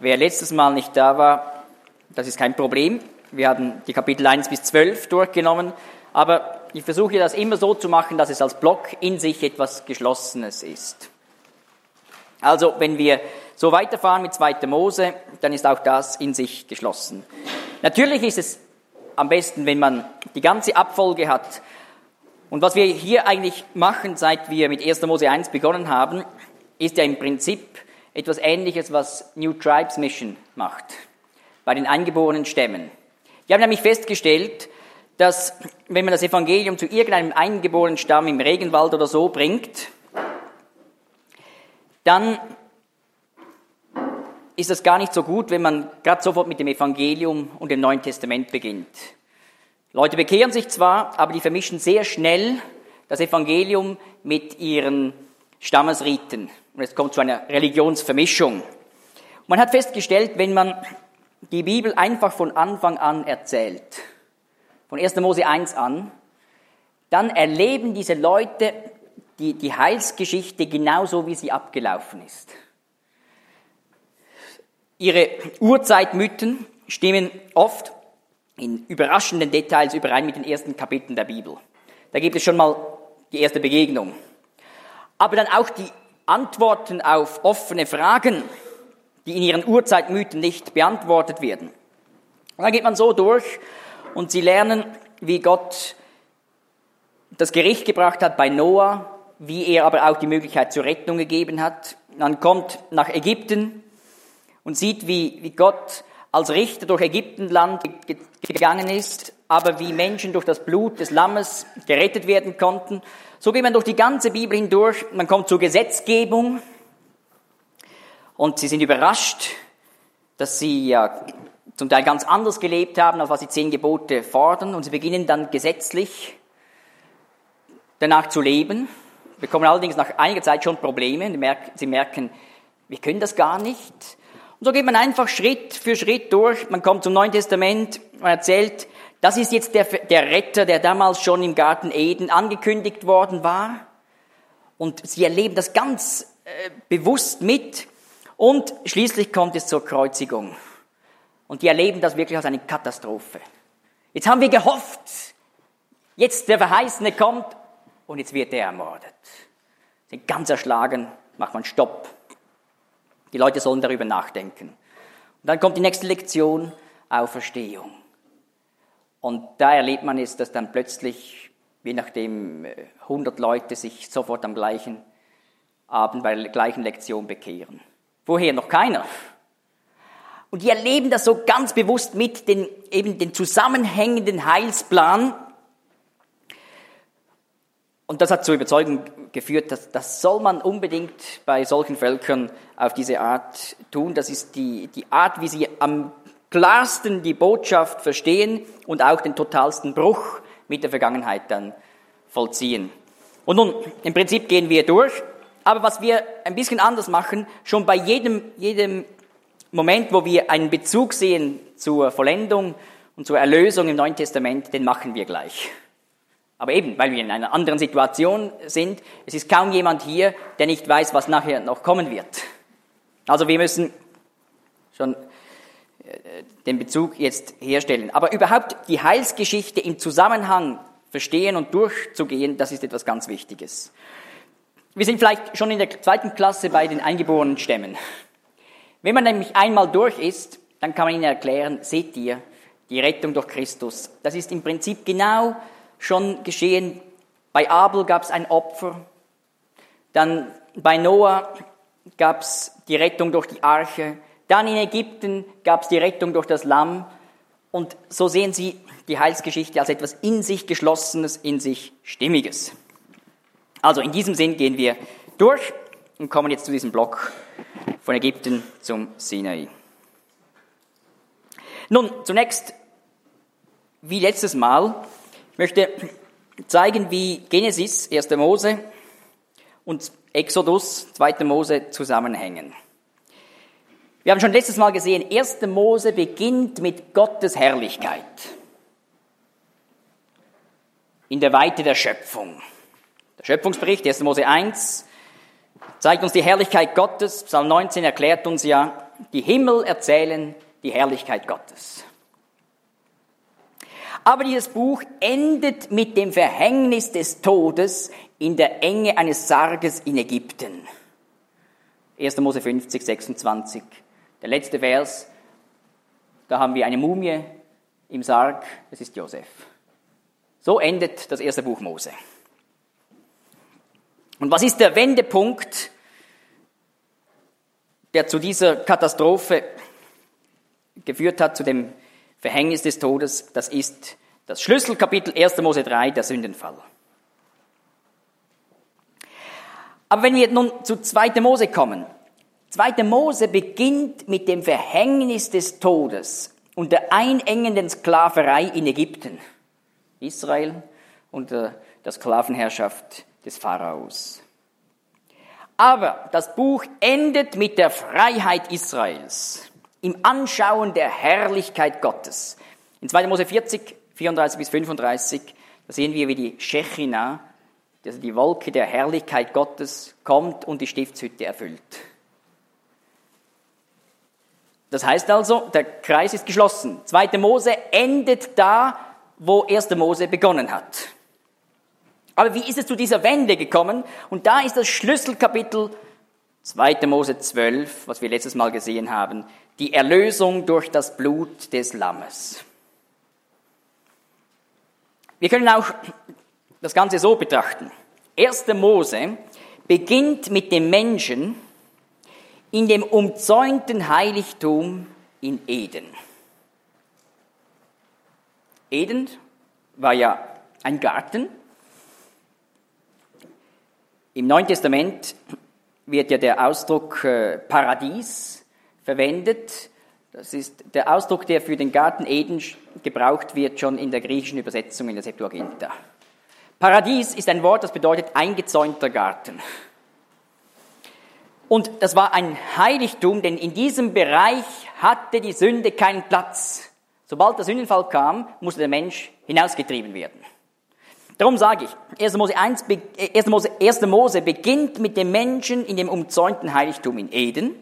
Wer letztes Mal nicht da war, das ist kein Problem. Wir haben die Kapitel 1 bis 12 durchgenommen, aber ich versuche das immer so zu machen, dass es als Block in sich etwas Geschlossenes ist. Also, wenn wir so weiterfahren mit 2. Mose, dann ist auch das in sich geschlossen. Natürlich ist es am besten, wenn man die ganze Abfolge hat. Und was wir hier eigentlich machen, seit wir mit 1. Mose 1 begonnen haben, ist ja im Prinzip etwas Ähnliches, was New Tribes Mission macht, bei den eingeborenen Stämmen. Die haben nämlich festgestellt, dass wenn man das Evangelium zu irgendeinem eingeborenen Stamm im Regenwald oder so bringt, dann ist das gar nicht so gut, wenn man gerade sofort mit dem Evangelium und dem Neuen Testament beginnt. Leute bekehren sich zwar, aber die vermischen sehr schnell das Evangelium mit ihren Stammesriten. Und es kommt zu einer Religionsvermischung. Man hat festgestellt, wenn man die Bibel einfach von Anfang an erzählt, von 1. Mose 1 an, dann erleben diese Leute die Heilsgeschichte genauso, wie sie abgelaufen ist. Ihre Urzeitmythen stimmen oft in überraschenden Details überein mit den ersten Kapiteln der Bibel. Da gibt es schon mal die erste Begegnung. Aber dann auch die Antworten auf offene Fragen, die in ihren Urzeitmythen nicht beantwortet werden. Und dann geht man so durch und sie lernen, wie Gott das Gericht gebracht hat bei Noah, wie er aber auch die Möglichkeit zur Rettung gegeben hat. Man kommt nach Ägypten und sieht, wie Gott als Richter durch Ägyptenland gegangen ist, aber wie Menschen durch das Blut des Lammes gerettet werden konnten. So geht man durch die ganze Bibel hindurch, man kommt zur Gesetzgebung und sie sind überrascht, dass sie ja zum Teil ganz anders gelebt haben, als was die 10 Gebote fordern, und sie beginnen dann gesetzlich danach zu leben, bekommen allerdings nach einiger Zeit schon Probleme, sie merken, wir können das gar nicht. Und so geht man einfach Schritt für Schritt durch, man kommt zum Neuen Testament, man erzählt, das ist jetzt der Retter, der damals schon im Garten Eden angekündigt worden war. Und sie erleben das ganz bewusst mit. Und schließlich kommt es zur Kreuzigung. Und die erleben das wirklich als eine Katastrophe. Jetzt haben wir gehofft, jetzt der Verheißene kommt und jetzt wird er ermordet. Sind ganz erschlagen, macht man Stopp. Die Leute sollen darüber nachdenken. Und dann kommt die nächste Lektion, Auferstehung. Und da erlebt man es, dass dann plötzlich, je nachdem, 100 Leute sich sofort am gleichen Abend bei der gleichen Lektion bekehren. Vorher noch keiner. Und die erleben das so ganz bewusst mit den zusammenhängenden Heilsplan. Und das hat zur Überzeugung geführt, dass das soll man unbedingt bei solchen Völkern auf diese Art tun. Das ist die Art, wie sie am klarsten die Botschaft verstehen und auch den totalsten Bruch mit der Vergangenheit dann vollziehen. Und nun, im Prinzip gehen wir durch, aber was wir ein bisschen anders machen, schon bei jedem Moment, wo wir einen Bezug sehen zur Vollendung und zur Erlösung im Neuen Testament, den machen wir gleich. Aber eben, weil wir in einer anderen Situation sind, es ist kaum jemand hier, der nicht weiß, was nachher noch kommen wird. Also wir müssen schon den Bezug jetzt herstellen. Aber überhaupt die Heilsgeschichte im Zusammenhang verstehen und durchzugehen, das ist etwas ganz Wichtiges. Wir sind vielleicht schon in der 2. Klasse bei den eingeborenen Stämmen. Wenn man nämlich einmal durch ist, dann kann man ihnen erklären, seht ihr, die Rettung durch Christus, das ist im Prinzip genau schon geschehen. Bei Abel gab es ein Opfer, dann bei Noah gab es die Rettung durch die Arche, dann in Ägypten gab es die Rettung durch das Lamm, und so sehen Sie die Heilsgeschichte als etwas in sich Geschlossenes, in sich Stimmiges. Also in diesem Sinn gehen wir durch und kommen jetzt zu diesem Block von Ägypten zum Sinai. Nun, zunächst, wie letztes Mal, ich möchte zeigen, wie Genesis, 1. Mose, und Exodus, 2. Mose zusammenhängen. Wir haben schon letztes Mal gesehen, 1. Mose beginnt mit Gottes Herrlichkeit in der Weite der Schöpfung. Der Schöpfungsbericht, 1. Mose 1, zeigt uns die Herrlichkeit Gottes. Psalm 19 erklärt uns ja, die Himmel erzählen die Herrlichkeit Gottes. Aber dieses Buch endet mit dem Verhängnis des Todes in der Enge eines Sarges in Ägypten. 1. Mose 50, 26. Der letzte Vers, da haben wir eine Mumie im Sarg, das ist Josef. So endet das erste Buch Mose. Und was ist der Wendepunkt, der zu dieser Katastrophe geführt hat, zu dem Verhängnis des Todes? Das ist das Schlüsselkapitel 1. Mose 3, der Sündenfall. Aber wenn wir nun zu 2. Mose kommen, 2. Mose beginnt mit dem Verhängnis des Todes und der einengenden Sklaverei in Ägypten, Israel unter der Sklavenherrschaft des Pharaos. Aber das Buch endet mit der Freiheit Israels, im Anschauen der Herrlichkeit Gottes. In 2. Mose 40, 34 bis 35, da sehen wir, wie die Schechina, also die Wolke der Herrlichkeit Gottes, kommt und die Stiftshütte erfüllt. Das heißt also, der Kreis ist geschlossen. 2. Mose endet da, wo 1. Mose begonnen hat. Aber wie ist es zu dieser Wende gekommen? Und da ist das Schlüsselkapitel 2. Mose 12, was wir letztes Mal gesehen haben, die Erlösung durch das Blut des Lammes. Wir können auch das Ganze so betrachten. 1. Mose beginnt mit dem Menschen in dem umzäunten Heiligtum in Eden. Eden war ja ein Garten. Im Neuen Testament wird ja der Ausdruck Paradies verwendet. Das ist der Ausdruck, der für den Garten Eden gebraucht wird, schon in der griechischen Übersetzung in der Septuaginta. Paradies ist ein Wort, das bedeutet eingezäunter Garten. Und das war ein Heiligtum, denn in diesem Bereich hatte die Sünde keinen Platz. Sobald der Sündenfall kam, musste der Mensch hinausgetrieben werden. Darum sage ich, 1. Mose beginnt mit dem Menschen in dem umzäunten Heiligtum in Eden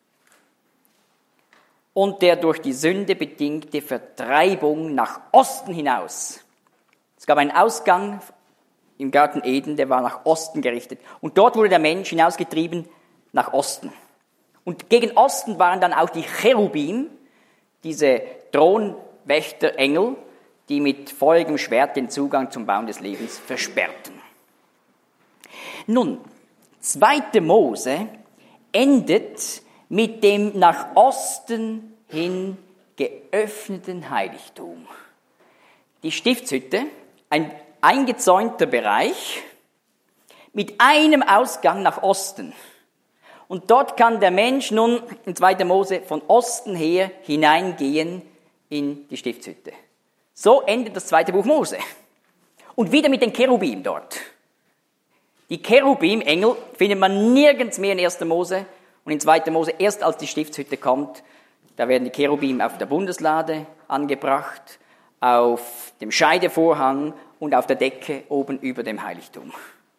und der durch die Sünde bedingte Vertreibung nach Osten hinaus. Es gab einen Ausgang im Garten Eden, der war nach Osten gerichtet. Und dort wurde der Mensch hinausgetrieben nach Osten. Und gegen Osten waren dann auch die Cherubim, diese Thronwächterengel, die mit feurigem Schwert den Zugang zum Baum des Lebens versperrten. Nun, 2. Mose endet mit dem nach Osten hin geöffneten Heiligtum. Die Stiftshütte, ein eingezäunter Bereich mit einem Ausgang nach Osten. Und dort kann der Mensch nun in 2. Mose von Osten her hineingehen in die Stiftshütte. So endet das 2. Buch Mose. Und wieder mit den Cherubim dort. Die Cherubim-Engel findet man nirgends mehr in 1. Mose. Und in 2. Mose, erst als die Stiftshütte kommt, da werden die Cherubim auf der Bundeslade angebracht, auf dem Scheidevorhang und auf der Decke oben über dem Heiligtum.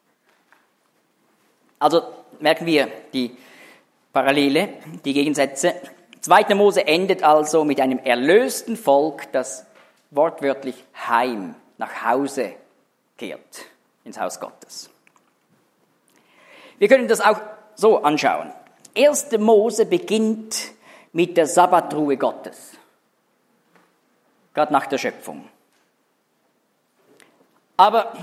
Also merken wir die Parallele, die Gegensätze. 2. Mose endet also mit einem erlösten Volk, das wortwörtlich heim, nach Hause kehrt, ins Haus Gottes. Wir können das auch so anschauen. 1. Mose beginnt mit der Sabbatruhe Gottes, gerade nach der Schöpfung. Aber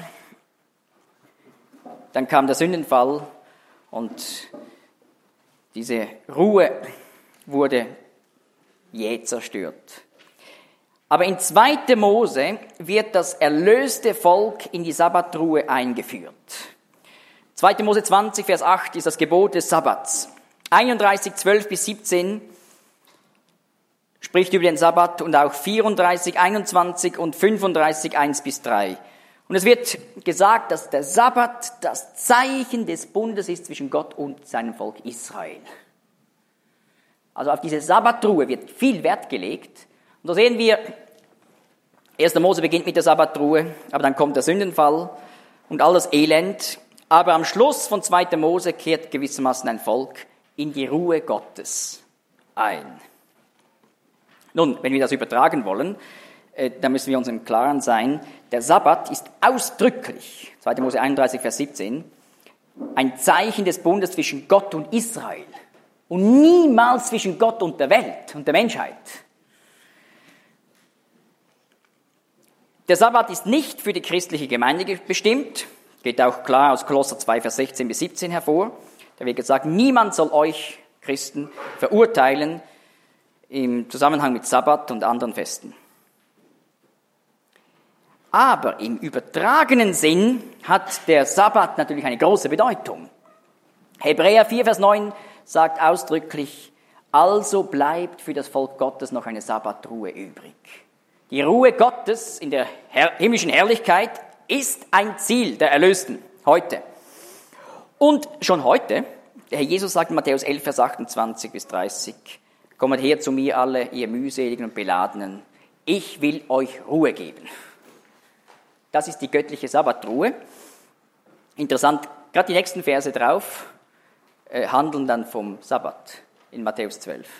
dann kam der Sündenfall und diese Ruhe wurde jäh zerstört. Aber in 2. Mose wird das erlöste Volk in die Sabbatruhe eingeführt. 2. Mose 20, Vers 8 ist das Gebot des Sabbats. 31, 12 bis 17 spricht über den Sabbat und auch 34, 21 und 35, 1 bis 3. Und es wird gesagt, dass der Sabbat das Zeichen des Bundes ist zwischen Gott und seinem Volk Israel. Also auf diese Sabbatruhe wird viel Wert gelegt. Und da sehen wir, 1. Mose beginnt mit der Sabbatruhe, aber dann kommt der Sündenfall und all das Elend. Aber am Schluss von 2. Mose kehrt gewissermaßen ein Volk in die Ruhe Gottes ein. Nun, wenn wir das übertragen wollen, dann müssen wir uns im Klaren sein, der Sabbat ist ausdrücklich, 2. Mose 31, Vers 17, ein Zeichen des Bundes zwischen Gott und Israel und niemals zwischen Gott und der Welt und der Menschheit. Der Sabbat ist nicht für die christliche Gemeinde bestimmt, geht auch klar aus Kolosser 2, Vers 16 bis 17 hervor. Da wird gesagt, niemand soll euch Christen verurteilen im Zusammenhang mit Sabbat und anderen Festen. Aber im übertragenen Sinn hat der Sabbat natürlich eine große Bedeutung. Hebräer 4, Vers 9 sagt ausdrücklich, also bleibt für das Volk Gottes noch eine Sabbatruhe übrig. Die Ruhe Gottes in der himmlischen Herrlichkeit ist ein Ziel der Erlösten heute. Und schon heute, der Herr Jesus sagt in Matthäus 11, Vers 28 bis 30, kommt her zu mir alle, ihr mühseligen und Beladenen, ich will euch Ruhe geben. Das ist die göttliche Sabbatruhe. Interessant, gerade die nächsten Verse drauf handeln dann vom Sabbat in Matthäus 12.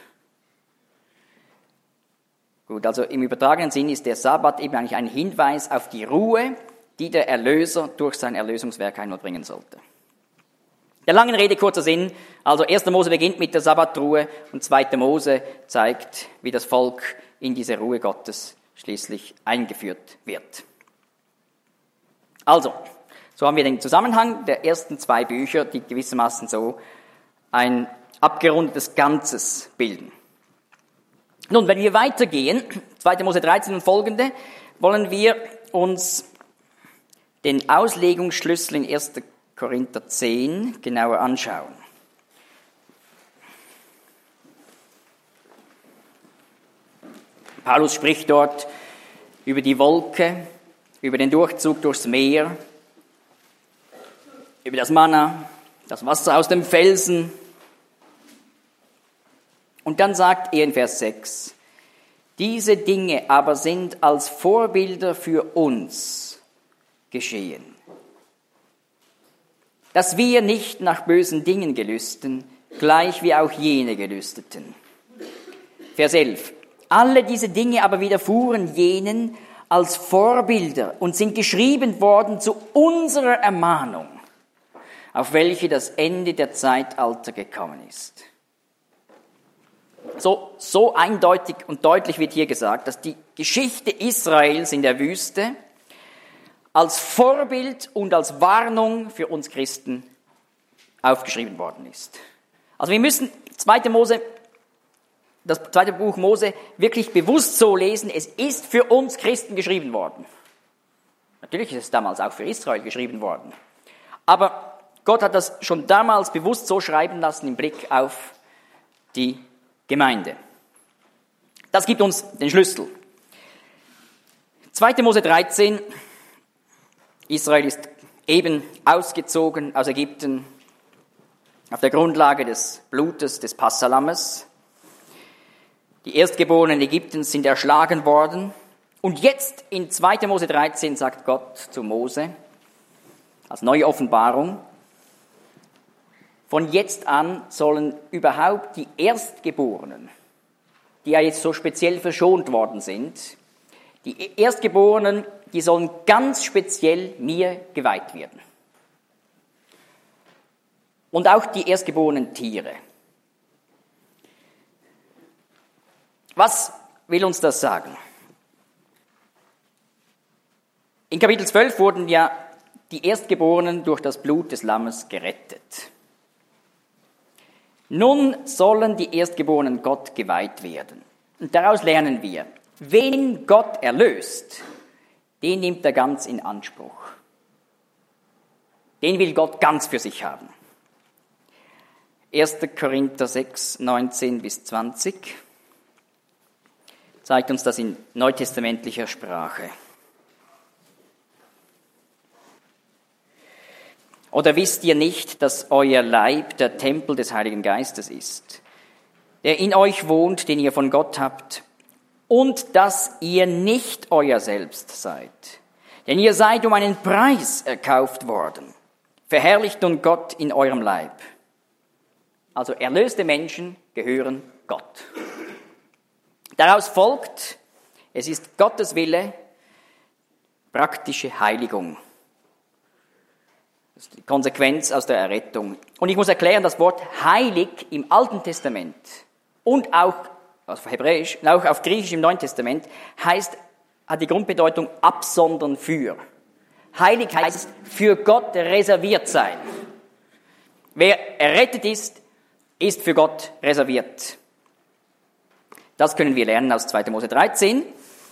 Gut, also im übertragenen Sinn ist der Sabbat eben eigentlich ein Hinweis auf die Ruhe, die der Erlöser durch sein Erlösungswerk einmal bringen sollte. Der langen Rede kurzer Sinn, also 1. Mose beginnt mit der Sabbatruhe und 2. Mose zeigt, wie das Volk in diese Ruhe Gottes schließlich eingeführt wird. Also, so haben wir den Zusammenhang der ersten 2 Bücher, die gewissermaßen so ein abgerundetes Ganzes bilden. Nun, wenn wir weitergehen, 2. Mose 13 und folgende, wollen wir uns den Auslegungsschlüssel in 1. Korinther 10 genauer anschauen. Paulus spricht dort über die Wolke, über den Durchzug durchs Meer, über das Manna, das Wasser aus dem Felsen. Und dann sagt er in Vers 6, diese Dinge aber sind als Vorbilder für uns geschehen, dass wir nicht nach bösen Dingen gelüsten, gleich wie auch jene gelüsteten. Vers 11, alle diese Dinge aber widerfuhren jenen als Vorbilder und sind geschrieben worden zu unserer Ermahnung, auf welche das Ende der Zeitalter gekommen ist. So eindeutig und deutlich wird hier gesagt, dass die Geschichte Israels in der Wüste als Vorbild und als Warnung für uns Christen aufgeschrieben worden ist. Also wir müssen das 2. Buch Mose wirklich bewusst so lesen, es ist für uns Christen geschrieben worden. Natürlich ist es damals auch für Israel geschrieben worden. Aber Gott hat das schon damals bewusst so schreiben lassen im Blick auf die Gemeinde. Das gibt uns den Schlüssel. 2. Mose 13, Israel ist eben ausgezogen aus Ägypten auf der Grundlage des Blutes des Passalammes. Die Erstgeborenen Ägyptens sind erschlagen worden. Und jetzt in 2. Mose 13 sagt Gott zu Mose, als neue Offenbarung, von jetzt an sollen überhaupt die Erstgeborenen, die ja jetzt so speziell verschont worden sind, die Erstgeborenen, die sollen ganz speziell mir geweiht werden. Und auch die erstgeborenen Tiere. Was will uns das sagen? In Kapitel 12 wurden ja die Erstgeborenen durch das Blut des Lammes gerettet. Nun sollen die Erstgeborenen Gott geweiht werden. Und daraus lernen wir, wen Gott erlöst, den nimmt er ganz in Anspruch. Den will Gott ganz für sich haben. 1. Korinther 6, 19 bis 20 zeigt uns das in neutestamentlicher Sprache. Oder wisst ihr nicht, dass euer Leib der Tempel des Heiligen Geistes ist, der in euch wohnt, den ihr von Gott habt, und dass ihr nicht euer selbst seid? Denn ihr seid um einen Preis erkauft worden. Verherrlicht nun Gott in eurem Leib. Also erlöste Menschen gehören Gott. Daraus folgt, es ist Gottes Wille, praktische Heiligung. Das ist die Konsequenz aus der Errettung. Und ich muss erklären, das Wort heilig im Alten Testament und auch auf Hebräisch, und auch auf Griechisch im Neuen Testament, hat die Grundbedeutung absondern für. Heilig heißt für Gott reserviert sein. Wer errettet ist, ist für Gott reserviert. Das können wir lernen aus 2. Mose 13,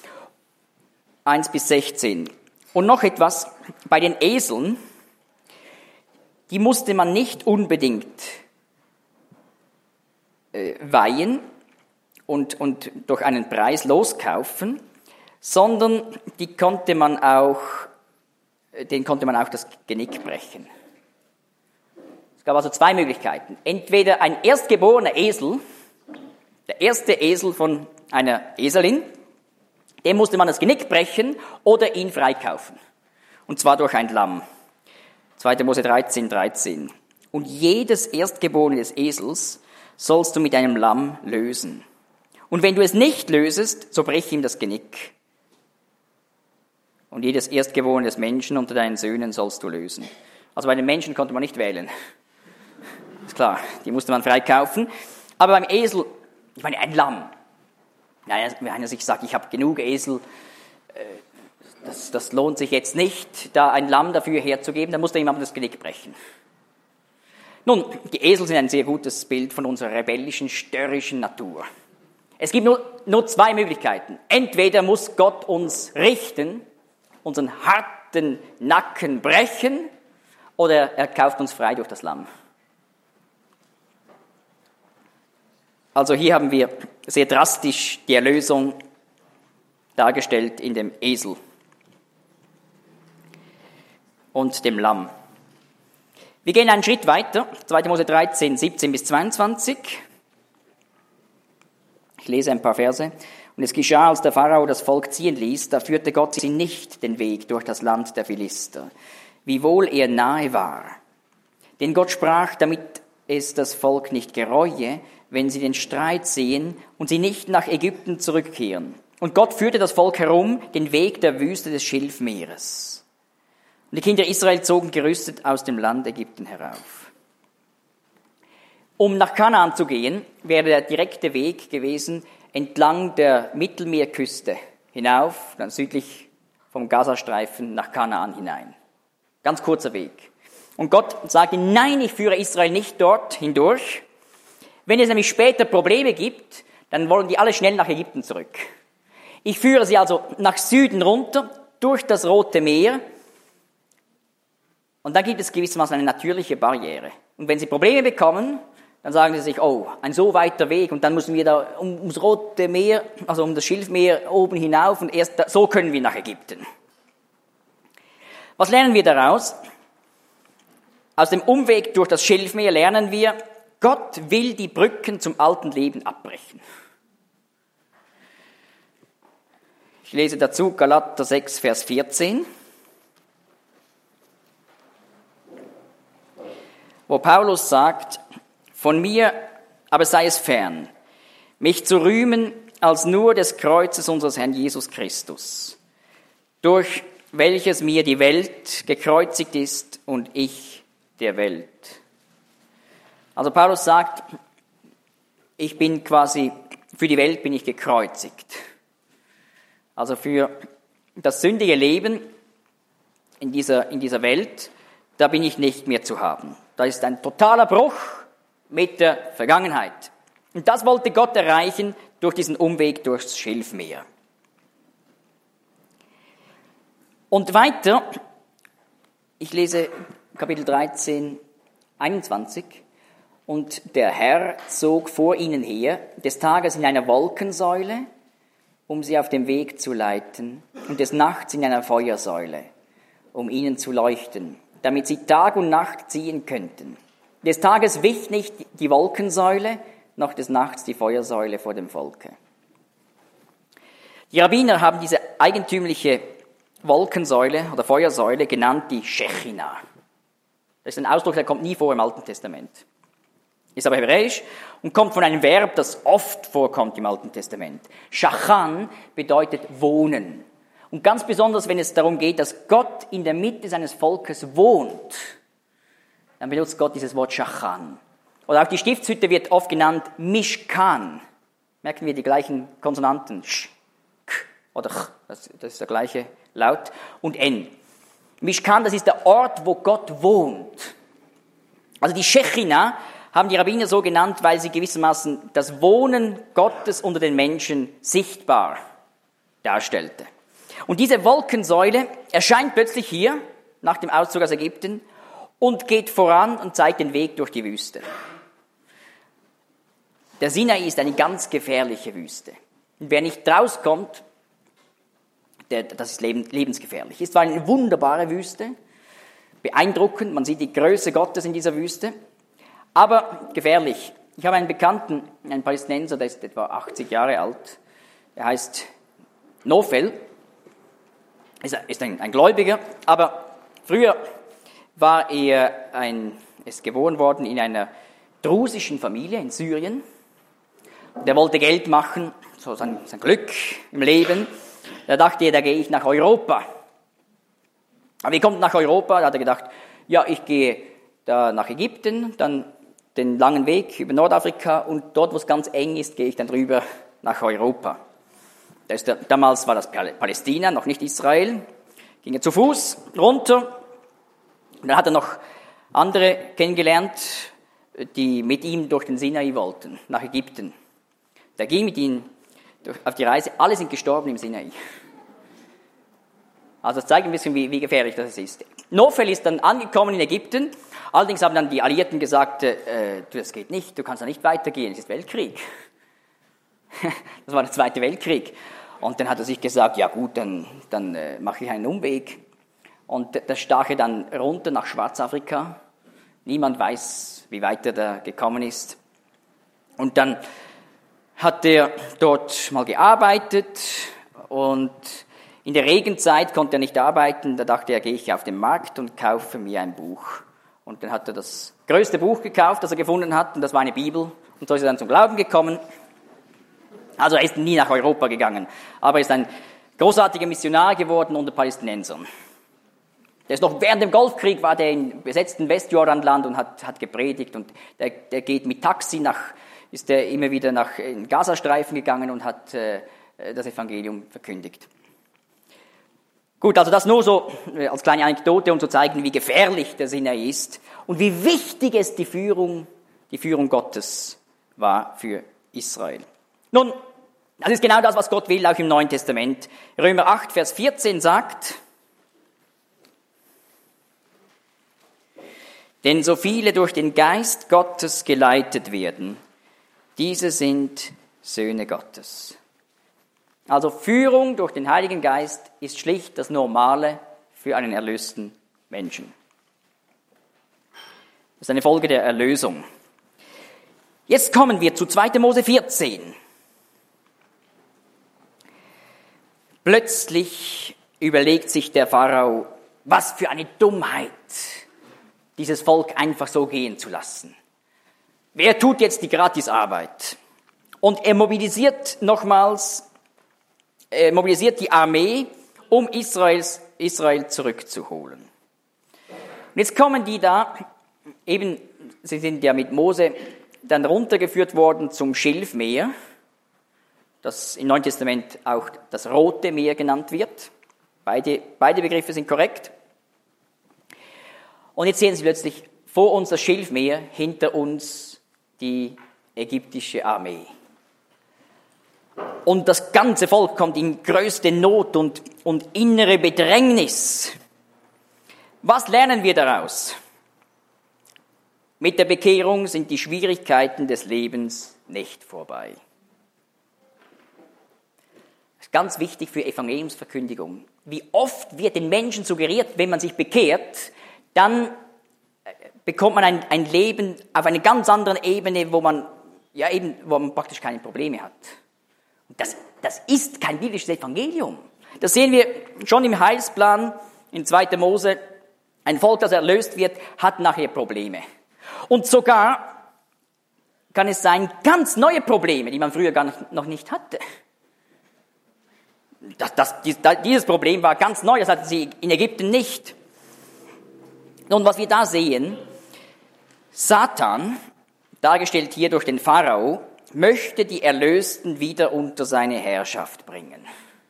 1 bis 16. Und noch etwas, bei den Eseln, die musste man nicht unbedingt weihen und durch einen Preis loskaufen, sondern denen konnte man auch das Genick brechen. Es gab also zwei Möglichkeiten. Entweder ein erstgeborener Esel, der erste Esel von einer Eselin, dem musste man das Genick brechen oder ihn freikaufen. Und zwar durch ein Lamm. 2. Mose 13, 13. Und jedes Erstgeborene des Esels sollst du mit einem Lamm lösen. Und wenn du es nicht lösest, so brech ihm das Genick. Und jedes Erstgeborene des Menschen unter deinen Söhnen sollst du lösen. Also bei den Menschen konnte man nicht wählen. Ist klar, die musste man freikaufen. Aber beim Esel, ich meine, ein Lamm. Wenn einer sich sagt, ich habe genug Esel, das lohnt sich jetzt nicht, da ein Lamm dafür herzugeben, dann muss da jemand das Genick brechen. Nun, die Esel sind ein sehr gutes Bild von unserer rebellischen, störrischen Natur. Es gibt nur zwei Möglichkeiten. Entweder muss Gott uns richten, unseren harten Nacken brechen, oder er kauft uns frei durch das Lamm. Also hier haben wir sehr drastisch die Erlösung dargestellt in dem Esel und dem Lamm. Wir gehen einen Schritt weiter, 2. Mose 13, 17 bis 22. Ich lese ein paar Verse. Und es geschah, als der Pharao das Volk ziehen ließ, da führte Gott sie nicht den Weg durch das Land der Philister, wiewohl er nahe war. Denn Gott sprach, damit es das Volk nicht gereue, wenn sie den Streit sehen und sie nicht nach Ägypten zurückkehren. Und Gott führte das Volk herum, den Weg der Wüste des Schilfmeeres. Und die Kinder Israel zogen gerüstet aus dem Land Ägypten herauf. Um nach Kanaan zu gehen, wäre der direkte Weg gewesen, entlang der Mittelmeerküste hinauf, dann südlich vom Gazastreifen nach Kanaan hinein. Ganz kurzer Weg. Und Gott sagte, nein, ich führe Israel nicht dort hindurch. Wenn es nämlich später Probleme gibt, dann wollen die alle schnell nach Ägypten zurück. Ich führe sie also nach Süden runter, durch das Rote Meer. Und da gibt es gewissermaßen eine natürliche Barriere. Und wenn sie Probleme bekommen, dann sagen sie sich, oh, ein so weiter Weg und dann müssen wir da ums Rote Meer, also um das Schilfmeer oben hinauf und erst so können wir nach Ägypten. Was lernen wir daraus? Aus dem Umweg durch das Schilfmeer lernen wir, Gott will die Brücken zum alten Leben abbrechen. Ich lese dazu Galater 6, Vers 14, wo Paulus sagt, von mir aber sei es fern, mich zu rühmen als nur des Kreuzes unseres Herrn Jesus Christus, durch welches mir die Welt gekreuzigt ist und ich der Welt. Also Paulus sagt, ich bin quasi, für die Welt bin ich gekreuzigt. Also für das sündige Leben in dieser Welt, da bin ich nicht mehr zu haben. Da ist ein totaler Bruch mit der Vergangenheit. Und das wollte Gott erreichen durch diesen Umweg durchs Schilfmeer. Und weiter, ich lese Kapitel 13, 21. Und der Herr zog vor ihnen her, des Tages in einer Wolkensäule, um sie auf dem Weg zu leiten, und des Nachts in einer Feuersäule, um ihnen zu leuchten, damit sie Tag und Nacht ziehen könnten. Des Tages wich nicht die Wolkensäule, noch des Nachts die Feuersäule vor dem Volke. Die Rabbiner haben diese eigentümliche Wolkensäule oder Feuersäule genannt die Shechina. Das ist ein Ausdruck, der kommt nie vor im Alten Testament. ist aber hebräisch und kommt von einem Verb, das oft vorkommt im Alten Testament. Shachan bedeutet wohnen. Und ganz besonders, wenn es darum geht, dass Gott in der Mitte seines Volkes wohnt, dann benutzt Gott dieses Wort Shachan. Oder auch die Stiftshütte wird oft genannt Mishkan. Merken wir die gleichen Konsonanten. Sch, K oder Ch, das ist der gleiche Laut. Und N. Mishkan, das ist der Ort, wo Gott wohnt. Also die Shechina haben die Rabbiner so genannt, weil sie gewissermaßen das Wohnen Gottes unter den Menschen sichtbar darstellte. Und diese Wolkensäule erscheint plötzlich hier, nach dem Auszug aus Ägypten, und geht voran und zeigt den Weg durch die Wüste. Der Sinai ist eine ganz gefährliche Wüste. Und wer nicht rauskommt, das ist lebensgefährlich. Es war eine wunderbare Wüste, beeindruckend, man sieht die Größe Gottes in dieser Wüste, aber gefährlich. Ich habe einen Bekannten, einen Palästinenser, der ist etwa 80 Jahre alt, er heißt Nofel, ist ein Gläubiger, aber früher war ist geboren worden in einer drusischen Familie in Syrien. Der wollte Geld machen, so sein Glück im Leben. Da dachte er, da gehe ich nach Europa. Aber wie kommt nach Europa? Da hat er gedacht, ja, ich gehe da nach Ägypten, dann den langen Weg über Nordafrika und dort, wo es ganz eng ist, gehe ich dann drüber nach Europa. Damals war das Palästina, noch nicht Israel. Ging er zu Fuß runter. Und dann hat er noch andere kennengelernt, die mit ihm durch den Sinai wollten, nach Ägypten. Der ging mit ihnen auf die Reise, alle sind gestorben im Sinai. Also das zeigt ein bisschen, wie gefährlich das ist. Nofel ist dann angekommen in Ägypten, allerdings haben dann die Alliierten gesagt, das geht nicht, du kannst da nicht weitergehen, es ist Weltkrieg. Das war der Zweite Weltkrieg. Und dann hat er sich gesagt, ja gut, dann mache ich einen Umweg. Und da stach er dann runter nach Schwarzafrika. Niemand weiß, wie weit er da gekommen ist. Und dann hat er dort mal gearbeitet und in der Regenzeit konnte er nicht arbeiten. Da dachte er, gehe ich auf den Markt und kaufe mir ein Buch. Und dann hat er das größte Buch gekauft, das er gefunden hat, und das war eine Bibel. Und so ist er dann zum Glauben gekommen. Also er ist nie nach Europa gegangen, aber er ist ein großartiger Missionar geworden unter Palästinensern. Der ist noch während dem Golfkrieg, war der im besetzten Westjordanland und hat gepredigt. Und der geht mit Taxi ist er immer wieder nach in den Gazastreifen gegangen und hat das Evangelium verkündigt. Gut, also das nur so als kleine Anekdote, um zu zeigen, wie gefährlich der Sinai ist und wie wichtig es die Führung Gottes war für Israel. Nun, das ist genau das, was Gott will, auch im Neuen Testament. Römer 8, Vers 14 sagt: Denn so viele durch den Geist Gottes geleitet werden, diese sind Söhne Gottes. Also Führung durch den Heiligen Geist ist schlicht das Normale für einen erlösten Menschen. Das ist eine Folge der Erlösung. Jetzt kommen wir zu 2. Mose 14. Plötzlich überlegt sich der Pharao, was für eine Dummheit, dieses Volk einfach so gehen zu lassen. Wer tut jetzt die Gratisarbeit? Und er mobilisiert die Armee, um Israel zurückzuholen. Und jetzt kommen die da, eben, sie sind ja mit Mose dann runtergeführt worden zum Schilfmeer, das im Neuen Testament auch das Rote Meer genannt wird. Beide Begriffe sind korrekt. Und jetzt sehen Sie plötzlich vor uns das Schilfmeer, hinter uns die ägyptische Armee. Und das ganze Volk kommt in größte Not und innere Bedrängnis. Was lernen wir daraus? Mit der Bekehrung sind die Schwierigkeiten des Lebens nicht vorbei. Das ist ganz wichtig für Evangeliumsverkündigung. Wie oft wird den Menschen suggeriert, wenn man sich bekehrt, dann bekommt man ein Leben auf einer ganz anderen Ebene, wo man praktisch keine Probleme hat. Und das ist kein biblisches Evangelium. Das sehen wir schon im Heilsplan in 2. Mose. Ein Volk, das erlöst wird, hat nachher Probleme. Und sogar kann es sein, ganz neue Probleme, die man früher noch nicht hatte. Dieses Problem war ganz neu, das hatten sie in Ägypten nicht. Nun, was wir da sehen, Satan, dargestellt hier durch den Pharao, möchte die Erlösten wieder unter seine Herrschaft bringen.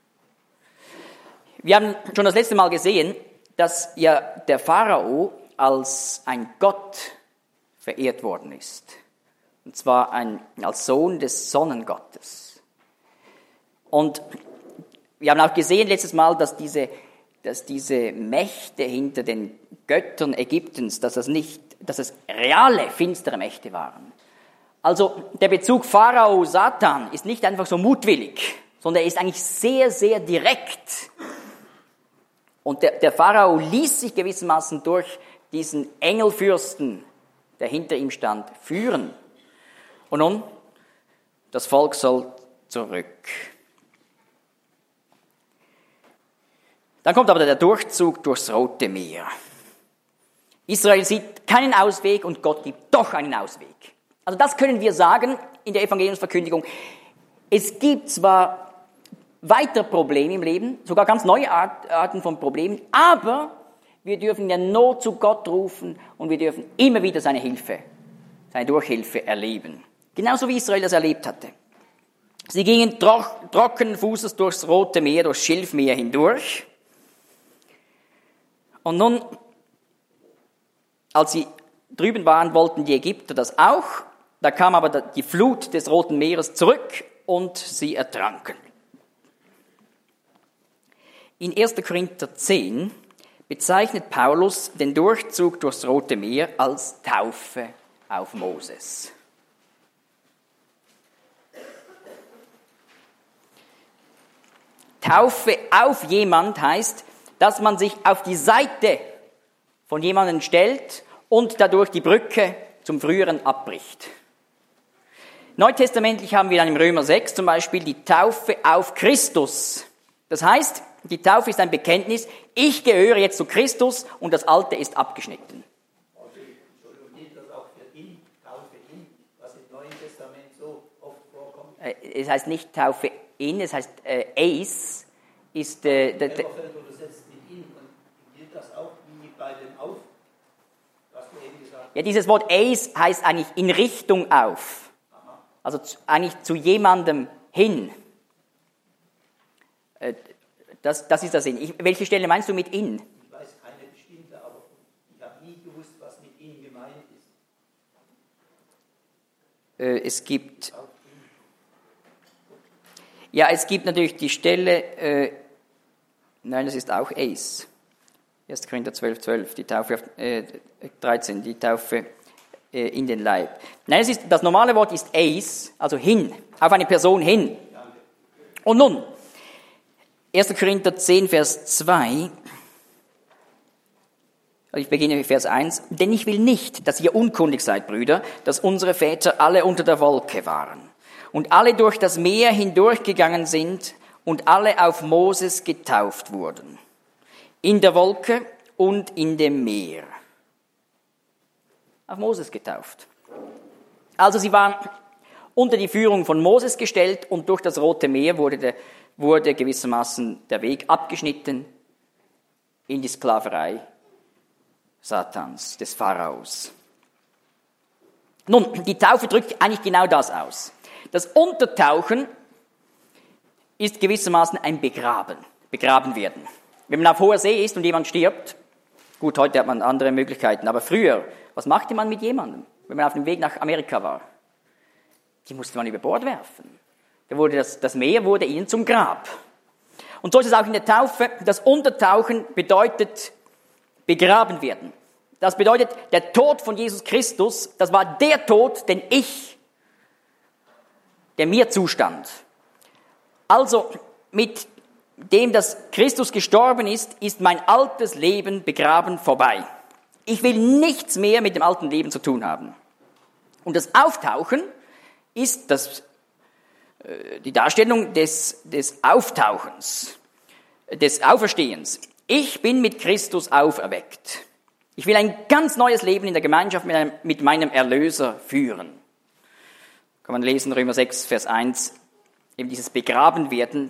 Wir haben schon das letzte Mal gesehen, dass ja der Pharao als ein Gott verehrt worden ist. Und zwar als Sohn des Sonnengottes. Und wir haben auch gesehen letztes Mal, dass diese Mächte hinter den Göttern Ägyptens, dass es reale, finstere Mächte waren. Also der Bezug Pharao-Satan ist nicht einfach so mutwillig, sondern er ist eigentlich sehr, sehr direkt. Und der Pharao ließ sich gewissermaßen durch diesen Engelfürsten, der hinter ihm stand, führen. Und nun, das Volk soll zurück. Dann kommt aber der Durchzug durchs Rote Meer. Israel sieht keinen Ausweg und Gott gibt doch einen Ausweg. Also das können wir sagen in der Evangeliumsverkündigung. Es gibt zwar weiter Probleme im Leben, sogar ganz neue Arten von Problemen, aber wir dürfen in der Not zu Gott rufen und wir dürfen immer wieder seine Hilfe, seine Durchhilfe erleben. Genauso wie Israel das erlebt hatte. Sie gingen trockenen Fußes durchs Rote Meer, durchs Schilfmeer hindurch. Und nun, als sie drüben waren, wollten die Ägypter das auch. Da kam aber die Flut des Roten Meeres zurück und sie ertranken. In 1. Korinther 10 bezeichnet Paulus den Durchzug durchs Rote Meer als Taufe auf Moses. Taufe auf jemand heißt, dass man sich auf die Seite von jemandem stellt und dadurch die Brücke zum Früheren abbricht. Neutestamentlich haben wir dann im Römer 6 zum Beispiel die Taufe auf Christus. Das heißt, die Taufe ist ein Bekenntnis, ich gehöre jetzt zu Christus und das Alte ist abgeschnitten. Entschuldigung, gilt das auch für ihn, Taufe in, was im Neuen Testament so oft vorkommt? Es heißt nicht Taufe in, es heißt Eis. Ist du setzt ihn in und gilt das auch wie bei dem Auf, was du eben gesagt hast? Ja, dieses Wort Eis heißt eigentlich in Richtung auf. Also eigentlich zu jemandem hin. Das ist der Sinn. Welche Stelle meinst du mit in? Ich weiß keine bestimmte, aber ich habe nie gewusst, was mit in gemeint ist. Es gibt natürlich die Stelle, nein, das ist auch Eis. 1. Korinther 12, die Taufe auf 13, die Taufe in den Leib. Nein, das normale Wort ist Eis, also hin, auf eine Person hin. Und nun, 1. Korinther 10, Vers 2, ich beginne mit Vers 1. Denn ich will nicht, dass ihr unkundig seid, Brüder, dass unsere Väter alle unter der Wolke waren und alle durch das Meer hindurchgegangen sind und alle auf Moses getauft wurden. In der Wolke und in dem Meer. Auf Moses getauft. Also sie waren unter die Führung von Moses gestellt und durch das Rote Meer wurde gewissermaßen der Weg abgeschnitten in die Sklaverei Satans, des Pharaos. Nun, die Taufe drückt eigentlich genau das aus. Das Untertauchen ist gewissermaßen ein begraben werden. Wenn man auf hoher See ist und jemand stirbt, gut, heute hat man andere Möglichkeiten, aber früher, was machte man mit jemandem, wenn man auf dem Weg nach Amerika war? Die musste man über Bord werfen. Das Meer wurde ihnen zum Grab. Und so ist es auch in der Taufe. Das Untertauchen bedeutet begraben werden. Das bedeutet, der Tod von Jesus Christus, das war der Tod, der mir zustand. Also mit dem, dass Christus gestorben ist, ist mein altes Leben begraben vorbei. Ich will nichts mehr mit dem alten Leben zu tun haben. Und das Auftauchen ist die Darstellung des Auftauchens, des Auferstehens. Ich bin mit Christus auferweckt. Ich will ein ganz neues Leben in der Gemeinschaft mit meinem Erlöser führen. Kann man lesen, Römer 6, Vers 1, eben dieses Begraben werden,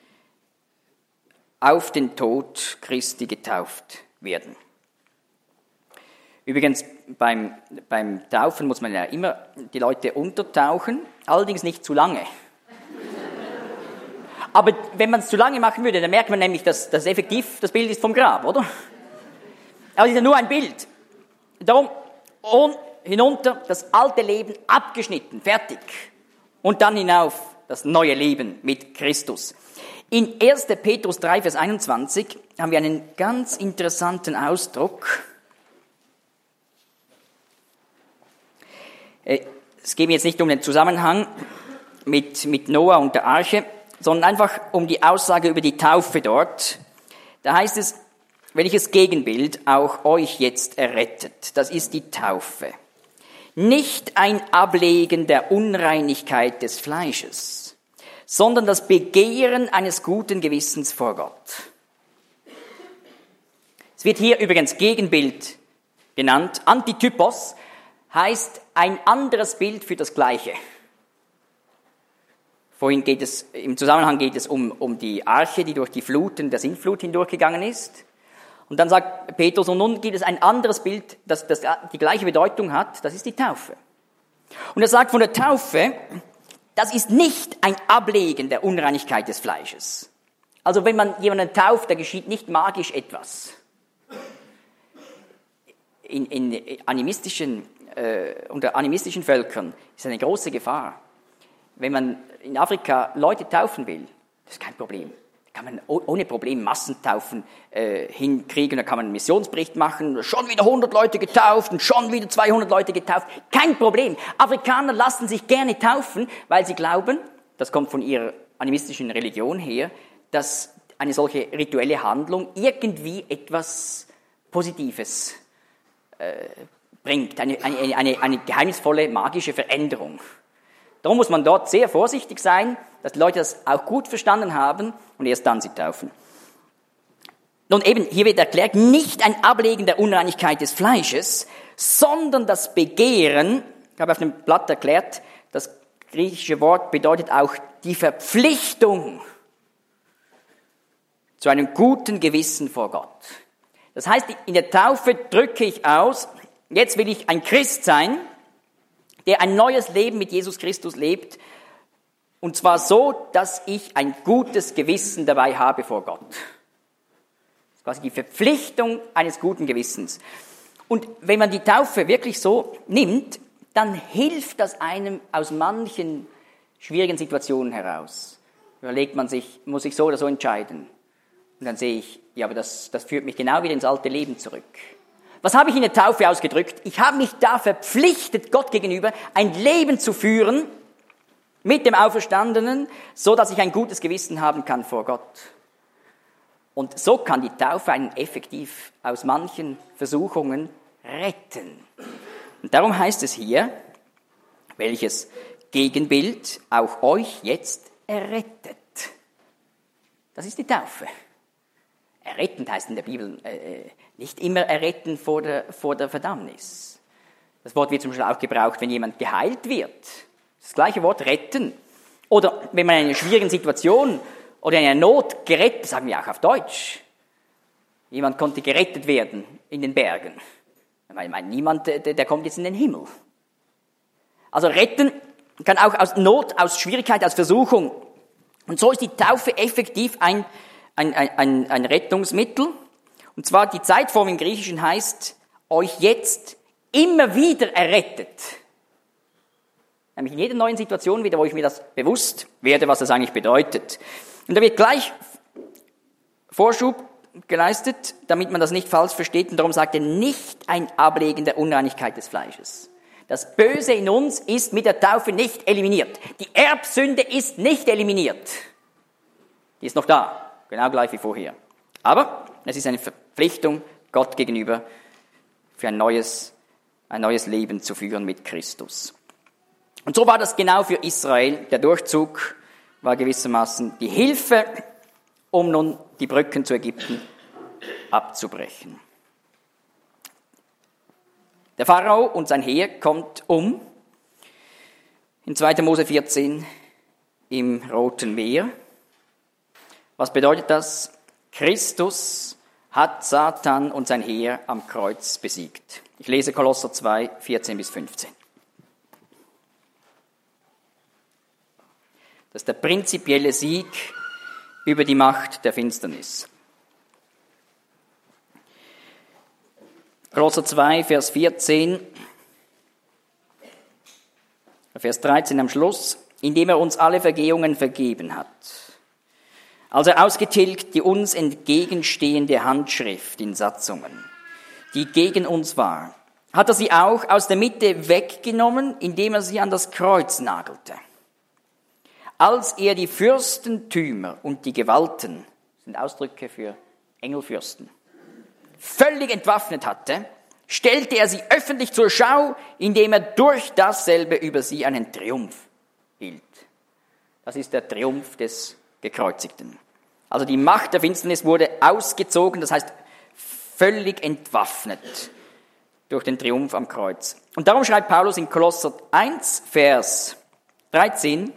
auf den Tod Christi getauft werden. Übrigens, beim Taufen muss man ja immer die Leute untertauchen, allerdings nicht zu lange. Aber wenn man es zu lange machen würde, dann merkt man nämlich, dass das effektiv das Bild ist vom Grab, oder? Aber es ist ja nur ein Bild. Darum hinunter das alte Leben abgeschnitten, fertig. Und dann hinauf das neue Leben mit Christus. In 1. Petrus 3, Vers 21 haben wir einen ganz interessanten Ausdruck. Es geht mir jetzt nicht um den Zusammenhang mit Noah und der Arche, sondern einfach um die Aussage über die Taufe dort. Da heißt es, welches Gegenbild auch euch jetzt errettet, das ist die Taufe. Nicht ein Ablegen der Unreinigkeit des Fleisches, sondern das Begehren eines guten Gewissens vor Gott. Es wird hier übrigens Gegenbild genannt. Antitypos heißt ein anderes Bild für das Gleiche. Im Zusammenhang geht es um die Arche, die durch die Fluten der Sintflut hindurchgegangen ist. Und dann sagt Petrus, und nun gibt es ein anderes Bild, das die gleiche Bedeutung hat, das ist die Taufe. Und er sagt von der Taufe, das ist nicht ein Ablegen der Unreinigkeit des Fleisches. Also wenn man jemanden tauft, da geschieht nicht magisch etwas. Unter animistischen Völkern ist eine große Gefahr. Wenn man in Afrika Leute taufen will, das ist kein Problem. Kann man ohne Problem Massentaufen hinkriegen, da kann man einen Missionsbericht machen, schon wieder 100 Leute getauft und schon wieder 200 Leute getauft, kein Problem. Afrikaner lassen sich gerne taufen, weil sie glauben, das kommt von ihrer animistischen Religion her, dass eine solche rituelle Handlung irgendwie etwas Positives bringt, eine geheimnisvolle, magische Veränderung. Darum muss man dort sehr vorsichtig sein, dass die Leute das auch gut verstanden haben und erst dann sie taufen. Nun eben, hier wird erklärt, nicht ein Ablegen der Unreinigkeit des Fleisches, sondern das Begehren, ich habe auf dem Blatt erklärt, das griechische Wort bedeutet auch die Verpflichtung zu einem guten Gewissen vor Gott. Das heißt, in der Taufe drücke ich aus, jetzt will ich ein Christ sein, der ein neues Leben mit Jesus Christus lebt, und zwar so, dass ich ein gutes Gewissen dabei habe vor Gott. Das ist quasi die Verpflichtung eines guten Gewissens. Und wenn man die Taufe wirklich so nimmt, dann hilft das einem aus manchen schwierigen Situationen heraus. Überlegt man sich, muss ich so oder so entscheiden? Und dann sehe ich, ja, aber das führt mich genau wieder ins alte Leben zurück. Was habe ich in der Taufe ausgedrückt? Ich habe mich da verpflichtet, Gott gegenüber ein Leben zu führen mit dem Auferstandenen, so dass ich ein gutes Gewissen haben kann vor Gott. Und so kann die Taufe einen effektiv aus manchen Versuchungen retten. Und darum heißt es hier, welches Gegenbild auch euch jetzt errettet. Das ist die Taufe. Errettend heißt in der Bibel nicht immer erretten vor der Verdammnis. Das Wort wird zum Beispiel auch gebraucht, wenn jemand geheilt wird. Das gleiche Wort retten. Oder wenn man in einer schwierigen Situation oder in einer Not gerettet, sagen wir auch auf Deutsch. Jemand konnte gerettet werden in den Bergen. Ich meine, niemand, der kommt jetzt in den Himmel. Also retten kann auch aus Not, aus Schwierigkeit, aus Versuchung. Und so ist die Taufe effektiv ein Rettungsmittel. Und zwar die Zeitform im Griechischen heißt, euch jetzt immer wieder errettet. Nämlich in jeder neuen Situation wieder, wo ich mir das bewusst werde, was das eigentlich bedeutet. Und da wird gleich Vorschub geleistet, damit man das nicht falsch versteht. Und darum sagt er, nicht ein Ablegen der Unreinigkeit des Fleisches. Das Böse in uns ist mit der Taufe nicht eliminiert. Die Erbsünde ist nicht eliminiert. Die ist noch da, genau gleich wie vorher. Aber es ist eine Verpflichtung Gott gegenüber, für ein neues Leben zu führen mit Christus. Und so war das genau für Israel. Der Durchzug war gewissermaßen die Hilfe, um nun die Brücken zu Ägypten abzubrechen. Der Pharao und sein Heer kommt um. In 2. Mose 14 im Roten Meer. Was bedeutet das? Christus hat Satan und sein Heer am Kreuz besiegt. Ich lese Kolosser 2, 14 bis 15. Das ist der prinzipielle Sieg über die Macht der Finsternis. Kolosser 2, Vers 14, Vers 13 am Schluss, indem er uns alle Vergehungen vergeben hat. Als er ausgetilgt die uns entgegenstehende Handschrift in Satzungen, die gegen uns war, hat er sie auch aus der Mitte weggenommen, indem er sie an das Kreuz nagelte. Als er die Fürstentümer und die Gewalten, das sind Ausdrücke für Engelfürsten, völlig entwaffnet hatte, stellte er sie öffentlich zur Schau, indem er durch dasselbe über sie einen Triumph hielt. Das ist der Triumph des Gekreuzigten. Also die Macht der Finsternis wurde ausgezogen, das heißt völlig entwaffnet durch den Triumph am Kreuz. Und darum schreibt Paulus in Kolosser 1, Vers 13,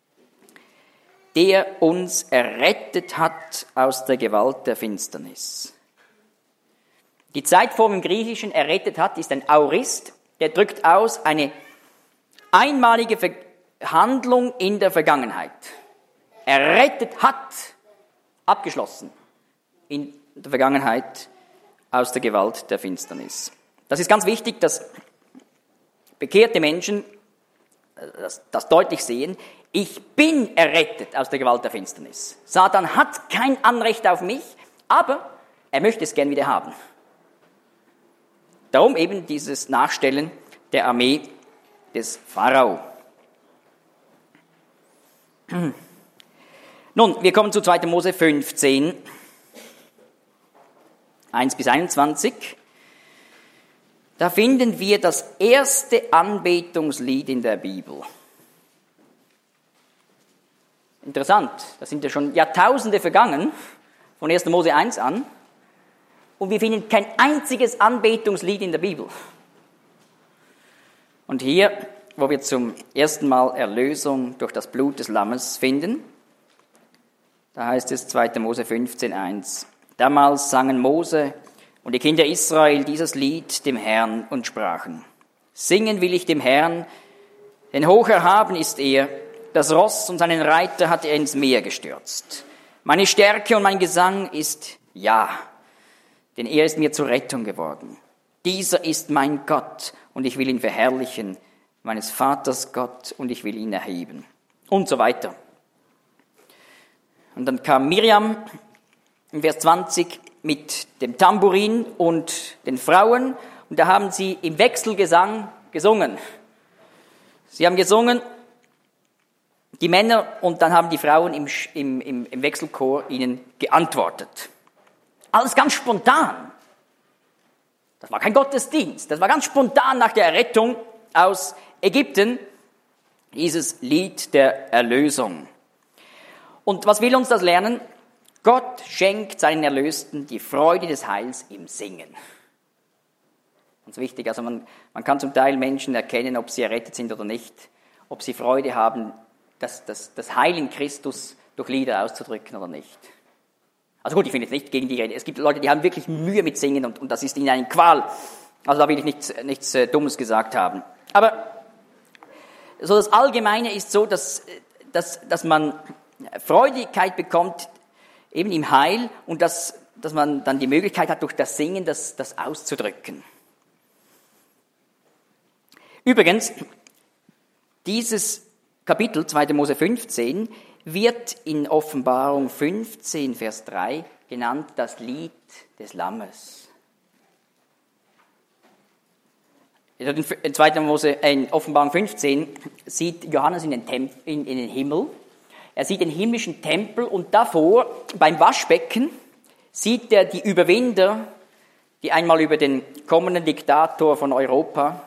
der uns errettet hat aus der Gewalt der Finsternis. Die Zeitform im Griechischen errettet hat, ist ein Aorist, der drückt aus eine einmalige Handlung in der Vergangenheit. Errettet hat, abgeschlossen, in der Vergangenheit aus der Gewalt der Finsternis. Das ist ganz wichtig, dass bekehrte Menschen das deutlich sehen. Ich bin errettet aus der Gewalt der Finsternis. Satan hat kein Anrecht auf mich, aber er möchte es gern wieder haben. Darum eben dieses Nachstellen der Armee des Pharao. Nun, wir kommen zu 2. Mose 15, 1 bis 21. Da finden wir das erste Anbetungslied in der Bibel. Interessant, da sind ja schon Jahrtausende vergangen, von 1. Mose 1 an. Und wir finden kein einziges Anbetungslied in der Bibel. Und hier, wo wir zum ersten Mal Erlösung durch das Blut des Lammes finden, da heißt es 2. Mose 15, 1. Damals sangen Mose und die Kinder Israel dieses Lied dem Herrn und sprachen: Singen will ich dem Herrn, denn hoch erhaben ist er, das Ross und seinen Reiter hat er ins Meer gestürzt. Meine Stärke und mein Gesang ist Ja, denn er ist mir zur Rettung geworden. Dieser ist mein Gott, und ich will ihn verherrlichen, meines Vaters Gott, und ich will ihn erheben. Und so weiter. Und dann kam Miriam in Vers 20 mit dem Tambourin und den Frauen, und da haben sie im Wechselgesang gesungen. Sie haben gesungen, die Männer, und dann haben die Frauen im Wechselchor ihnen geantwortet. Alles ganz spontan. Das war kein Gottesdienst. Das war ganz spontan nach der Errettung aus Ägypten. Dieses Lied der Erlösung. Und was will uns das lernen? Gott schenkt seinen Erlösten die Freude des Heils im Singen. Ganz wichtig. Also man kann zum Teil Menschen erkennen, ob sie errettet sind oder nicht. Ob sie Freude haben, das Heil in Christus durch Lieder auszudrücken oder nicht. Also gut, ich finde jetzt nicht gegen die Rede. Es gibt Leute, die haben wirklich Mühe mit Singen und das ist ihnen eine Qual. Also da will ich nichts Dummes gesagt haben. Aber so das Allgemeine ist so, dass man Freudigkeit bekommt eben im Heil und dass man dann die Möglichkeit hat, durch das Singen das auszudrücken. Übrigens, dieses Kapitel 2. Mose 15 wird in Offenbarung 15, Vers 3 genannt das Lied des Lammes. In Offenbarung 15 sieht Johannes in den Himmel. Er sieht den himmlischen Tempel und davor, beim Waschbecken, sieht er die Überwinder, die einmal über den kommenden Diktator von Europa,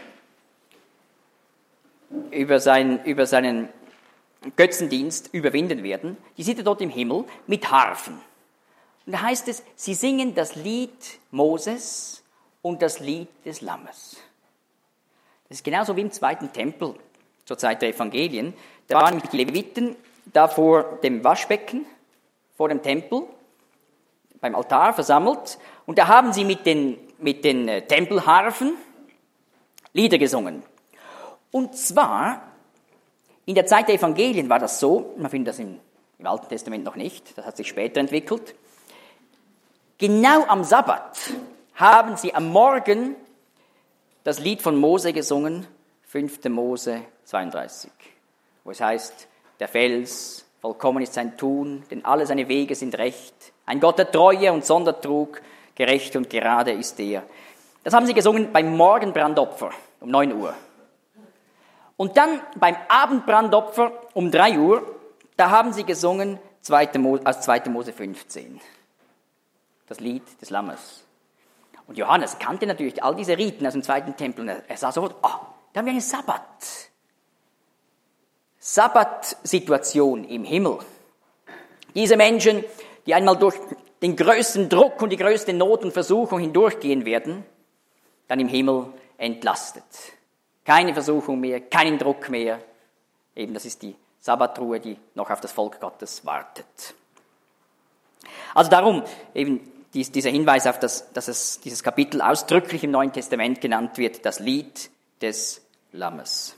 über seinen Götzendienst überwinden werden. Die sieht er dort im Himmel mit Harfen. Und da heißt es, sie singen das Lied Moses und das Lied des Lammes. Das ist genauso wie im zweiten Tempel. zur Zeit der Evangelien. Da waren nämlich die Leviten da vor dem Waschbecken, vor dem Tempel, beim Altar versammelt. Und da haben sie mit den Tempelharfen Lieder gesungen. Und zwar, in der Zeit der Evangelien war das so, man findet das im Alten Testament noch nicht, das hat sich später entwickelt. Genau am Sabbat haben sie am Morgen das Lied von Mose gesungen, 5. Mose 32, wo es heißt, der Fels, vollkommen ist sein Tun, denn alle seine Wege sind recht. Ein Gott der Treue und Sondertrug, gerecht und gerade ist er. Das haben sie gesungen beim Morgenbrandopfer um 9 Uhr. Und dann beim Abendbrandopfer um 3 Uhr, da haben sie gesungen aus 2. Mose 15. Das Lied des Lammes. Und Johannes kannte natürlich all diese Riten aus dem zweiten Tempel. Und er sah sofort, da haben wir eine Sabbat-Situation im Himmel. Diese Menschen, die einmal durch den größten Druck und die größte Not und Versuchung hindurchgehen werden, dann im Himmel entlastet. Keine Versuchung mehr, keinen Druck mehr. Eben, das ist die Sabbatruhe, die noch auf das Volk Gottes wartet. Also darum eben dieser Hinweis auf dass dieses Kapitel ausdrücklich im Neuen Testament genannt wird, das Lied des Lammes.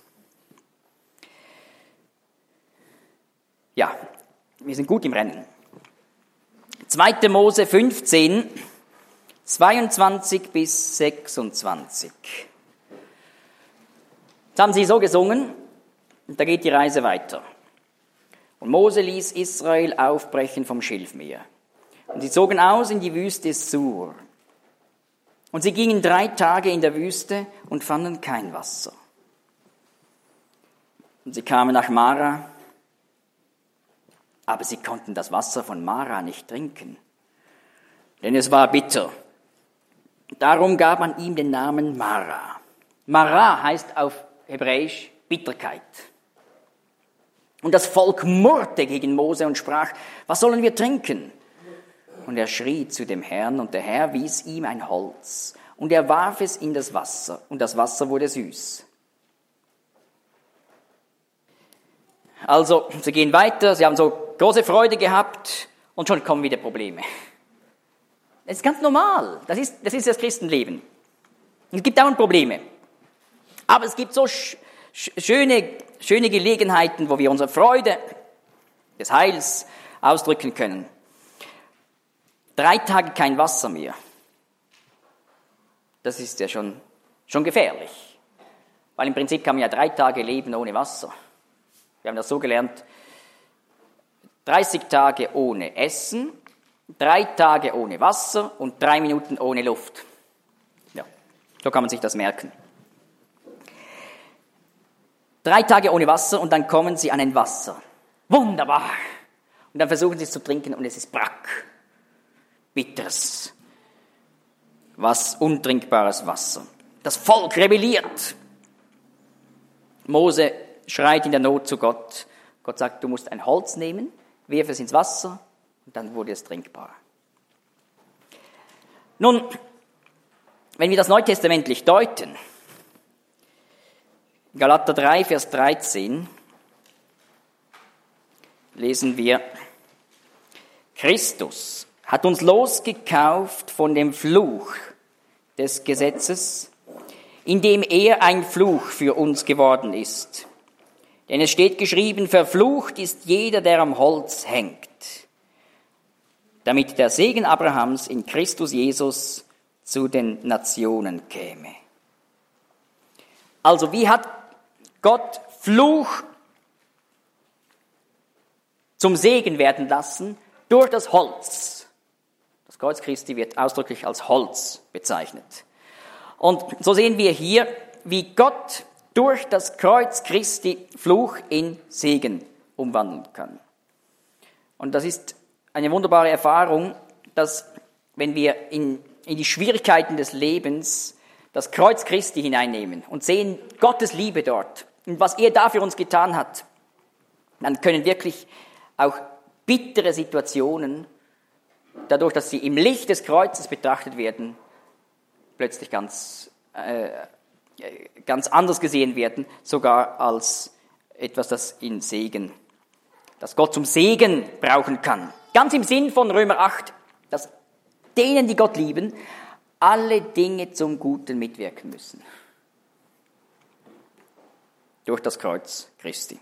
Ja, wir sind gut im Rennen. 2. Mose 15, 22 bis 26. Jetzt haben sie so gesungen, und da geht die Reise weiter. Und Mose ließ Israel aufbrechen vom Schilfmeer. Und sie zogen aus in die Wüste Sur. Und sie gingen 3 Tage in der Wüste und fanden kein Wasser. Und sie kamen nach Mara, aber sie konnten das Wasser von Mara nicht trinken, denn es war bitter. Darum gab man ihm den Namen Mara. Mara heißt auf Hebräisch Bitterkeit. Und das Volk murrte gegen Mose und sprach, was sollen wir trinken? Und er schrie zu dem Herrn, und der Herr wies ihm ein Holz, und er warf es in das Wasser, und das Wasser wurde süß. Also, sie gehen weiter, sie haben so große Freude gehabt, und schon kommen wieder Probleme. Das ist ganz normal, das ist das Christenleben. Es gibt dauernd Probleme. Aber es gibt so schöne Gelegenheiten, wo wir unsere Freude des Heils ausdrücken können. 3 Tage kein Wasser mehr. Das ist ja schon gefährlich. Weil im Prinzip kann man ja 3 Tage leben ohne Wasser. Wir haben das so gelernt. 30 Tage ohne Essen, 3 Tage ohne Wasser und 3 Minuten ohne Luft. Ja, so kann man sich das merken. 3 Tage ohne Wasser und dann kommen sie an ein Wasser. Wunderbar. Und dann versuchen sie es zu trinken und es ist Brack. Bitteres, untrinkbares Wasser. Das Volk rebelliert. Mose schreit in der Not zu Gott. Gott sagt, du musst ein Holz nehmen, wirf es ins Wasser und dann wurde es trinkbar. Nun, wenn wir das neutestamentlich deuten, Galater 3, Vers 13, lesen wir, Christus hat uns losgekauft von dem Fluch des Gesetzes, indem er ein Fluch für uns geworden ist. Denn es steht geschrieben, verflucht ist jeder, der am Holz hängt, damit der Segen Abrahams in Christus Jesus zu den Nationen käme. Also wie hat Gott Fluch zum Segen werden lassen? Durch das Holz. Das Kreuz Christi wird ausdrücklich als Holz bezeichnet. Und so sehen wir hier, wie Gott durch das Kreuz Christi Fluch in Segen umwandeln kann. Und das ist eine wunderbare Erfahrung, dass wenn wir in die Schwierigkeiten des Lebens das Kreuz Christi hineinnehmen und sehen Gottes Liebe dort und was er da für uns getan hat, dann können wirklich auch bittere Situationen, dadurch, dass sie im Licht des Kreuzes betrachtet werden, plötzlich ganz anders gesehen werden, sogar als etwas, das Gott zum Segen brauchen kann. Ganz im Sinn von Römer 8, dass denen, die Gott lieben, alle Dinge zum Guten mitwirken müssen. Durch das Kreuz Christi.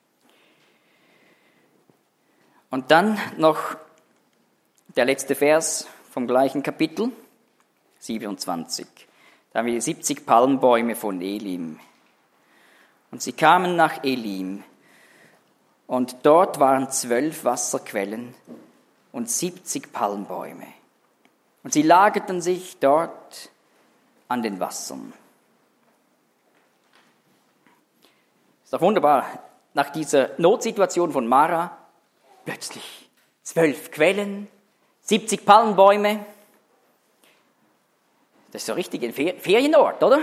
Und dann noch der letzte Vers vom gleichen Kapitel, 27. Da haben wir 70 Palmbäume von Elim. Und sie kamen nach Elim. Und dort waren 12 Wasserquellen und 70 Palmbäume. Und sie lagerten sich dort an den Wassern. Ist doch wunderbar. Nach dieser Notsituation von Mara, plötzlich 12 Quellen, 70 Palmbäume. Das ist so richtig ein Ferienort, oder?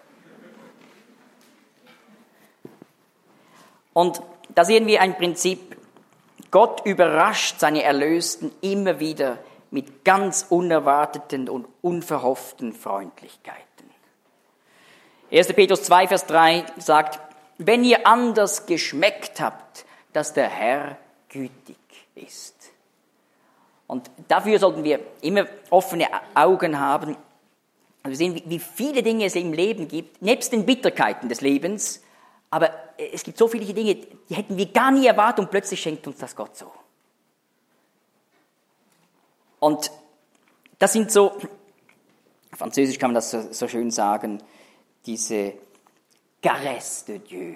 Und da sehen wir ein Prinzip. Gott überrascht seine Erlösten immer wieder mit ganz unerwarteten und unverhofften Freundlichkeiten. 1. Petrus 2, Vers 3 sagt, wenn ihr anders geschmeckt habt, dass der Herr gütig ist. Und dafür sollten wir immer offene Augen haben. Wir sehen, wie viele Dinge es im Leben gibt, nebst den Bitterkeiten des Lebens. Aber es gibt so viele Dinge, die hätten wir gar nie erwartet und plötzlich schenkt uns das Gott so. Und das sind so, auf Französisch kann man das so schön sagen, diese Caresse de Dieu,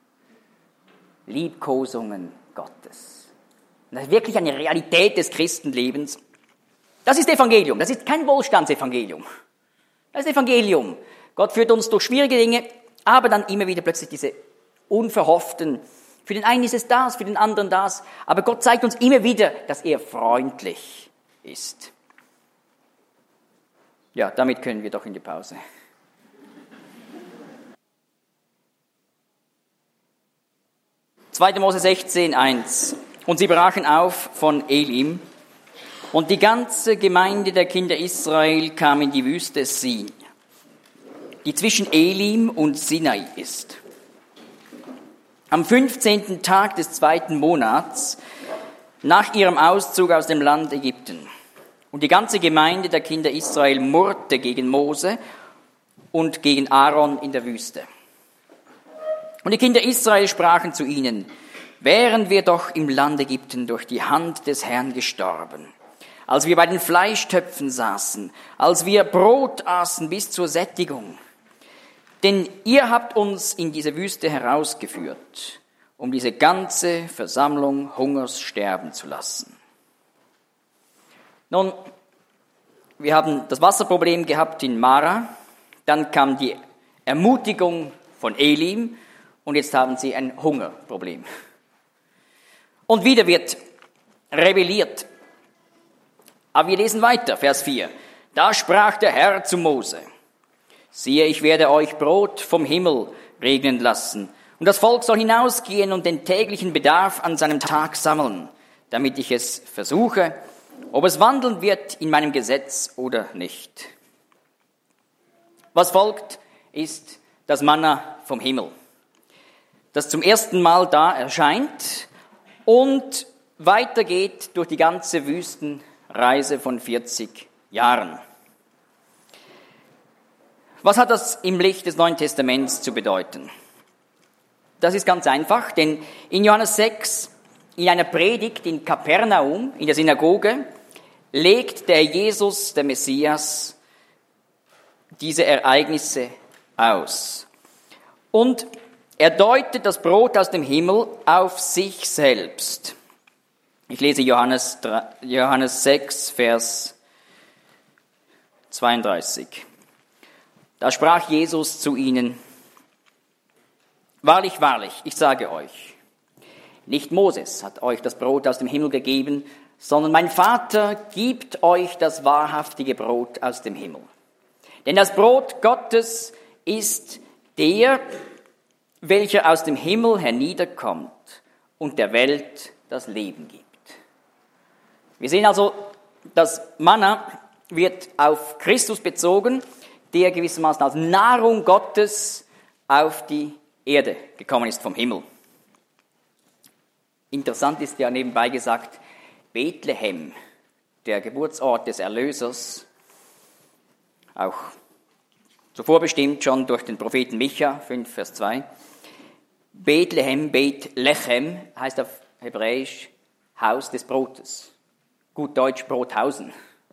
Liebkosungen Gottes. Und das ist wirklich eine Realität des Christenlebens. Das ist Evangelium, das ist kein Wohlstandsevangelium. Das ist Evangelium. Gott führt uns durch schwierige Dinge, aber dann immer wieder plötzlich diese unverhofften, für den einen ist es das, für den anderen das, aber Gott zeigt uns immer wieder, dass er freundlich ist. Ja, damit können wir doch in die Pause. Zweite Mose 16, 1. Und sie brachen auf von Elim, und die ganze Gemeinde der Kinder Israel kam in die Wüste Sin, die zwischen Elim und Sinai ist. Am 15. Tag des 2. Monats nach ihrem Auszug aus dem Land Ägypten. Und die ganze Gemeinde der Kinder Israel murrte gegen Mose und gegen Aaron in der Wüste. Und die Kinder Israel sprachen zu ihnen, wären wir doch im Land Ägypten durch die Hand des Herrn gestorben, als wir bei den Fleischtöpfen saßen, als wir Brot aßen bis zur Sättigung. Denn ihr habt uns in diese Wüste herausgeführt, um diese ganze Versammlung Hungers sterben zu lassen. Nun, wir haben das Wasserproblem gehabt in Mara, dann kam die Ermutigung von Elim und jetzt haben sie ein Hungerproblem. Und wieder wird rebelliert. Aber wir lesen weiter, Vers 4. Da sprach der Herr zu Mose, siehe, ich werde euch Brot vom Himmel regnen lassen, und das Volk soll hinausgehen und den täglichen Bedarf an seinem Tag sammeln, damit ich es versuche, ob es wandeln wird in meinem Gesetz oder nicht. Was folgt, ist das Manna vom Himmel, das zum ersten Mal da erscheint und weitergeht durch die ganze Wüstenreise von 40 Jahren. Was hat das im Licht des Neuen Testaments zu bedeuten? Das ist ganz einfach, denn in Johannes 6, in einer Predigt in Kapernaum, in der Synagoge, legt der Jesus, der Messias, diese Ereignisse aus. Und er deutet das Brot aus dem Himmel auf sich selbst. Ich lese Johannes 6, Vers 32. Da sprach Jesus zu ihnen, wahrlich, wahrlich, ich sage euch, nicht Moses hat euch das Brot aus dem Himmel gegeben, sondern mein Vater gibt euch das wahrhaftige Brot aus dem Himmel. Denn das Brot Gottes ist der, welcher aus dem Himmel herniederkommt und der Welt das Leben gibt. Wir sehen also, das Manna wird auf Christus bezogen, der gewissermaßen als Nahrung Gottes auf die Erde gekommen ist vom Himmel. Interessant ist ja nebenbei gesagt, Bethlehem, der Geburtsort des Erlösers, auch zuvor bestimmt schon durch den Propheten Micha, 5, Vers 2. Bethlehem, Beth-Lechem, heißt auf Hebräisch Haus des Brotes. Gut Deutsch Brothausen.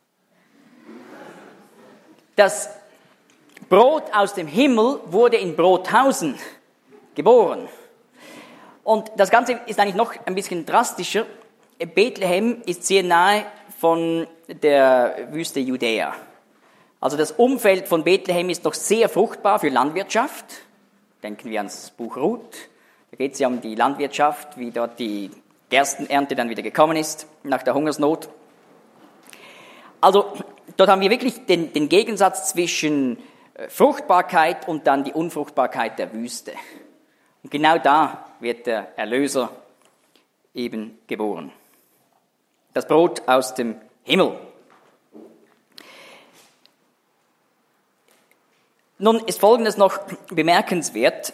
Das Brot aus dem Himmel wurde in Brothausen geboren. Und das Ganze ist eigentlich noch ein bisschen drastischer. Bethlehem ist sehr nahe von der Wüste Judäa. Also das Umfeld von Bethlehem ist noch sehr fruchtbar für Landwirtschaft. Denken wir ans Buch Ruth. Da geht es ja um die Landwirtschaft, wie dort die Gerstenernte dann wieder gekommen ist, nach der Hungersnot. Also dort haben wir wirklich den Gegensatz zwischen Fruchtbarkeit und dann die Unfruchtbarkeit der Wüste. Und genau da wird der Erlöser eben geboren. Das Brot aus dem Himmel. Nun ist Folgendes noch bemerkenswert.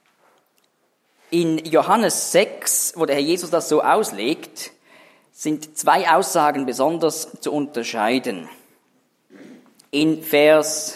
In Johannes 6, wo der Herr Jesus das so auslegt, sind zwei Aussagen besonders zu unterscheiden. In Vers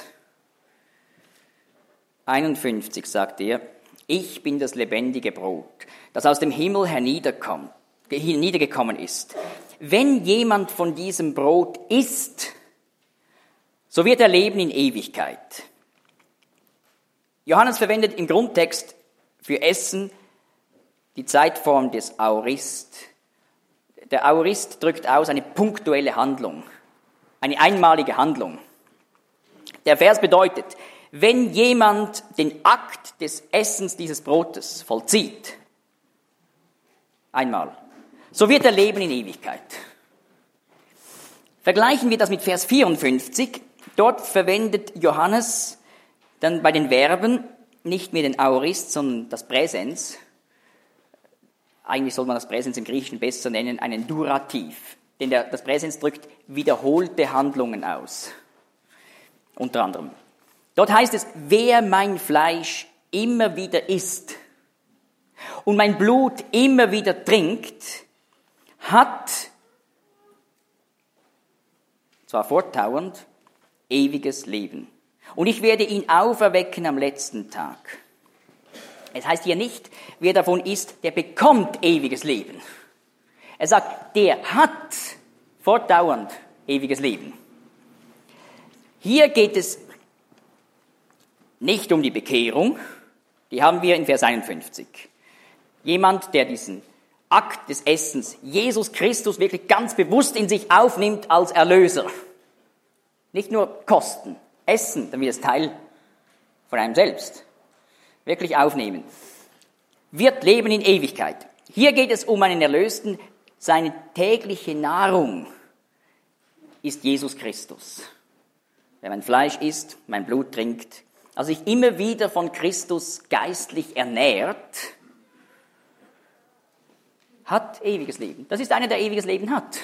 51 sagt er, ich bin das lebendige Brot, das aus dem Himmel herniedergekommen ist. Wenn jemand von diesem Brot isst, so wird er leben in Ewigkeit. Johannes verwendet im Grundtext für Essen die Zeitform des Aorist. Der Aorist drückt aus eine punktuelle Handlung, eine einmalige Handlung. Der Vers bedeutet, wenn jemand den Akt des Essens dieses Brotes vollzieht, einmal, so wird er leben in Ewigkeit. Vergleichen wir das mit Vers 54. Dort verwendet Johannes dann bei den Verben nicht mehr den Aorist, sondern das Präsens. Eigentlich soll man das Präsens im Griechischen besser nennen, einen Durativ. Denn das Präsens drückt wiederholte Handlungen aus. Unter anderem. Dort heißt es, wer mein Fleisch immer wieder isst und mein Blut immer wieder trinkt, hat, zwar fortdauernd, ewiges Leben. Und ich werde ihn auferwecken am letzten Tag. Es heißt hier nicht, wer davon isst, der bekommt ewiges Leben. Er sagt, der hat fortdauernd ewiges Leben. Hier geht es nicht um die Bekehrung, die haben wir in Vers 51. Jemand, der diesen Akt des Essens, Jesus Christus wirklich ganz bewusst in sich aufnimmt als Erlöser. Nicht nur kosten, essen, dann wird es Teil von einem selbst. Wirklich aufnehmen. Wird leben in Ewigkeit. Hier geht es um einen Erlösten. Seine tägliche Nahrung ist Jesus Christus. Wer mein Fleisch isst, mein Blut trinkt, also sich immer wieder von Christus geistlich ernährt, hat ewiges Leben. Das ist einer, der ewiges Leben hat.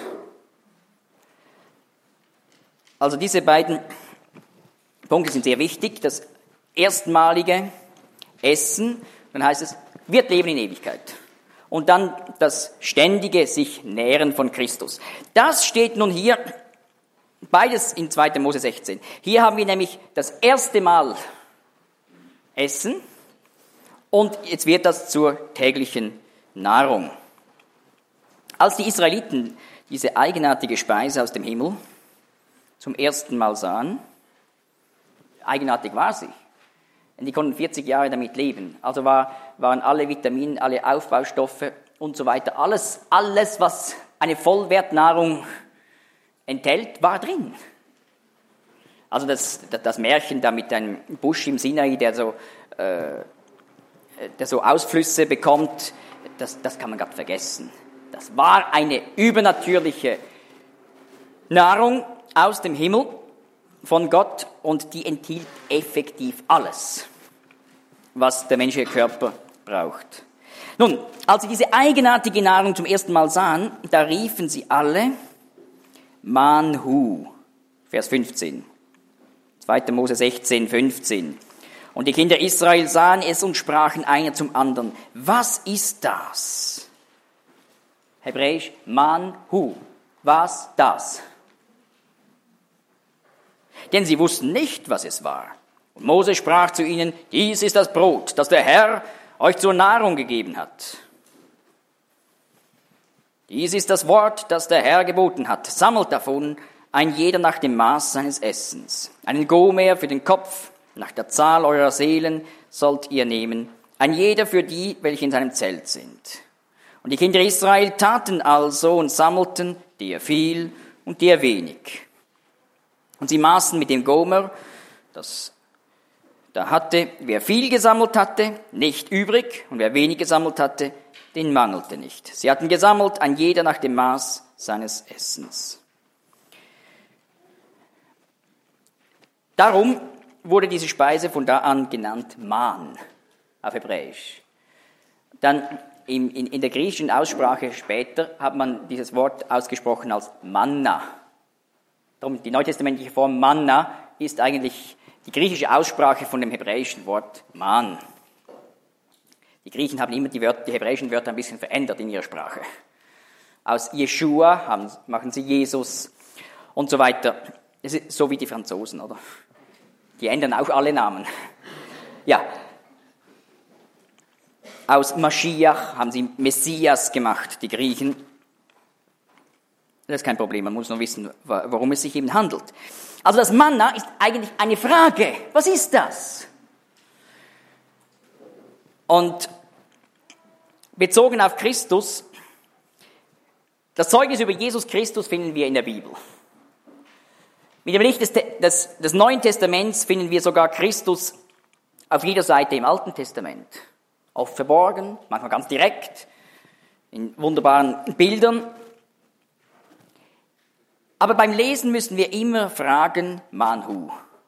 Also diese beiden Punkte sind sehr wichtig. Das erstmalige Essen, dann heißt es, wird leben in Ewigkeit. Und dann das ständige sich nähren von Christus. Das steht nun hier, beides in 2. Mose 16. Hier haben wir nämlich das erste Mal Essen und jetzt wird das zur täglichen Nahrung. Als die Israeliten diese eigenartige Speise aus dem Himmel zum ersten Mal sahen, eigenartig war sie, denn die konnten 40 Jahre damit leben, also waren alle Vitamine, alle Aufbaustoffe und so weiter, alles, was eine Vollwertnahrung enthält, war drin. Also das Märchen da mit einem Busch im Sinai, der so Ausflüsse bekommt, das kann man gerade vergessen. Das war eine übernatürliche Nahrung aus dem Himmel von Gott und die enthielt effektiv alles, was der menschliche Körper braucht. Nun, als sie diese eigenartige Nahrung zum ersten Mal sahen, da riefen sie alle Manhu, Vers 15. 2. Mose 16, 15. Und die Kinder Israel sahen es und sprachen einer zum anderen, was ist das? Hebräisch Manhu. Was das? Denn sie wussten nicht, was es war. Und Mose sprach zu ihnen, dies ist das Brot, das der Herr euch zur Nahrung gegeben hat. Dies ist das Wort, das der Herr geboten hat. Sammelt davon, ein jeder nach dem Maß seines Essens. Einen Gomer für den Kopf, nach der Zahl eurer Seelen sollt ihr nehmen. Ein jeder für die, welche in seinem Zelt sind. Und die Kinder Israel taten also und sammelten, der viel und der wenig. Und sie maßen mit dem Gomer, das da hatte, wer viel gesammelt hatte, nicht übrig, und wer wenig gesammelt hatte, den mangelte nicht. Sie hatten gesammelt, ein jeder nach dem Maß seines Essens. Darum wurde diese Speise von da an genannt Man auf Hebräisch. Dann in der griechischen Aussprache später hat man dieses Wort ausgesprochen als Manna. Darum die neutestamentliche Form Manna ist eigentlich die griechische Aussprache von dem hebräischen Wort Man. Die Griechen haben immer die hebräischen Wörter ein bisschen verändert in ihrer Sprache. Aus Jeshua machen sie Jesus und so weiter. Das ist so wie die Franzosen, oder? Die ändern auch alle Namen. Ja. Aus Maschiach haben sie Messias gemacht, die Griechen. Das ist kein Problem, man muss nur wissen, worum es sich eben handelt. Also das Manna ist eigentlich eine Frage. Was ist das? Und bezogen auf Christus, das Zeugnis über Jesus Christus finden wir in der Bibel. Mit dem Licht des Neuen Testaments finden wir sogar Christus auf jeder Seite im Alten Testament. Oft verborgen, manchmal ganz direkt, in wunderbaren Bildern. Aber beim Lesen müssen wir immer fragen, Manhu.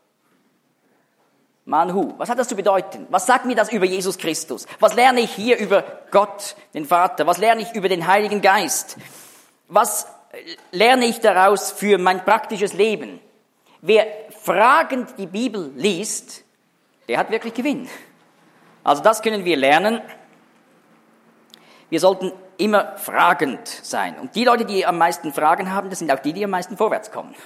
Manhu, was hat das zu bedeuten? Was sagt mir das über Jesus Christus? Was lerne ich hier über Gott, den Vater? Was lerne ich über den Heiligen Geist? Was lerne ich daraus für mein praktisches Leben? Wer fragend die Bibel liest, der hat wirklich Gewinn. Also das können wir lernen. Wir sollten immer fragend sein. Und die Leute, die am meisten Fragen haben, das sind auch die am meisten vorwärts kommen.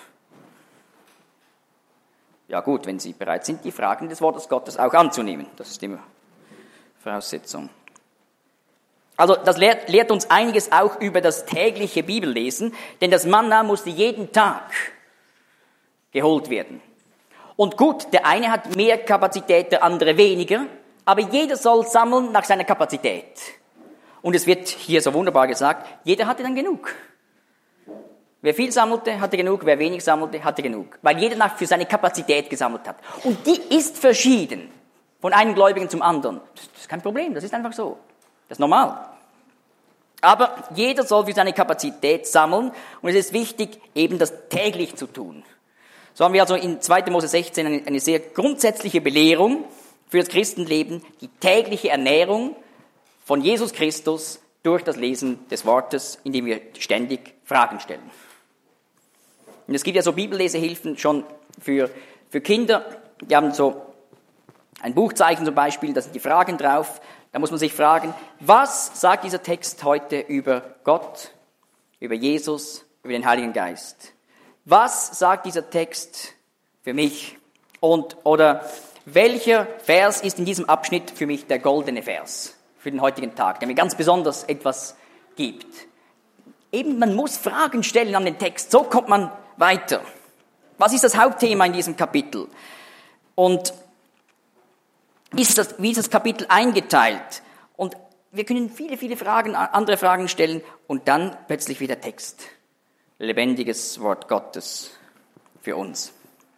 Ja gut, wenn sie bereit sind, die Fragen des Wortes Gottes auch anzunehmen. Das ist immer Voraussetzung. Also das lehrt uns einiges auch über das tägliche Bibellesen, denn das Manna musste jeden Tag geholt werden. Und gut, der eine hat mehr Kapazität, der andere weniger, aber jeder soll sammeln nach seiner Kapazität. Und es wird hier so wunderbar gesagt, jeder hatte dann genug. Wer viel sammelte, hatte genug, wer wenig sammelte, hatte genug. Weil jeder für seine Kapazität gesammelt hat. Und die ist verschieden von einem Gläubigen zum anderen. Das ist kein Problem, das ist einfach so. Das ist normal. Aber jeder soll für seine Kapazität sammeln und es ist wichtig, eben das täglich zu tun. So haben wir also in 2. Mose 16 eine sehr grundsätzliche Belehrung für das Christenleben, die tägliche Ernährung von Jesus Christus durch das Lesen des Wortes, indem wir ständig Fragen stellen. Und es gibt ja so Bibellesehilfen schon für Kinder, die haben so ein Buchzeichen zum Beispiel, da sind die Fragen drauf. Da muss man sich fragen, was sagt dieser Text heute über Gott, über Jesus, über den Heiligen Geist? Was sagt dieser Text für mich? Oder welcher Vers ist in diesem Abschnitt für mich der goldene Vers für den heutigen Tag, der mir ganz besonders etwas gibt? Eben, man muss Fragen stellen an den Text, so kommt man weiter. Was ist das Hauptthema in diesem Kapitel? Und wie ist das Kapitel eingeteilt? Und wir können viele Fragen, andere Fragen stellen und dann plötzlich wieder Text. Lebendiges Wort Gottes für uns.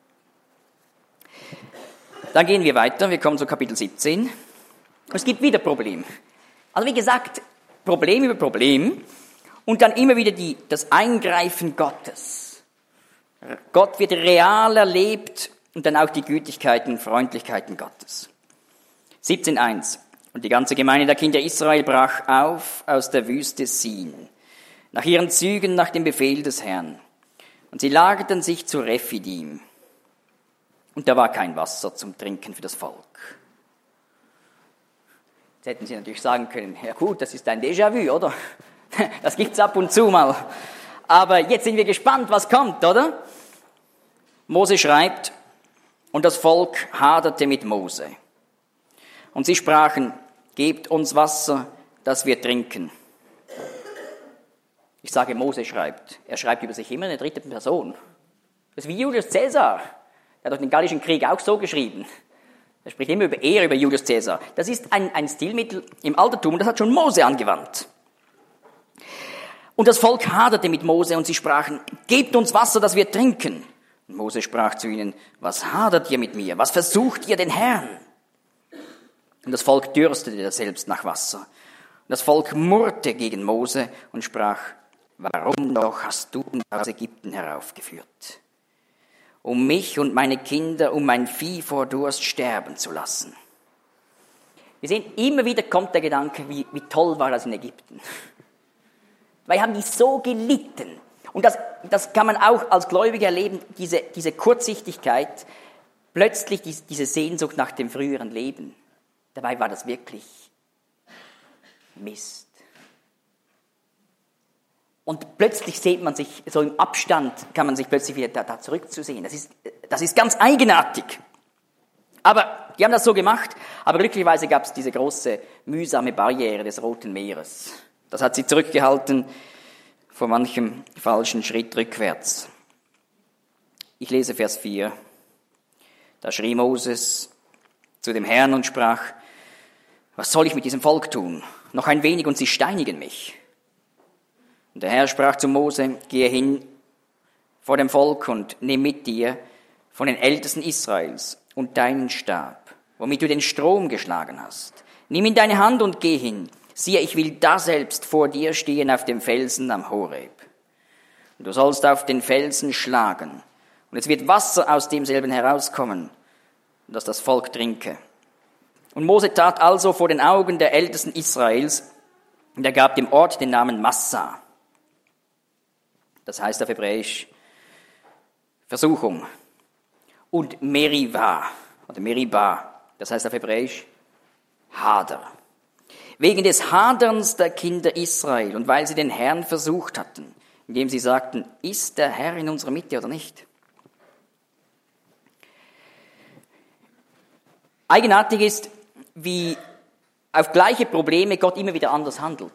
Dann gehen wir weiter, wir kommen zu Kapitel 17. Und es gibt wieder Probleme. Also wie gesagt, Problem über Problem und dann immer wieder das Eingreifen Gottes. Gott wird real erlebt und dann auch die Gütigkeiten, Freundlichkeiten Gottes. 17,1. Und die ganze Gemeinde der Kinder Israel brach auf aus der Wüste Sin, nach ihren Zügen, nach dem Befehl des Herrn. Und sie lagerten sich zu Rephidim. Und da war kein Wasser zum Trinken für das Volk. Jetzt hätten sie natürlich sagen können, ja gut, das ist ein Déjà-vu, oder? Das gibt's ab und zu mal. Aber jetzt sind wir gespannt, was kommt, oder? Mose schreibt, und das Volk haderte mit Mose. Und sie sprachen, gebt uns Wasser, dass wir trinken. Ich sage, Mose schreibt. Er schreibt über sich immer in der dritten Person. Das ist wie Julius Caesar. Er hat doch den Gallischen Krieg auch so geschrieben. Er spricht immer über Julius Caesar. Das ist ein Stilmittel im Altertum, das hat schon Mose angewandt. Und das Volk haderte mit Mose und sie sprachen, gebt uns Wasser, dass wir trinken. Und Mose sprach zu ihnen, was hadert ihr mit mir? Was versucht ihr den Herrn? Und das Volk dürstete selbst nach Wasser. Und das Volk murrte gegen Mose und sprach, warum doch hast du uns aus Ägypten heraufgeführt? Um mich und meine Kinder, um mein Vieh vor Durst sterben zu lassen. Wir sehen, immer wieder kommt der Gedanke, wie toll war das in Ägypten. Weil haben die so gelitten. Und das kann man auch als Gläubiger erleben, diese Kurzsichtigkeit, plötzlich diese Sehnsucht nach dem früheren Leben. Dabei war das wirklich Mist. Und plötzlich sieht man sich, so im Abstand kann man sich plötzlich wieder da zurückzusehen. Das ist ganz eigenartig. Aber die haben das so gemacht, aber glücklicherweise gab es diese große, mühsame Barriere des Roten Meeres. Das hat sie zurückgehalten vor manchem falschen Schritt rückwärts. Ich lese Vers 4. Da schrie Moses zu dem Herrn und sprach, was soll ich mit diesem Volk tun? Noch ein wenig und sie steinigen mich. Und der Herr sprach zu Mose, gehe hin vor dem Volk und nimm mit dir von den Ältesten Israels und deinen Stab, womit du den Strom geschlagen hast. Nimm in deine Hand und geh hin. Siehe, ich will daselbst vor dir stehen auf dem Felsen am Horeb. Und du sollst auf den Felsen schlagen. Und es wird Wasser aus demselben herauskommen, dass das Volk trinke. Und Mose tat also vor den Augen der Ältesten Israels, und er gab dem Ort den Namen Massa. Das heißt auf Hebräisch Versuchung. Und Meribah, das heißt auf Hebräisch Hader. Wegen des Haderns der Kinder Israel und weil sie den Herrn versucht hatten, indem sie sagten, ist der Herr in unserer Mitte oder nicht? Eigenartig ist, wie auf gleiche Probleme Gott immer wieder anders handelt.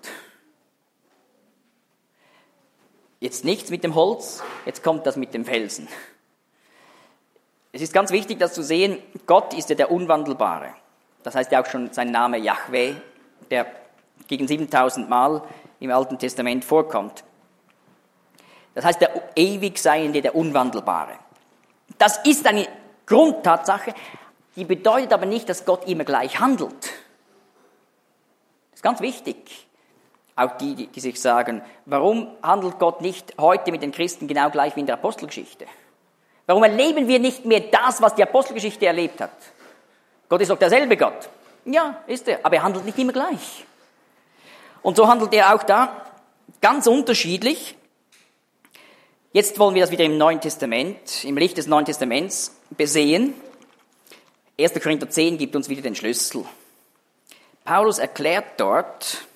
Jetzt nichts mit dem Holz, jetzt kommt das mit dem Felsen. Es ist ganz wichtig, das zu sehen, Gott ist ja der Unwandelbare. Das heißt ja auch schon sein Name Jahweh, der gegen 7000 Mal im Alten Testament vorkommt. Das heißt der ewig Seiende, der Unwandelbare. Das ist eine Grundtatsache, die bedeutet aber nicht, dass Gott immer gleich handelt. Das ist ganz wichtig. Auch die sich sagen, warum handelt Gott nicht heute mit den Christen genau gleich wie in der Apostelgeschichte? Warum erleben wir nicht mehr das, was die Apostelgeschichte erlebt hat? Gott ist doch derselbe Gott. Ja, ist er, aber er handelt nicht immer gleich. Und so handelt er auch da ganz unterschiedlich. Jetzt wollen wir das wieder im Neuen Testament, im Licht des Neuen Testaments besehen. 1. Korinther 10 gibt uns wieder den Schlüssel. Paulus erklärt dort,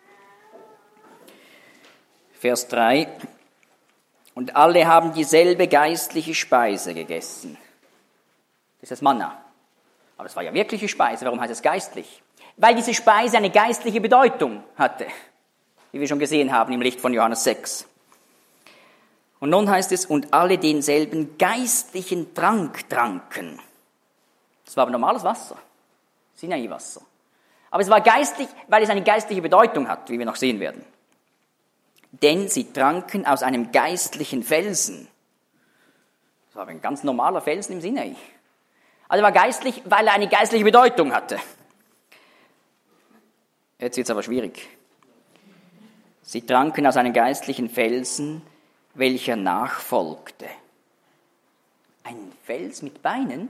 Vers 3, und alle haben dieselbe geistliche Speise gegessen. Das ist das Manna. Aber es war ja wirkliche Speise. Warum heißt es geistlich? Weil diese Speise eine geistliche Bedeutung hatte, wie wir schon gesehen haben im Licht von Johannes 6. Und nun heißt es, und alle denselben geistlichen Trank tranken. Das war aber normales Wasser, Sinai-Wasser. Aber es war geistlich, weil es eine geistliche Bedeutung hat, wie wir noch sehen werden. Denn sie tranken aus einem geistlichen Felsen. Das war ein ganz normaler Felsen im Sinai. Also er war geistlich, weil er eine geistliche Bedeutung hatte. Jetzt wird es aber schwierig. Sie tranken aus einem geistlichen Felsen, welcher nachfolgte. Ein Fels mit Beinen?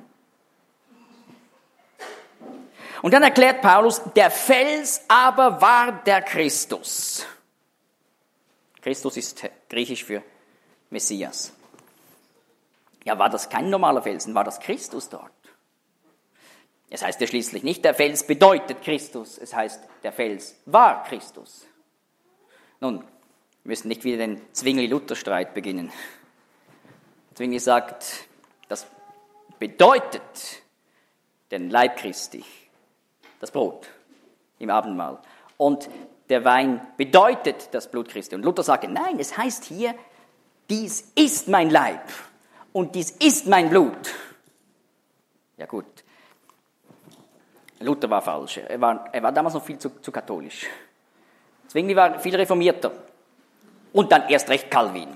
Und dann erklärt Paulus, der Fels aber war der Christus. Christus ist griechisch für Messias. Ja, war das kein normaler Felsen, war das Christus dort? Es heißt ja schließlich nicht, der Fels bedeutet Christus, es heißt, der Fels war Christus. Nun, wir müssen nicht wieder den Zwingli-Luther-Streit beginnen. Zwingli sagt, das bedeutet den Leib Christi, das Brot im Abendmahl. Und der Wein bedeutet das Blut Christi. Und Luther sagte, nein, es heißt hier, dies ist mein Leib und dies ist mein Blut. Ja gut, Luther war falsch. Er war damals noch viel zu katholisch. Zwingli war viel reformierter. Und dann erst recht Calvin.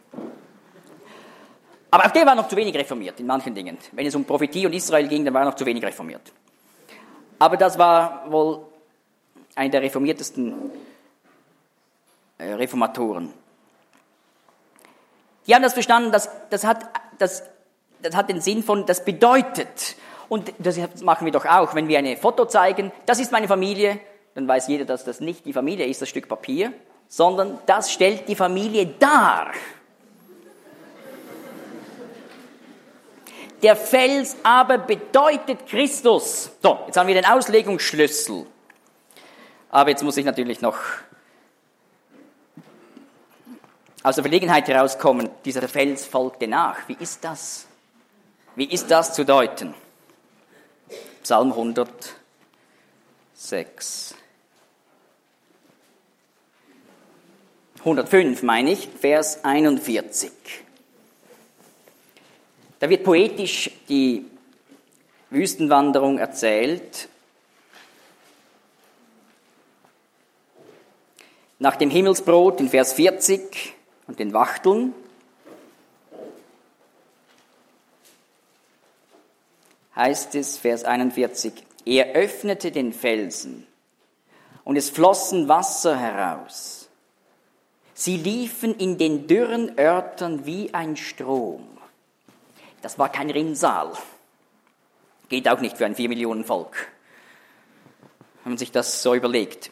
Aber auch der war noch zu wenig reformiert in manchen Dingen. Wenn es um Prophetie und Israel ging, dann war er noch zu wenig reformiert. Aber das war wohl einer der reformiertesten Reformatoren. Die haben das verstanden, das hat den Sinn von, das bedeutet. Und das machen wir doch auch, wenn wir ein Foto zeigen, das ist meine Familie, dann weiß jeder, dass das nicht die Familie ist, das Stück Papier, sondern das stellt die Familie dar. Der Fels aber bedeutet Christus. So, jetzt haben wir den Auslegungsschlüssel. Aber jetzt muss ich natürlich noch aus der Verlegenheit herauskommen, dieser Fels folgte nach. Wie ist das? Wie ist das zu deuten? Psalm 106. 105 meine ich, Vers 41. Da wird poetisch die Wüstenwanderung erzählt. Nach dem Himmelsbrot in Vers 40 und den Wachteln heißt es, Vers 41, er öffnete den Felsen und es flossen Wasser heraus. Sie liefen in den dürren Örtern wie ein Strom. Das war kein Rinnsal. Geht auch nicht für ein 4 Millionen Volk. Wenn man sich das so überlegt.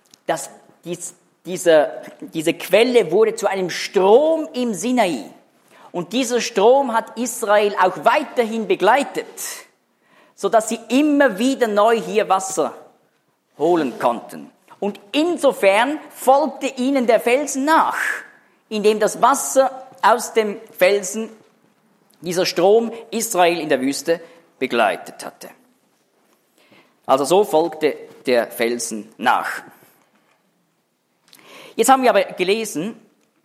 Diese Quelle wurde zu einem Strom im Sinai. Und dieser Strom hat Israel auch weiterhin begleitet, sodass sie immer wieder neu hier Wasser holen konnten. Und insofern folgte ihnen der Felsen nach, indem das Wasser aus dem Felsen, dieser Strom, Israel in der Wüste begleitet hatte. Also so folgte der Felsen nach. Jetzt haben wir aber gelesen,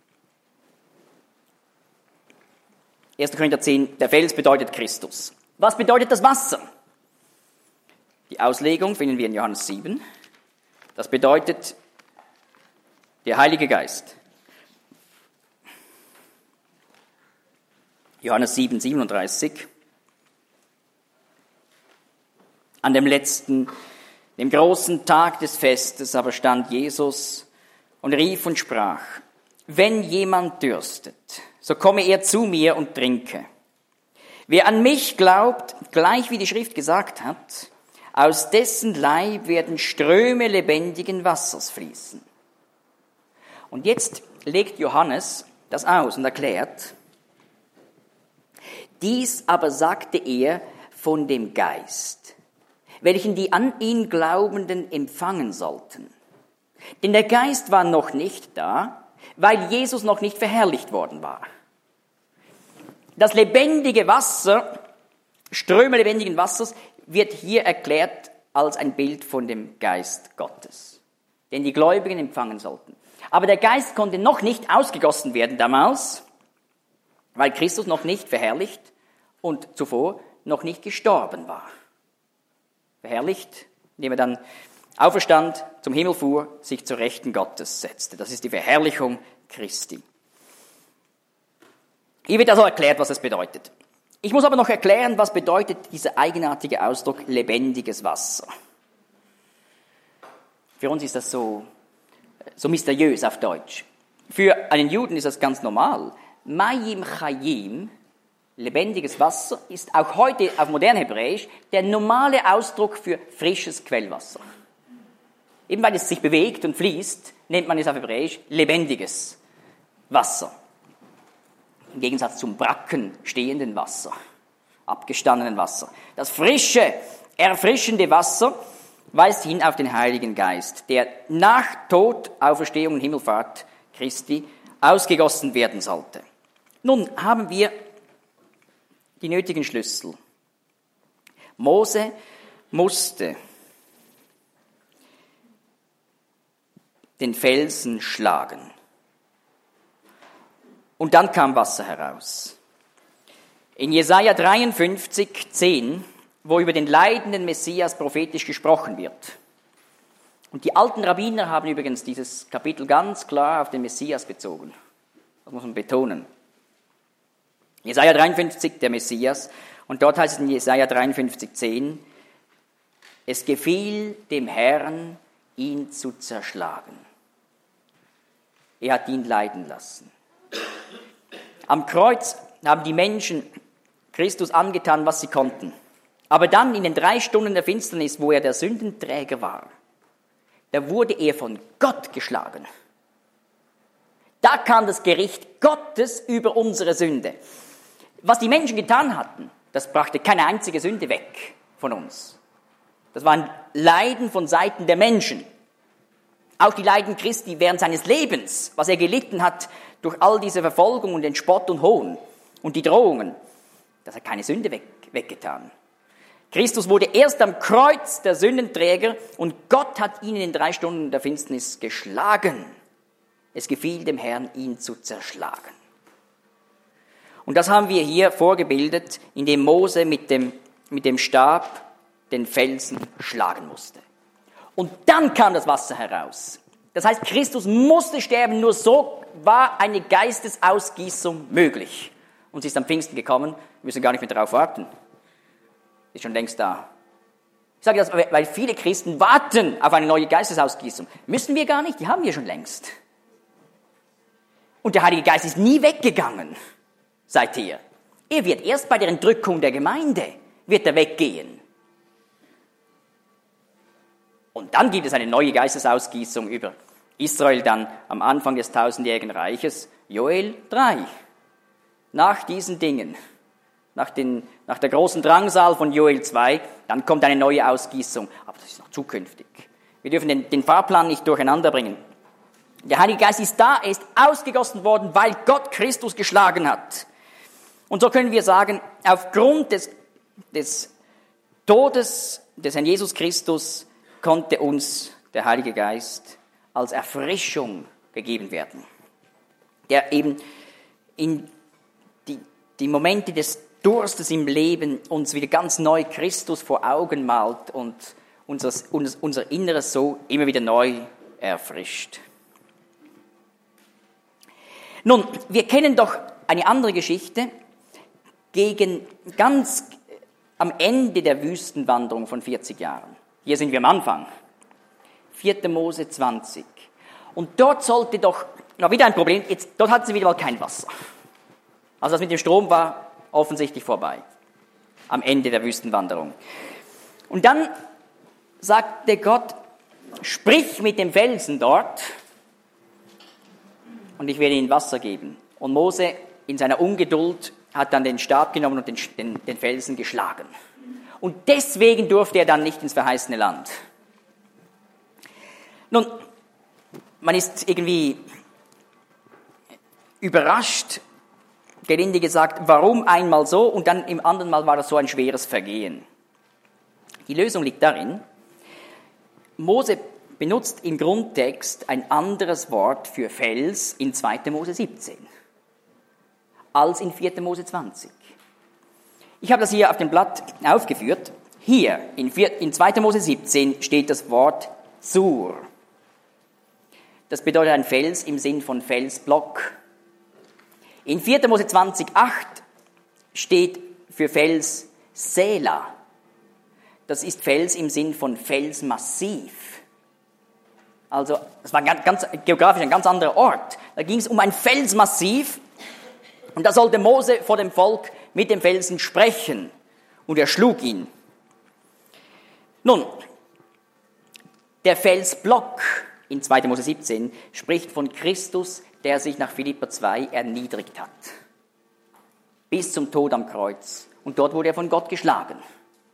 1. Korinther 10, der Fels bedeutet Christus. Was bedeutet das Wasser? Die Auslegung finden wir in Johannes 7. Das bedeutet der Heilige Geist. Johannes 7, 37. An dem großen Tag des Festes aber stand Jesus und rief und sprach, wenn jemand dürstet, so komme er zu mir und trinke. Wer an mich glaubt, gleich wie die Schrift gesagt hat, aus dessen Leib werden Ströme lebendigen Wassers fließen. Und jetzt legt Johannes das aus und erklärt, dies aber sagte er von dem Geist, welchen die an ihn Glaubenden empfangen sollten. Denn der Geist war noch nicht da, weil Jesus noch nicht verherrlicht worden war. Das lebendige Wasser, Ströme lebendigen Wassers, wird hier erklärt als ein Bild von dem Geist Gottes, den die Gläubigen empfangen sollten. Aber der Geist konnte noch nicht ausgegossen werden damals, weil Christus noch nicht verherrlicht und zuvor noch nicht gestorben war. Verherrlicht, indem er dann auferstand, zum Himmel fuhr, sich zur Rechten Gottes setzte. Das ist die Verherrlichung Christi. Hier wird also erklärt, was es bedeutet. Ich muss aber noch erklären, was bedeutet dieser eigenartige Ausdruck lebendiges Wasser. Für uns ist das so mysteriös auf Deutsch. Für einen Juden ist das ganz normal. Mayim Chayim, lebendiges Wasser, ist auch heute auf modern Hebräisch der normale Ausdruck für frisches Quellwasser. Eben weil es sich bewegt und fließt, nennt man es auf Hebräisch lebendiges Wasser. Im Gegensatz zum Bracken stehenden Wasser, abgestandenen Wasser. Das frische, erfrischende Wasser weist hin auf den Heiligen Geist, der nach Tod, Auferstehung und Himmelfahrt Christi ausgegossen werden sollte. Nun haben wir die nötigen Schlüssel. Mose musste den Felsen schlagen. Und dann kam Wasser heraus. In Jesaja 53, 10, wo über den leidenden Messias prophetisch gesprochen wird. Und die alten Rabbiner haben übrigens dieses Kapitel ganz klar auf den Messias bezogen. Das muss man betonen. Jesaja 53, der Messias. Und dort heißt es in Jesaja 53, 10, es gefiel dem Herrn, ihn zu zerschlagen. Er hat ihn leiden lassen. Am Kreuz haben die Menschen Christus angetan, was sie konnten. Aber dann in den 3 Stunden der Finsternis, wo er der Sündenträger war, da wurde er von Gott geschlagen. Da kam das Gericht Gottes über unsere Sünde. Was die Menschen getan hatten, das brachte keine einzige Sünde weg von uns. Das waren Leiden von Seiten der Menschen. Auch die Leiden Christi während seines Lebens, was er gelitten hat durch all diese Verfolgung und den Spott und Hohn und die Drohungen, das hat keine Sünde weggetan. Christus wurde erst am Kreuz der Sündenträger und Gott hat ihn in den 3 Stunden der Finsternis geschlagen. Es gefiel dem Herrn, ihn zu zerschlagen. Und das haben wir hier vorgebildet, indem Mose mit dem Stab den Felsen schlagen musste. Und dann kam das Wasser heraus. Das heißt, Christus musste sterben, nur so war eine Geistesausgießung möglich. Und sie ist am Pfingsten gekommen, wir müssen gar nicht mehr darauf warten. Ist schon längst da. Ich sage das, weil viele Christen warten auf eine neue Geistesausgießung. Müssen wir gar nicht, die haben wir schon längst. Und der Heilige Geist ist nie weggegangen seither. Er wird erst bei der Entrückung der Gemeinde, wird er weggehen. Und dann gibt es eine neue Geistesausgießung über Israel dann am Anfang des 1000-jährigen Reiches, Joel 3. Nach diesen Dingen, nach der großen Drangsal von Joel 2, dann kommt eine neue Ausgießung. Aber das ist noch zukünftig. Wir dürfen den Fahrplan nicht durcheinander bringen. Der Heilige Geist ist da, er ist ausgegossen worden, weil Gott Christus geschlagen hat. Und so können wir sagen, aufgrund des Todes des Herrn Jesus Christus konnte uns der Heilige Geist als Erfrischung gegeben werden, der eben in die Momente des Durstes im Leben uns wieder ganz neu Christus vor Augen malt und unser Inneres so immer wieder neu erfrischt. Nun, wir kennen doch eine andere Geschichte gegen ganz am Ende der Wüstenwanderung von 40 Jahren. Hier sind wir am Anfang. 4. Mose 20. Und dort sollte doch, noch wieder ein Problem, dort hatten sie wieder mal kein Wasser. Also das mit dem Strom war offensichtlich vorbei. Am Ende der Wüstenwanderung. Und dann sagte Gott, sprich mit dem Felsen dort und ich werde ihnen Wasser geben. Und Mose in seiner Ungeduld hat dann den Stab genommen und den Felsen geschlagen. Und deswegen durfte er dann nicht ins verheißene Land. Nun, man ist irgendwie überrascht, gelinde gesagt, warum einmal so und dann im anderen Mal war das so ein schweres Vergehen. Die Lösung liegt darin, Mose benutzt im Grundtext ein anderes Wort für Fels in 2. Mose 17 als in 4. Mose 20. Ich habe das hier auf dem Blatt aufgeführt. Hier in 2. Mose 17 steht das Wort Sur. Das bedeutet ein Fels im Sinn von Felsblock. In 4. Mose 20, 8 steht für Fels Sela. Das ist Fels im Sinn von Felsmassiv. Also, das war geografisch ein ganz anderer Ort. Da ging es um ein Felsmassiv und da sollte Mose vor dem Volk mit dem Felsen sprechen und er schlug ihn. Nun, der Felsblock in 2. Mose 17 spricht von Christus, der sich nach Philipper 2 erniedrigt hat. Bis zum Tod am Kreuz. Und dort wurde er von Gott geschlagen.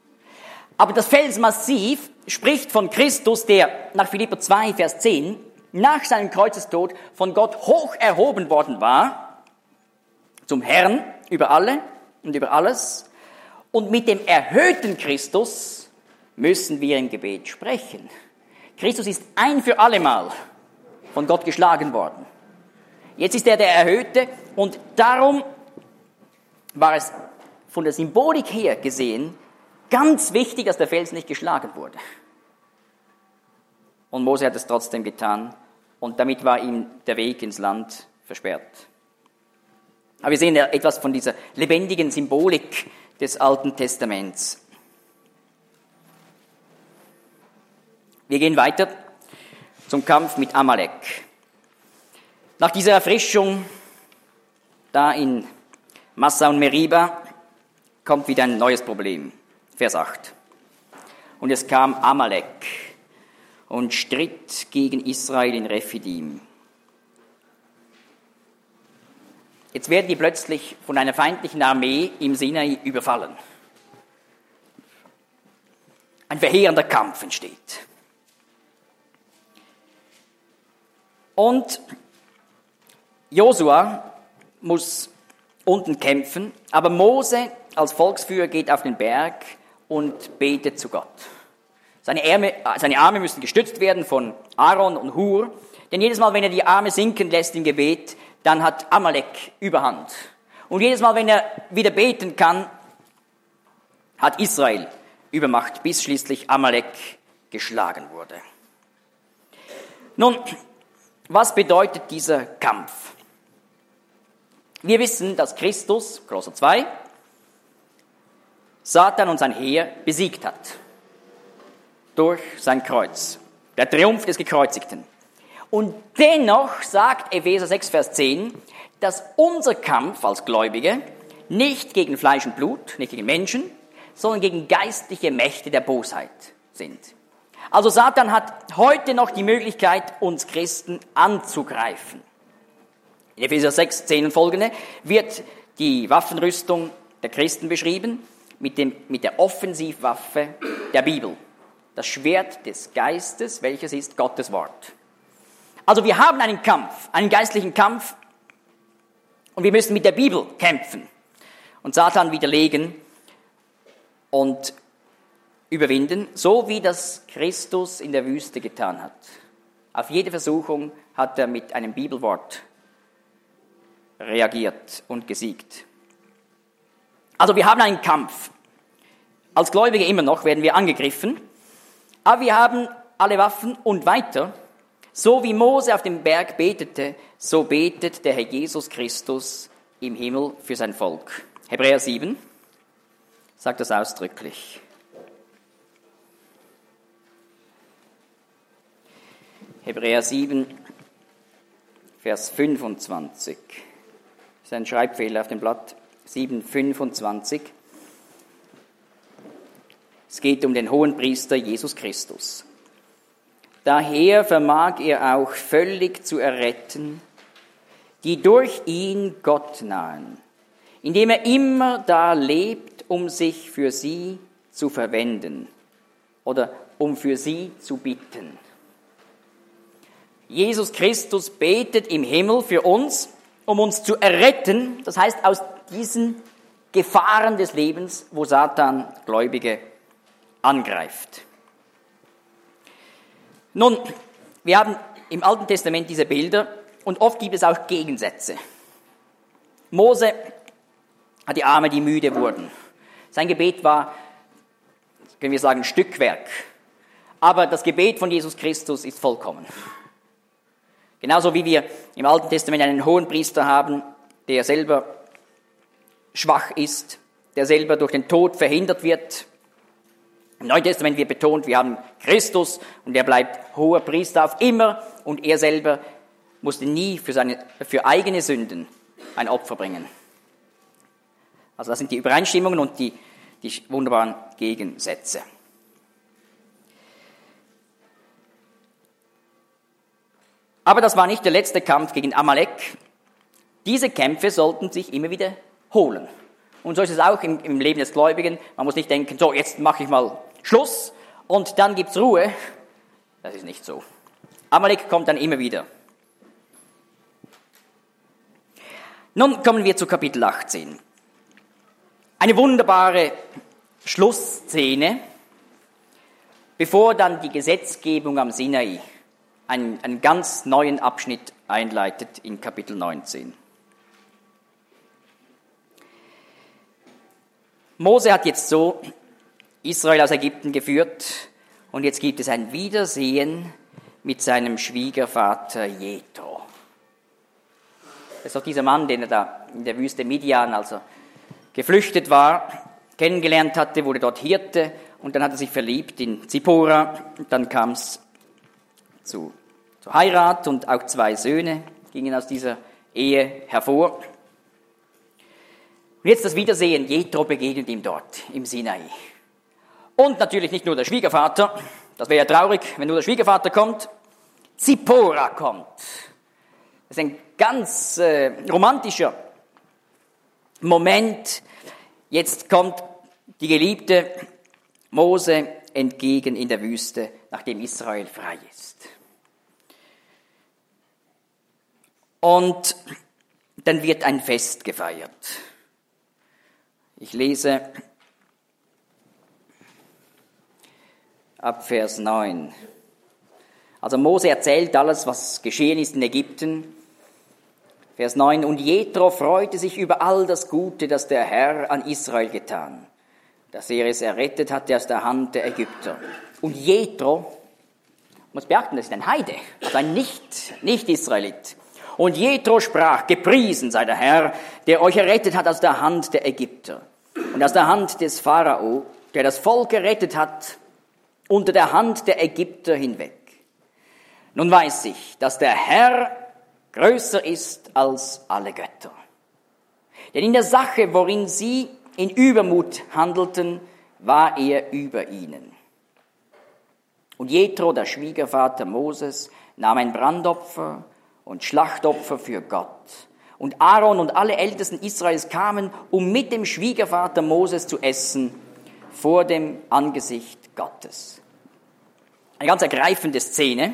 Aber das Felsmassiv spricht von Christus, der nach Philipper 2, Vers 10 nach seinem Kreuzestod von Gott hoch erhoben worden war, zum Herrn über alle und über alles. Und mit dem erhöhten Christus müssen wir im Gebet sprechen. Christus ist ein für allemal von Gott geschlagen worden. Jetzt ist er der Erhöhte und darum war es von der Symbolik her gesehen ganz wichtig, dass der Fels nicht geschlagen wurde. Und Mose hat es trotzdem getan und damit war ihm der Weg ins Land versperrt. Aber wir sehen ja etwas von dieser lebendigen Symbolik des Alten Testaments. Wir gehen weiter zum Kampf mit Amalek. Nach dieser Erfrischung da in Massa und Meriba kommt wieder ein neues Problem. Vers 8. Und es kam Amalek und stritt gegen Israel in Rephidim. Jetzt werden die plötzlich von einer feindlichen Armee im Sinai überfallen. Ein verheerender Kampf entsteht. Und Josua muss unten kämpfen, aber Mose als Volksführer geht auf den Berg und betet zu Gott. Seine Arme müssen gestützt werden von Aaron und Hur, denn jedes Mal, wenn er die Arme sinken lässt im Gebet, dann hat Amalek Überhand. Und jedes Mal, wenn er wieder beten kann, hat Israel Übermacht, bis schließlich Amalek geschlagen wurde. Nun, was bedeutet dieser Kampf? Wir wissen, dass Christus, Kolosser 2, Satan und sein Heer besiegt hat. Durch sein Kreuz. Der Triumph des Gekreuzigten. Und dennoch sagt Epheser 6, Vers 10, dass unser Kampf als Gläubige nicht gegen Fleisch und Blut, nicht gegen Menschen, sondern gegen geistliche Mächte der Bosheit sind. Also Satan hat heute noch die Möglichkeit, uns Christen anzugreifen. In Epheser 6, 10 und folgende wird die Waffenrüstung der Christen beschrieben mit der Offensivwaffe der Bibel. Das Schwert des Geistes, welches ist Gottes Wort. Also wir haben einen Kampf, einen geistlichen Kampf und wir müssen mit der Bibel kämpfen und Satan widerlegen und überwinden, so wie das Christus in der Wüste getan hat. Auf jede Versuchung hat er mit einem Bibelwort reagiert und gesiegt. Also wir haben einen Kampf. Als Gläubige immer noch werden wir angegriffen, aber wir haben alle Waffen und weiter. So wie Mose auf dem Berg betete, so betet der Herr Jesus Christus im Himmel für sein Volk. Hebräer 7 sagt das ausdrücklich. Hebräer 7, Vers 25. Das ist ein Schreibfehler auf dem Blatt. 7, 25. Es geht um den Hohenpriester Jesus Christus. Daher vermag er auch völlig zu erretten, die durch ihn Gott nahen, indem er immer da lebt, um sich für sie zu verwenden oder um für sie zu bitten. Jesus Christus betet im Himmel für uns, um uns zu erretten, das heißt aus diesen Gefahren des Lebens, wo Satan Gläubige angreift. Nun, wir haben im Alten Testament diese Bilder und oft gibt es auch Gegensätze. Mose hat die Arme, die müde wurden. Sein Gebet war, können wir sagen, Stückwerk. Aber das Gebet von Jesus Christus ist vollkommen. Genauso wie wir im Alten Testament einen Hohenpriester haben, der selber schwach ist, der selber durch den Tod verhindert wird. Im Neuen Testament wird betont, wir haben Christus und er bleibt hoher Priester auf immer und er selber musste nie für eigene Sünden ein Opfer bringen. Also das sind die Übereinstimmungen und die wunderbaren Gegensätze. Aber das war nicht der letzte Kampf gegen Amalek. Diese Kämpfe sollten sich immer wiederholen. Und so ist es auch im Leben des Gläubigen. Man muss nicht denken, so, jetzt mache ich mal Schluss und dann gibt's Ruhe. Das ist nicht so. Amalek kommt dann immer wieder. Nun kommen wir zu Kapitel 18. Eine wunderbare Schlussszene, bevor dann die Gesetzgebung am Sinai einen ganz neuen Abschnitt einleitet in Kapitel 19. Mose hat jetzt so Israel aus Ägypten geführt und jetzt gibt es ein Wiedersehen mit seinem Schwiegervater Jethro. Das ist doch dieser Mann, den er da in der Wüste Midian, also geflüchtet war, kennengelernt hatte, wurde dort Hirte und dann hat er sich verliebt in Zippora. Und dann kam es zur Heirat und auch 2 Söhne gingen aus dieser Ehe hervor. Und jetzt das Wiedersehen, Jethro begegnet ihm dort im Sinai. Und natürlich nicht nur der Schwiegervater, das wäre ja traurig, wenn nur der Schwiegervater kommt, Zippora kommt. Das ist ein ganz romantischer Moment. Jetzt kommt die Geliebte Mose entgegen in der Wüste, nachdem Israel frei ist. Und dann wird ein Fest gefeiert. Ich lese ab Vers 9. Also Mose erzählt alles, was geschehen ist in Ägypten. Vers 9. Und Jethro freute sich über all das Gute, das der Herr an Israel getan, dass er es errettet hatte aus der Hand der Ägypter. Und Jethro, muss beachten, das ist ein Heide, also ein Nicht-Israelit. Und Jethro sprach, gepriesen sei der Herr, der euch errettet hat aus der Hand der Ägypter und aus der Hand des Pharao, der das Volk gerettet hat unter der Hand der Ägypter hinweg. Nun weiß ich, dass der Herr größer ist als alle Götter. Denn in der Sache, worin sie in Übermut handelten, war er über ihnen. Und Jethro, der Schwiegervater Moses, nahm ein Brandopfer und Schlachtopfer für Gott. Und Aaron und alle Ältesten Israels kamen, um mit dem Schwiegervater Moses zu essen, vor dem Angesicht Gottes. Eine ganz ergreifende Szene.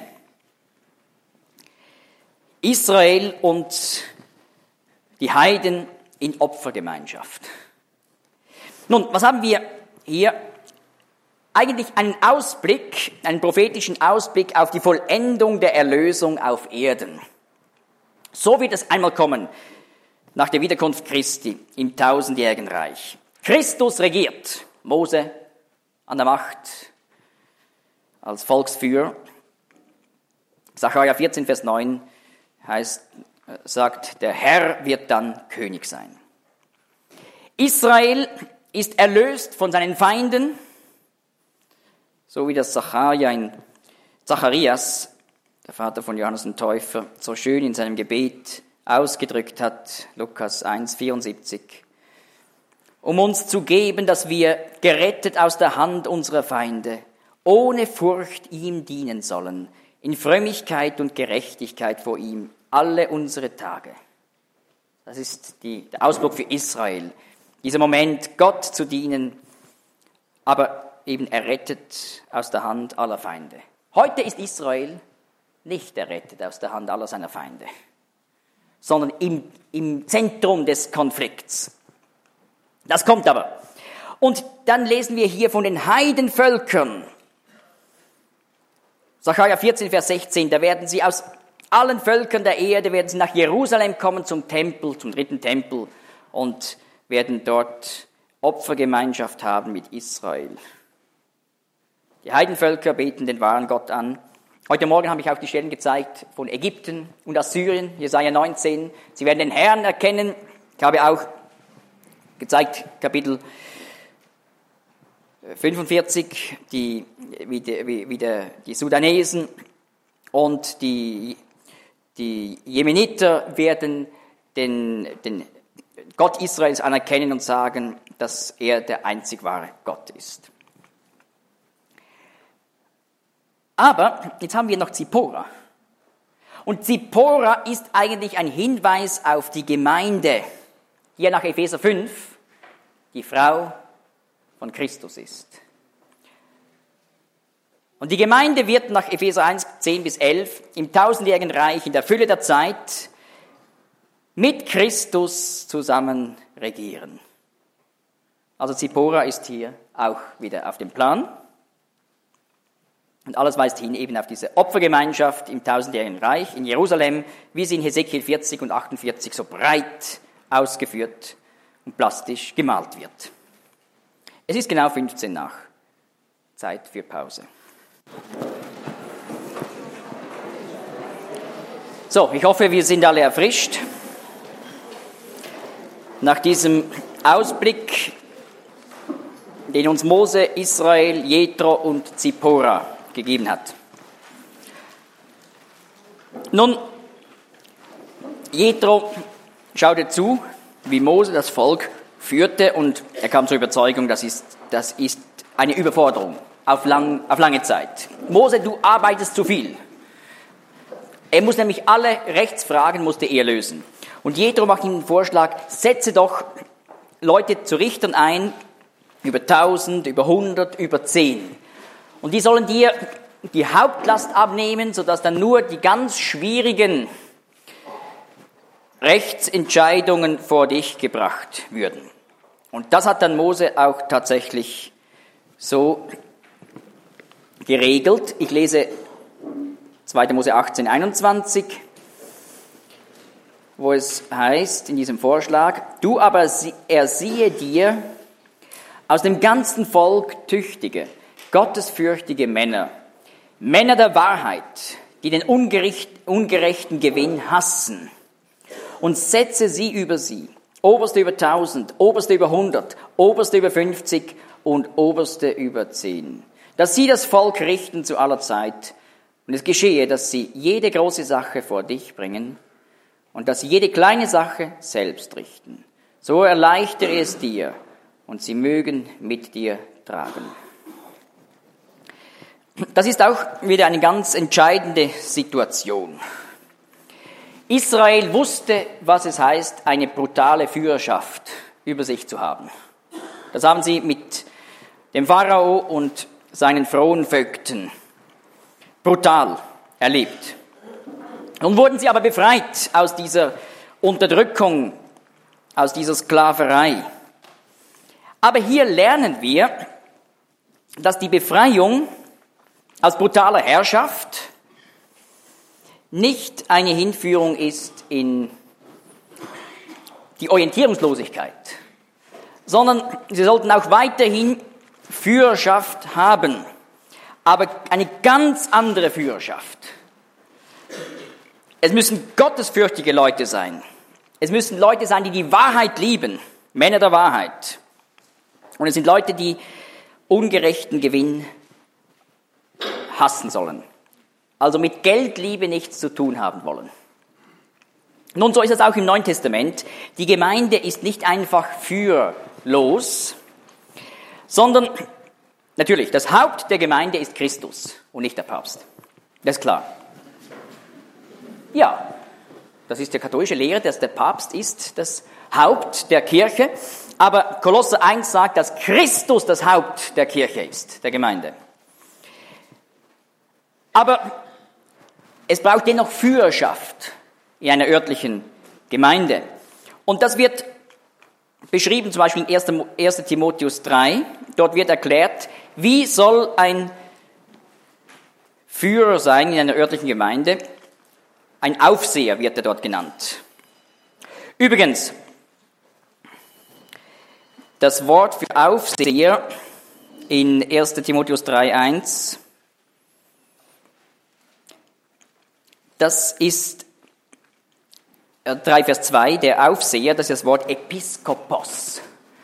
Israel und die Heiden in Opfergemeinschaft. Nun, was haben wir hier? Eigentlich einen Ausblick, einen prophetischen Ausblick auf die Vollendung der Erlösung auf Erden. So wird es einmal kommen, nach der Wiederkunft Christi im tausendjährigen Reich. Christus regiert, Mose an der Macht als Volksführer. Sacharja 14, Vers 9 sagt, der Herr wird dann König sein. Israel ist erlöst von seinen Feinden, so wie das Zacharias, der Vater von Johannes dem Täufer, so schön in seinem Gebet ausgedrückt hat, Lukas 1, 74, um uns zu geben, dass wir gerettet aus der Hand unserer Feinde, ohne Furcht ihm dienen sollen, in Frömmigkeit und Gerechtigkeit vor ihm alle unsere Tage. Das ist der Ausdruck für Israel. Dieser Moment, Gott zu dienen, aber eben errettet aus der Hand aller Feinde. Heute ist Israel nicht errettet aus der Hand aller seiner Feinde, sondern im Zentrum des Konflikts. Das kommt aber. Und dann lesen wir hier von den Heidenvölkern. Sacharja 14, Vers 16, da werden sie aus allen Völkern der Erde, werden sie nach Jerusalem kommen zum Tempel, zum 3. Tempel und werden dort Opfergemeinschaft haben mit Israel. Die Heidenvölker beten den wahren Gott an. Heute Morgen habe ich auch die Stellen gezeigt von Ägypten und Assyrien, Jesaja 19. Sie werden den Herrn erkennen. Ich habe auch gezeigt, Kapitel 45, die Sudanesen und die Jemeniter werden den Gott Israels anerkennen und sagen, dass er der einzig wahre Gott ist. Aber jetzt haben wir noch Zippora. Und Zippora ist eigentlich ein Hinweis auf die Gemeinde, die ja nach Epheser 5 die Frau von Christus ist. Und die Gemeinde wird nach Epheser 1, 10 bis 11 im tausendjährigen Reich in der Fülle der Zeit mit Christus zusammen regieren. Also Zippora ist hier auch wieder auf dem Plan. Und alles weist hin eben auf diese Opfergemeinschaft im tausendjährigen Reich in Jerusalem, wie sie in Hesekiel 40 und 48 so breit ausgeführt und plastisch gemalt wird. Es ist genau 15 nach. Zeit für Pause. So, ich hoffe, wir sind alle erfrischt. Nach diesem Ausblick, den uns Mose, Israel, Jethro und Zippora gegeben hat. Nun, Jethro schaute zu, wie Mose das Volk führte, und er kam zur Überzeugung, das ist eine Überforderung auf lange Zeit. Mose, du arbeitest zu viel. Er muss nämlich alle Rechtsfragen musste er lösen. Und Jethro macht ihm den Vorschlag, setze doch Leute zu Richtern ein, über 1000, über 100, über 10. Und die sollen dir die Hauptlast abnehmen, sodass dann nur die ganz schwierigen Rechtsentscheidungen vor dich gebracht würden. Und das hat dann Mose auch tatsächlich so geregelt. Ich lese 2. Mose 18, 21, wo es heißt in diesem Vorschlag, du aber ersiehe dir aus dem ganzen Volk tüchtige, gottesfürchtige Männer, Männer der Wahrheit, die den ungerechten Gewinn hassen, und setze sie über sie, Oberste über 1000, Oberste über 100, Oberste über 50 und Oberste über 10, dass sie das Volk richten zu aller Zeit, und es geschehe, dass sie jede große Sache vor dich bringen und dass sie jede kleine Sache selbst richten. So erleichtere es dir, und sie mögen mit dir tragen. Das ist auch wieder eine ganz entscheidende Situation. Israel wusste, was es heißt, eine brutale Führerschaft über sich zu haben. Das haben sie mit dem Pharao und seinen Fronvögten brutal erlebt. Nun wurden sie aber befreit aus dieser Unterdrückung, aus dieser Sklaverei. Aber hier lernen wir, dass die Befreiung aus brutaler Herrschaft nicht eine Hinführung ist in die Orientierungslosigkeit, sondern sie sollten auch weiterhin Führerschaft haben, aber eine ganz andere Führerschaft. Es müssen gottesfürchtige Leute sein. Es müssen Leute sein, die die Wahrheit lieben, Männer der Wahrheit. Und es sind Leute, die ungerechten Gewinn hassen sollen. Also mit Geldliebe nichts zu tun haben wollen. Nun, so ist es auch im Neuen Testament. Die Gemeinde ist nicht einfach führlos, sondern natürlich, das Haupt der Gemeinde ist Christus und nicht der Papst. Das ist klar. Ja, das ist die katholische Lehre, dass der Papst ist das Haupt der Kirche. Aber Kolosser 1 sagt, dass Christus das Haupt der Kirche ist, der Gemeinde. Aber es braucht dennoch Führerschaft in einer örtlichen Gemeinde. Und das wird beschrieben zum Beispiel in 1. Timotheus 3. Dort wird erklärt, wie soll ein Führer sein in einer örtlichen Gemeinde. Ein Aufseher wird er dort genannt. Übrigens, das Wort für Aufseher in 1. Timotheus 3,1, das ist 3 Vers 2, der Aufseher, das ist das Wort Episkopos.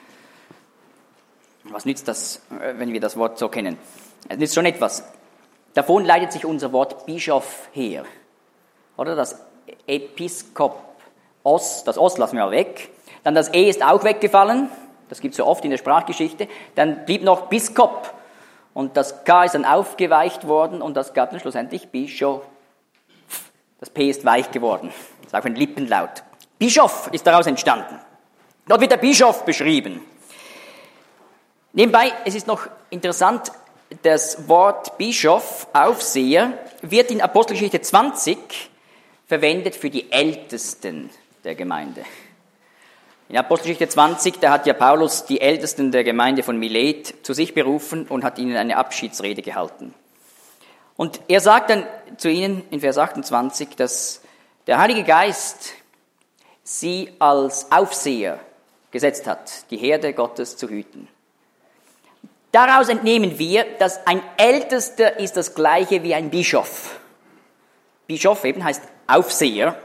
Was nützt das, wenn wir das Wort so kennen? Es nützt schon etwas. Davon leitet sich unser Wort Bischof her. Oder das Episkopos, das Os lassen wir mal weg. Dann das E ist auch weggefallen. Das gibt es so oft in der Sprachgeschichte. Dann blieb noch Biskop. Und das K ist dann aufgeweicht worden und das gab dann schlussendlich Bischof. Das P ist weich geworden. Das ist auch ein Lippenlaut. Bischof ist daraus entstanden. Dort wird der Bischof beschrieben. Nebenbei, es ist noch interessant, das Wort Bischof, Aufseher, wird in Apostelgeschichte 20 verwendet für die Ältesten der Gemeinde. In Apostelgeschichte 20, da hat ja Paulus die Ältesten der Gemeinde von Milet zu sich berufen und hat ihnen eine Abschiedsrede gehalten. Und er sagt dann zu ihnen in Vers 28, dass der Heilige Geist sie als Aufseher gesetzt hat, die Herde Gottes zu hüten. Daraus entnehmen wir, dass ein Ältester ist das Gleiche wie ein Bischof. Bischof eben heißt Aufseher.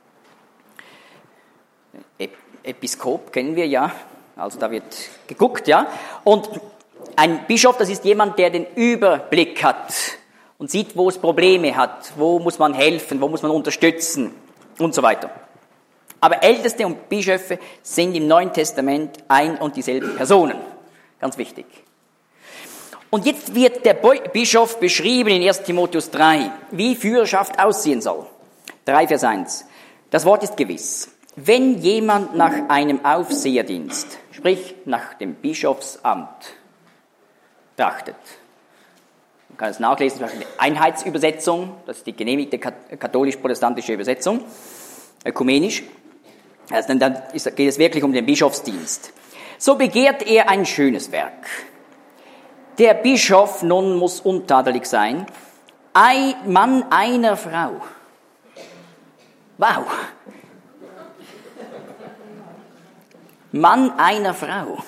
Episkop kennen wir ja, also da wird geguckt, ja. Und ein Bischof, das ist jemand, der den Überblick hat und sieht, wo es Probleme hat, wo muss man helfen, wo muss man unterstützen und so weiter. Aber Älteste und Bischöfe sind im Neuen Testament ein und dieselben Personen. Ganz wichtig. Und jetzt wird der Bischof beschrieben in 1. Timotheus 3, wie Führerschaft aussehen soll. 3 Vers 1. Das Wort ist gewiss. Wenn jemand nach einem Aufseherdienst, sprich nach dem Bischofsamt, trachtet, man kann es nachlesen, zum Beispiel die Einheitsübersetzung, das ist die genehmigte katholisch-protestantische Übersetzung, ökumenisch, also dann geht es wirklich um den Bischofsdienst. So begehrt er ein schönes Werk. Der Bischof nun muss untadelig sein, ein Mann einer Frau. Wow! Mann einer Frau.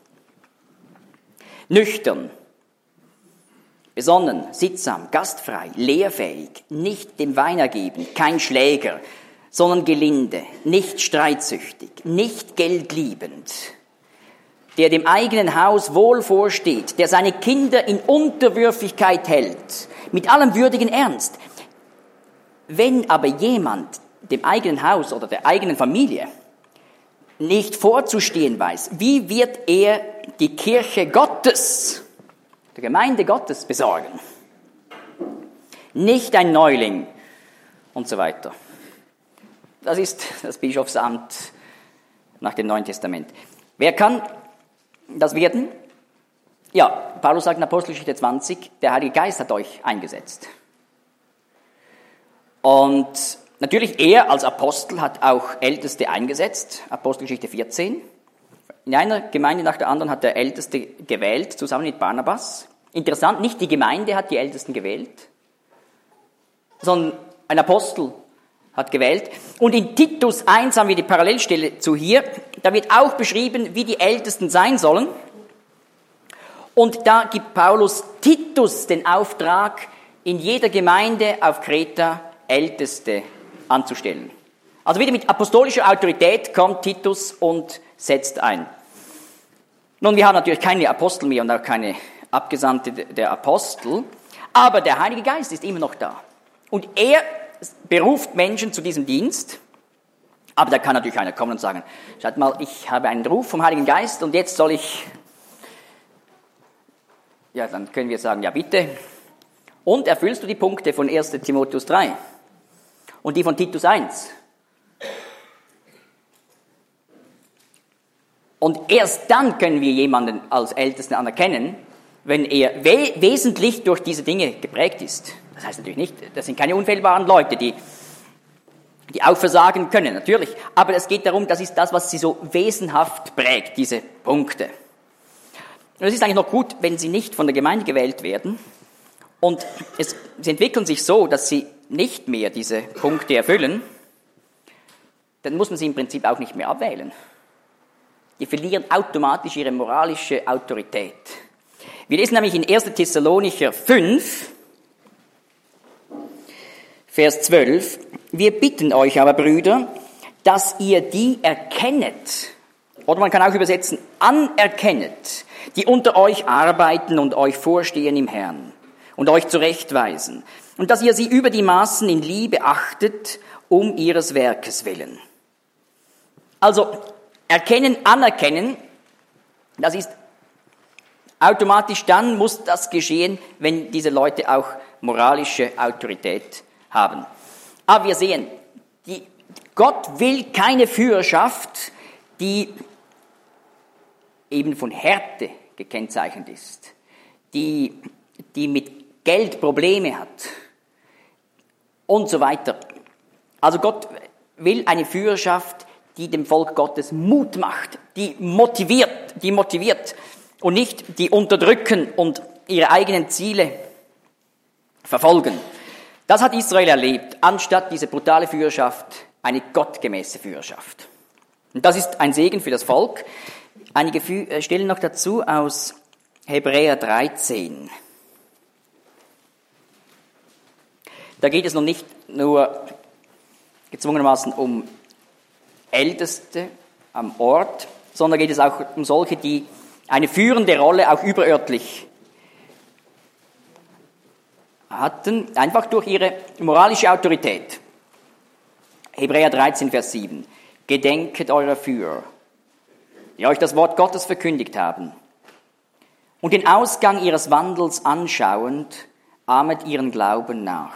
Nüchtern, besonnen, sittsam, gastfrei, lehrfähig, nicht dem Wein ergeben, kein Schläger, sondern gelinde, nicht streitsüchtig, nicht geldliebend, der dem eigenen Haus wohl vorsteht, der seine Kinder in Unterwürfigkeit hält, mit allem würdigen Ernst. Wenn aber jemand dem eigenen Haus oder der eigenen Familie nicht vorzustehen weiß, wie wird er die Kirche Gottes, der Gemeinde Gottes besorgen? Nicht ein Neuling und so weiter. Das ist das Bischofsamt nach dem Neuen Testament. Wer kann das werden? Ja, Paulus sagt in Apostelgeschichte 20, der Heilige Geist hat euch eingesetzt. Und natürlich, er als Apostel hat auch Älteste eingesetzt, Apostelgeschichte 14. In einer Gemeinde nach der anderen hat der Älteste gewählt, zusammen mit Barnabas. Interessant, nicht die Gemeinde hat die Ältesten gewählt, sondern ein Apostel hat gewählt. Und in Titus 1 haben wir die Parallelstelle zu hier, da wird auch beschrieben, wie die Ältesten sein sollen. Und da gibt Paulus Titus den Auftrag, in jeder Gemeinde auf Kreta Älteste anzustellen. Also wieder mit apostolischer Autorität kommt Titus und setzt ein. Nun, wir haben natürlich keine Apostel mehr und auch keine Abgesandte der Apostel, aber der Heilige Geist ist immer noch da. Und er beruft Menschen zu diesem Dienst, aber da kann natürlich einer kommen und sagen, schaut mal, ich habe einen Ruf vom Heiligen Geist und jetzt soll ich, ja, dann können wir sagen, ja bitte. Und erfüllst du die Punkte von 1. Timotheus 3 und die von Titus 1? Und erst dann können wir jemanden als Ältesten anerkennen, wenn er wesentlich durch diese Dinge geprägt ist. Das heißt natürlich nicht, das sind keine unfehlbaren Leute, die auch versagen können, natürlich. Aber es geht darum, das ist das, was sie so wesenhaft prägt, diese Punkte. Und es ist eigentlich noch gut, wenn sie nicht von der Gemeinde gewählt werden. Und sie entwickeln sich so, dass sie nicht mehr diese Punkte erfüllen. Dann muss man sie im Prinzip auch nicht mehr abwählen. Die verlieren automatisch ihre moralische Autorität. Wir lesen nämlich in 1. Thessalonicher 5, Vers 12, wir bitten euch aber, Brüder, dass ihr die erkennet, oder man kann auch übersetzen, anerkennet, die unter euch arbeiten und euch vorstehen im Herrn und euch zurechtweisen, und dass ihr sie über die Maßen in Liebe achtet, um ihres Werkes willen. Also, erkennen, anerkennen, das ist automatisch, dann muss das geschehen, wenn diese Leute auch moralische Autorität haben. Aber wir sehen, Gott will keine Führerschaft, die eben von Härte gekennzeichnet ist, die die mit Geld Probleme hat und so weiter. Also Gott will eine Führerschaft, die dem Volk Gottes Mut macht, die motiviert und nicht die unterdrücken und ihre eigenen Ziele verfolgen. Das hat Israel erlebt, anstatt diese brutale Führerschaft, eine gottgemäße Führerschaft. Und das ist ein Segen für das Volk. Einige Stellen noch dazu aus Hebräer 13. Da geht es noch nicht nur gezwungenermaßen um Älteste am Ort, sondern geht es auch um solche, die eine führende Rolle auch überörtlich hatten, einfach durch ihre moralische Autorität. Hebräer 13, Vers 7. Gedenket eurer Führer, die euch das Wort Gottes verkündigt haben, und den Ausgang ihres Wandels anschauend, ahmet ihren Glauben nach.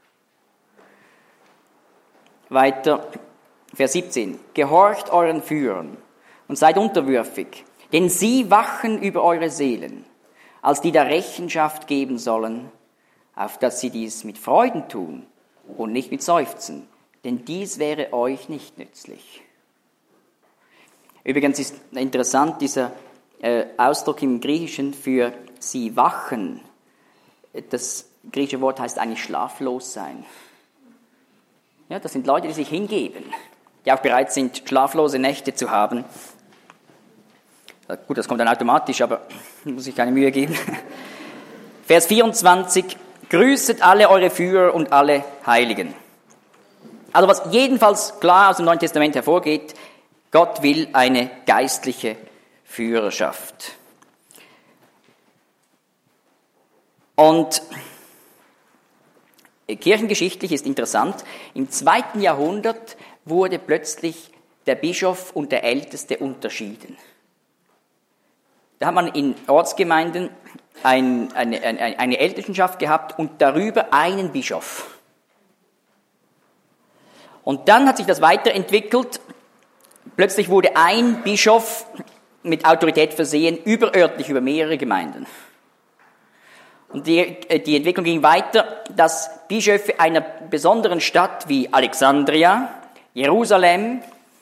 Weiter, Vers 17. Gehorcht euren Führern und seid unterwürfig, denn sie wachen über eure Seelen, als die da Rechenschaft geben sollen, auf dass sie dies mit Freuden tun und nicht mit Seufzen, denn dies wäre euch nicht nützlich. Übrigens ist interessant dieser Ausdruck im Griechischen für sie wachen. Das griechische Wort heißt eigentlich schlaflos sein. Ja, das sind Leute, die sich hingeben, die auch bereit sind, schlaflose Nächte zu haben. Gut, das kommt dann automatisch, aber muss ich keine Mühe geben. Vers 24. Grüßet alle eure Führer und alle Heiligen. Also was jedenfalls klar aus dem Neuen Testament hervorgeht, Gott will eine geistliche Führerschaft. Und kirchengeschichtlich ist interessant, im 2. Jahrhundert wurde plötzlich der Bischof und der Älteste unterschieden. Da hat man in Ortsgemeinden eine Ältestenschaft gehabt und darüber einen Bischof. Und dann hat sich das weiterentwickelt. Plötzlich wurde ein Bischof mit Autorität versehen, überörtlich über mehrere Gemeinden. Und die Entwicklung ging weiter, dass Bischöfe einer besonderen Stadt wie Alexandria, Jerusalem,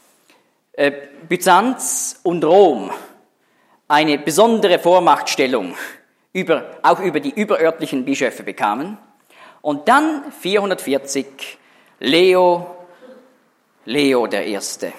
Byzanz und Rom eine besondere Vormachtstellung auch über die überörtlichen Bischöfe bekamen. Und dann 440 Leo I.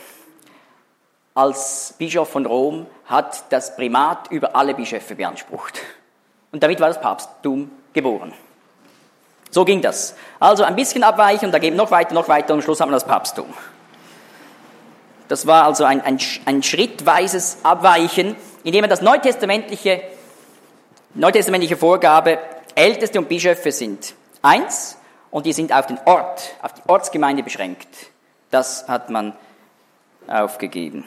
als Bischof von Rom hat das Primat über alle Bischöfe beansprucht. Und damit war das Papsttum geboren. So ging das. Also ein bisschen abweichen und da geht noch weiter und am Schluss hat man das Papsttum. Das war also ein schrittweises Abweichen, indem man das neutestamentliche Vorgabe, Älteste und Bischöfe sind eins und die sind auf den Ort, auf die Ortsgemeinde beschränkt. Das hat man aufgegeben.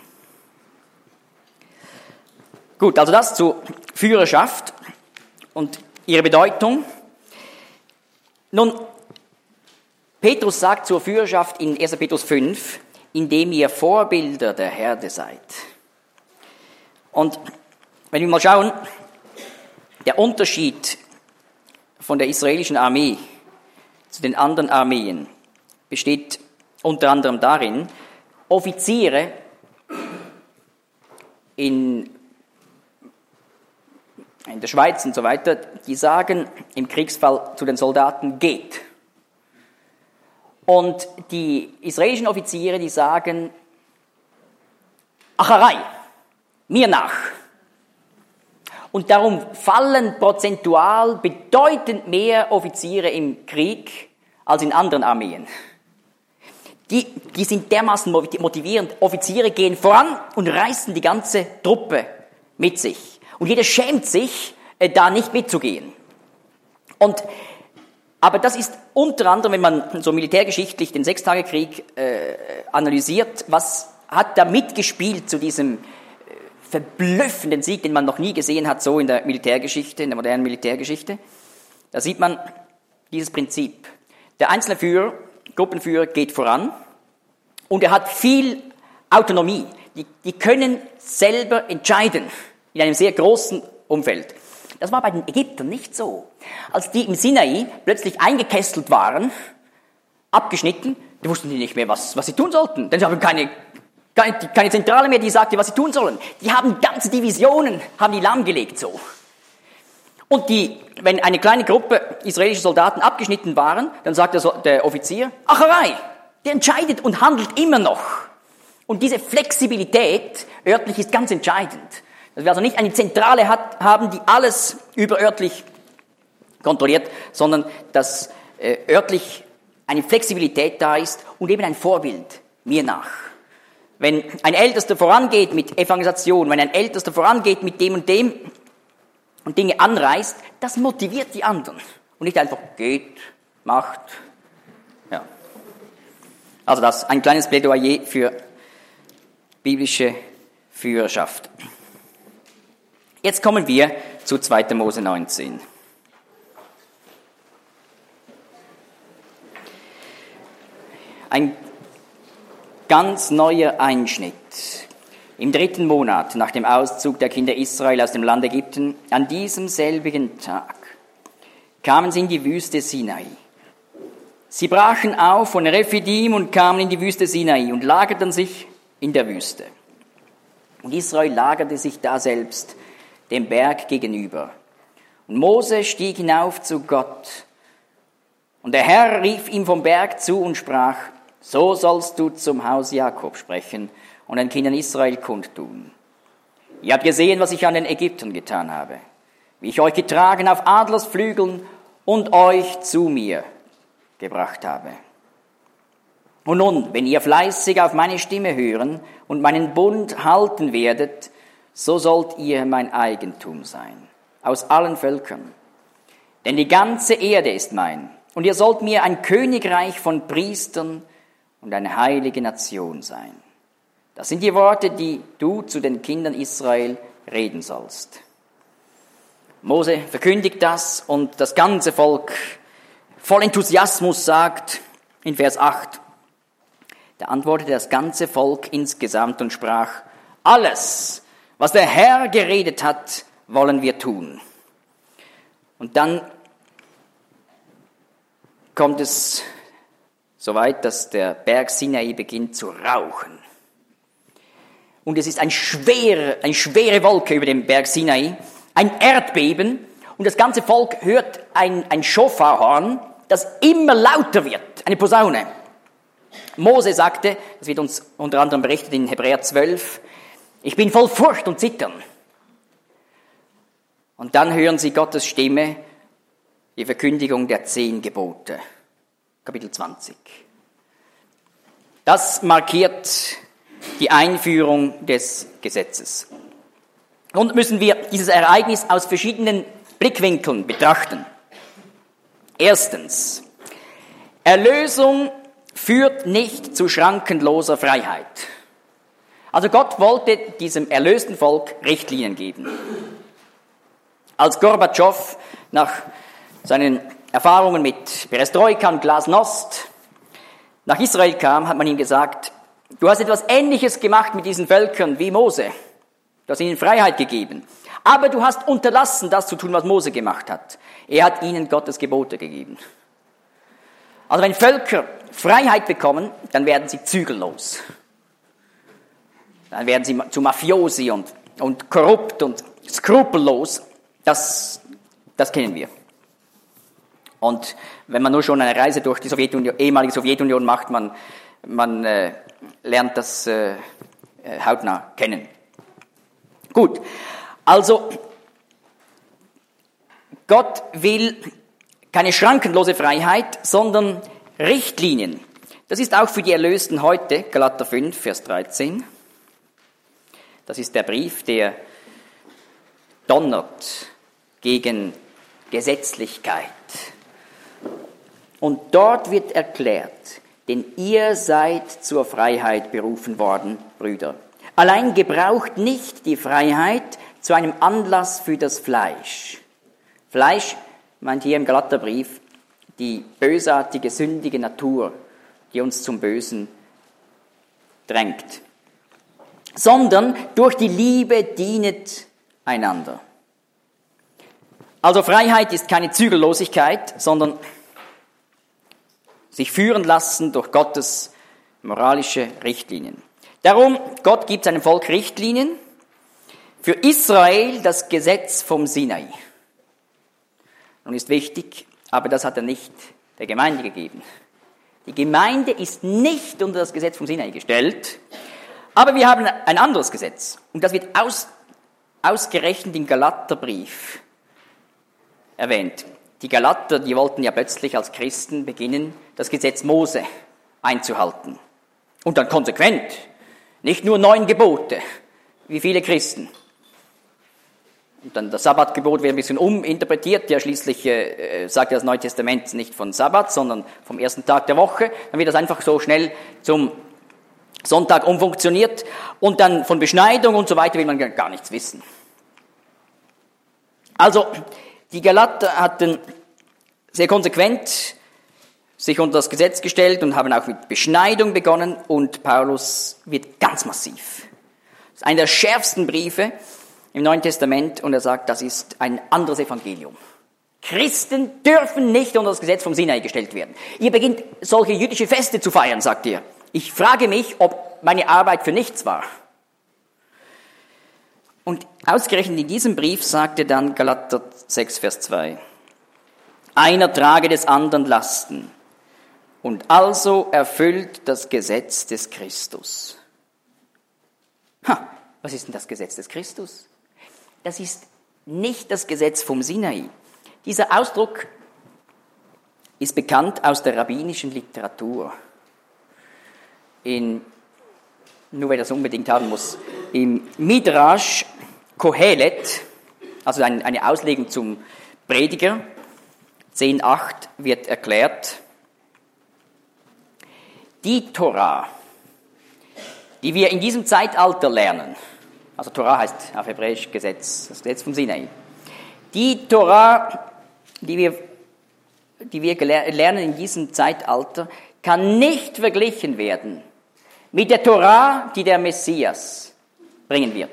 Gut, also das zur Führerschaft und ihre Bedeutung. Nun, Petrus sagt zur Führerschaft in 1. Petrus 5, indem ihr Vorbilder der Herde seid. Und wenn wir mal schauen, der Unterschied von der israelischen Armee zu den anderen Armeen besteht unter anderem darin, Offiziere in der Schweiz und so weiter, die sagen im Kriegsfall zu den Soldaten, geht. Und die israelischen Offiziere, die sagen, Acherei, mir nach. Und darum fallen prozentual bedeutend mehr Offiziere im Krieg als in anderen Armeen. Die sind dermaßen motivierend. Offiziere gehen voran und reißen die ganze Truppe mit sich. Und jeder schämt sich, da nicht mitzugehen. Aber das ist unter anderem, wenn man so militärgeschichtlich den Sechstagekrieg analysiert, was hat da mitgespielt zu diesem verblüffenden Sieg, den man noch nie gesehen hat, so in der Militärgeschichte, in der modernen Militärgeschichte. Da sieht man dieses Prinzip. Der einzelne Führer, Gruppenführer geht voran und er hat viel Autonomie. Die können selber entscheiden in einem sehr großen Umfeld. Das war bei den Ägyptern nicht so. Als die im Sinai plötzlich eingekesselt waren, abgeschnitten, die wussten die nicht mehr, was sie tun sollten. Denn sie haben keine Zentrale mehr, die sagte, was sie tun sollen. Die haben ganze Divisionen, haben die lahmgelegt so. Und wenn eine kleine Gruppe israelischer Soldaten abgeschnitten waren, dann sagt der Offizier, Acherei, der entscheidet und handelt immer noch. Und diese Flexibilität örtlich ist ganz entscheidend. Dass wir also nicht eine Zentrale haben, die alles überörtlich kontrolliert, sondern dass örtlich eine Flexibilität da ist und eben ein Vorbild, mir nach. Wenn ein Ältester vorangeht mit Evangelisation, wenn ein Ältester vorangeht mit dem und Dinge anreißt, das motiviert die anderen. Und nicht einfach geht, macht. Ja. Also das, ein kleines Plädoyer für biblische Führerschaft. Jetzt kommen wir zu 2. Mose 19. Ein ganz neuer Einschnitt. Im 3. Monat nach dem Auszug der Kinder Israel aus dem Land Ägypten, an diesem selbigen Tag, kamen sie in die Wüste Sinai. Sie brachen auf von Rephidim und kamen in die Wüste Sinai und lagerten sich in der Wüste. Und Israel lagerte sich da selbst dem Berg gegenüber. Und Mose stieg hinauf zu Gott. Und der Herr rief ihm vom Berg zu und sprach, so sollst du zum Haus Jakob sprechen und den Kindern Israel kundtun. Ihr habt gesehen, was ich an den Ägyptern getan habe, wie ich euch getragen auf Adlersflügeln und euch zu mir gebracht habe. Und nun, wenn ihr fleißig auf meine Stimme hören und meinen Bund halten werdet, so sollt ihr mein Eigentum sein, aus allen Völkern. Denn die ganze Erde ist mein, und ihr sollt mir ein Königreich von Priestern und eine heilige Nation sein. Das sind die Worte, die du zu den Kindern Israel reden sollst. Mose verkündigt das und das ganze Volk voll Enthusiasmus sagt in Vers 8, da antwortete das ganze Volk insgesamt und sprach, alles, was der Herr geredet hat, wollen wir tun. Und dann kommt es so weit, dass der Berg Sinai beginnt zu rauchen. Und es ist eine schwere Wolke über dem Berg Sinai, ein Erdbeben, und das ganze Volk hört ein Schofarhorn, das immer lauter wird, eine Posaune. Mose sagte, das wird uns unter anderem berichtet in Hebräer 12, ich bin voll Furcht und Zittern. Und dann hören sie Gottes Stimme, die Verkündigung der 10 Gebote. Kapitel 20. Das markiert die Einführung des Gesetzes. Und müssen wir dieses Ereignis aus verschiedenen Blickwinkeln betrachten. Erstens, Erlösung führt nicht zu schrankenloser Freiheit. Also Gott wollte diesem erlösten Volk Richtlinien geben. Als Gorbatschow nach seinen Erfahrungen mit Perestroika und Glasnost nach Israel kam, hat man ihm gesagt, du hast etwas Ähnliches gemacht mit diesen Völkern wie Mose. Du hast ihnen Freiheit gegeben. Aber du hast unterlassen, das zu tun, was Mose gemacht hat. Er hat ihnen Gottes Gebote gegeben. Also wenn Völker Freiheit bekommen, dann werden sie zügellos. Dann werden sie zu Mafiosi und korrupt und skrupellos. Das kennen wir. Und wenn man nur schon eine Reise durch die ehemalige Sowjetunion macht, man lernt das hautnah kennen. Gut, also Gott will keine schrankenlose Freiheit, sondern Richtlinien. Das ist auch für die Erlösten heute, Galater 5, Vers 13. Das ist der Brief, der donnert gegen Gesetzlichkeit. Und dort wird erklärt, denn ihr seid zur Freiheit berufen worden, Brüder. Allein gebraucht nicht die Freiheit zu einem Anlass für das Fleisch. Fleisch meint hier im Galaterbrief die bösartige, sündige Natur, die uns zum Bösen drängt. Sondern durch die Liebe dienet einander. Also Freiheit ist keine Zügellosigkeit, sondern sich führen lassen durch Gottes moralische Richtlinien. Darum, Gott gibt seinem Volk Richtlinien. Für Israel das Gesetz vom Sinai. Nun ist wichtig, aber das hat er nicht der Gemeinde gegeben. Die Gemeinde ist nicht unter das Gesetz vom Sinai gestellt, aber wir haben ein anderes Gesetz. Und das wird ausgerechnet im Galaterbrief erwähnt. Die Galater, die wollten ja plötzlich als Christen beginnen, das Gesetz Mose einzuhalten. Und dann konsequent. Nicht nur 9 Gebote, wie viele Christen. Und dann das Sabbatgebot wird ein bisschen uminterpretiert. Ja, schließlich sagt ja das Neue Testament nicht von Sabbat, sondern vom ersten Tag der Woche. Dann wird das einfach so schnell zum Sonntag umfunktioniert. Und dann von Beschneidung und so weiter will man gar nichts wissen. Also, die Galater hatten sehr konsequent sich unter das Gesetz gestellt und haben auch mit Beschneidung begonnen. Und Paulus wird ganz massiv. Das ist einer der schärfsten Briefe im Neuen Testament, und er sagt, das ist ein anderes Evangelium. Christen dürfen nicht unter das Gesetz vom Sinai gestellt werden. Ihr beginnt solche jüdische Feste zu feiern, sagt ihr. Ich frage mich, ob meine Arbeit für nichts war. Und ausgerechnet in diesem Brief sagt er dann, Galater 6, Vers 2, einer trage des anderen Lasten und also erfüllt das Gesetz des Christus. Was ist denn das Gesetz des Christus? Das ist nicht das Gesetz vom Sinai. Dieser Ausdruck ist bekannt aus der rabbinischen Literatur. Nur wer das unbedingt haben muss, im Midrash Kohelet, also eine Auslegung zum Prediger, 10,8 wird erklärt, die Torah, die wir in diesem Zeitalter lernen, also Torah heißt auf Hebräisch Gesetz, das Gesetz vom Sinai. Die Torah, die wir lernen in diesem Zeitalter, kann nicht verglichen werden mit der Torah, die der Messias bringen wird.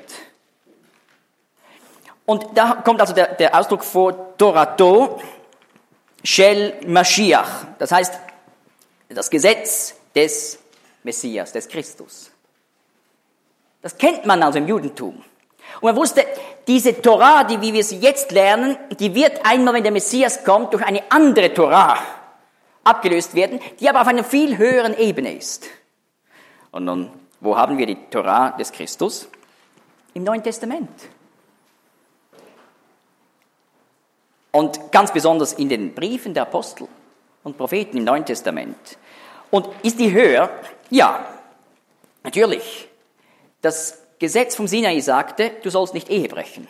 Und da kommt also der Ausdruck vor, Torato shel Mashiach, das heißt das Gesetz des Messias, des Christus. Das kennt man also im Judentum. Und man wusste, diese Torah, wie wir sie jetzt lernen, die wird einmal, wenn der Messias kommt, durch eine andere Torah abgelöst werden, die aber auf einer viel höheren Ebene ist. Und nun, wo haben wir die Torah des Christus? Im Neuen Testament. Und ganz besonders in den Briefen der Apostel und Propheten im Neuen Testament. Und ist die höher? Ja, natürlich. Das Gesetz vom Sinai sagte, du sollst nicht Ehe brechen.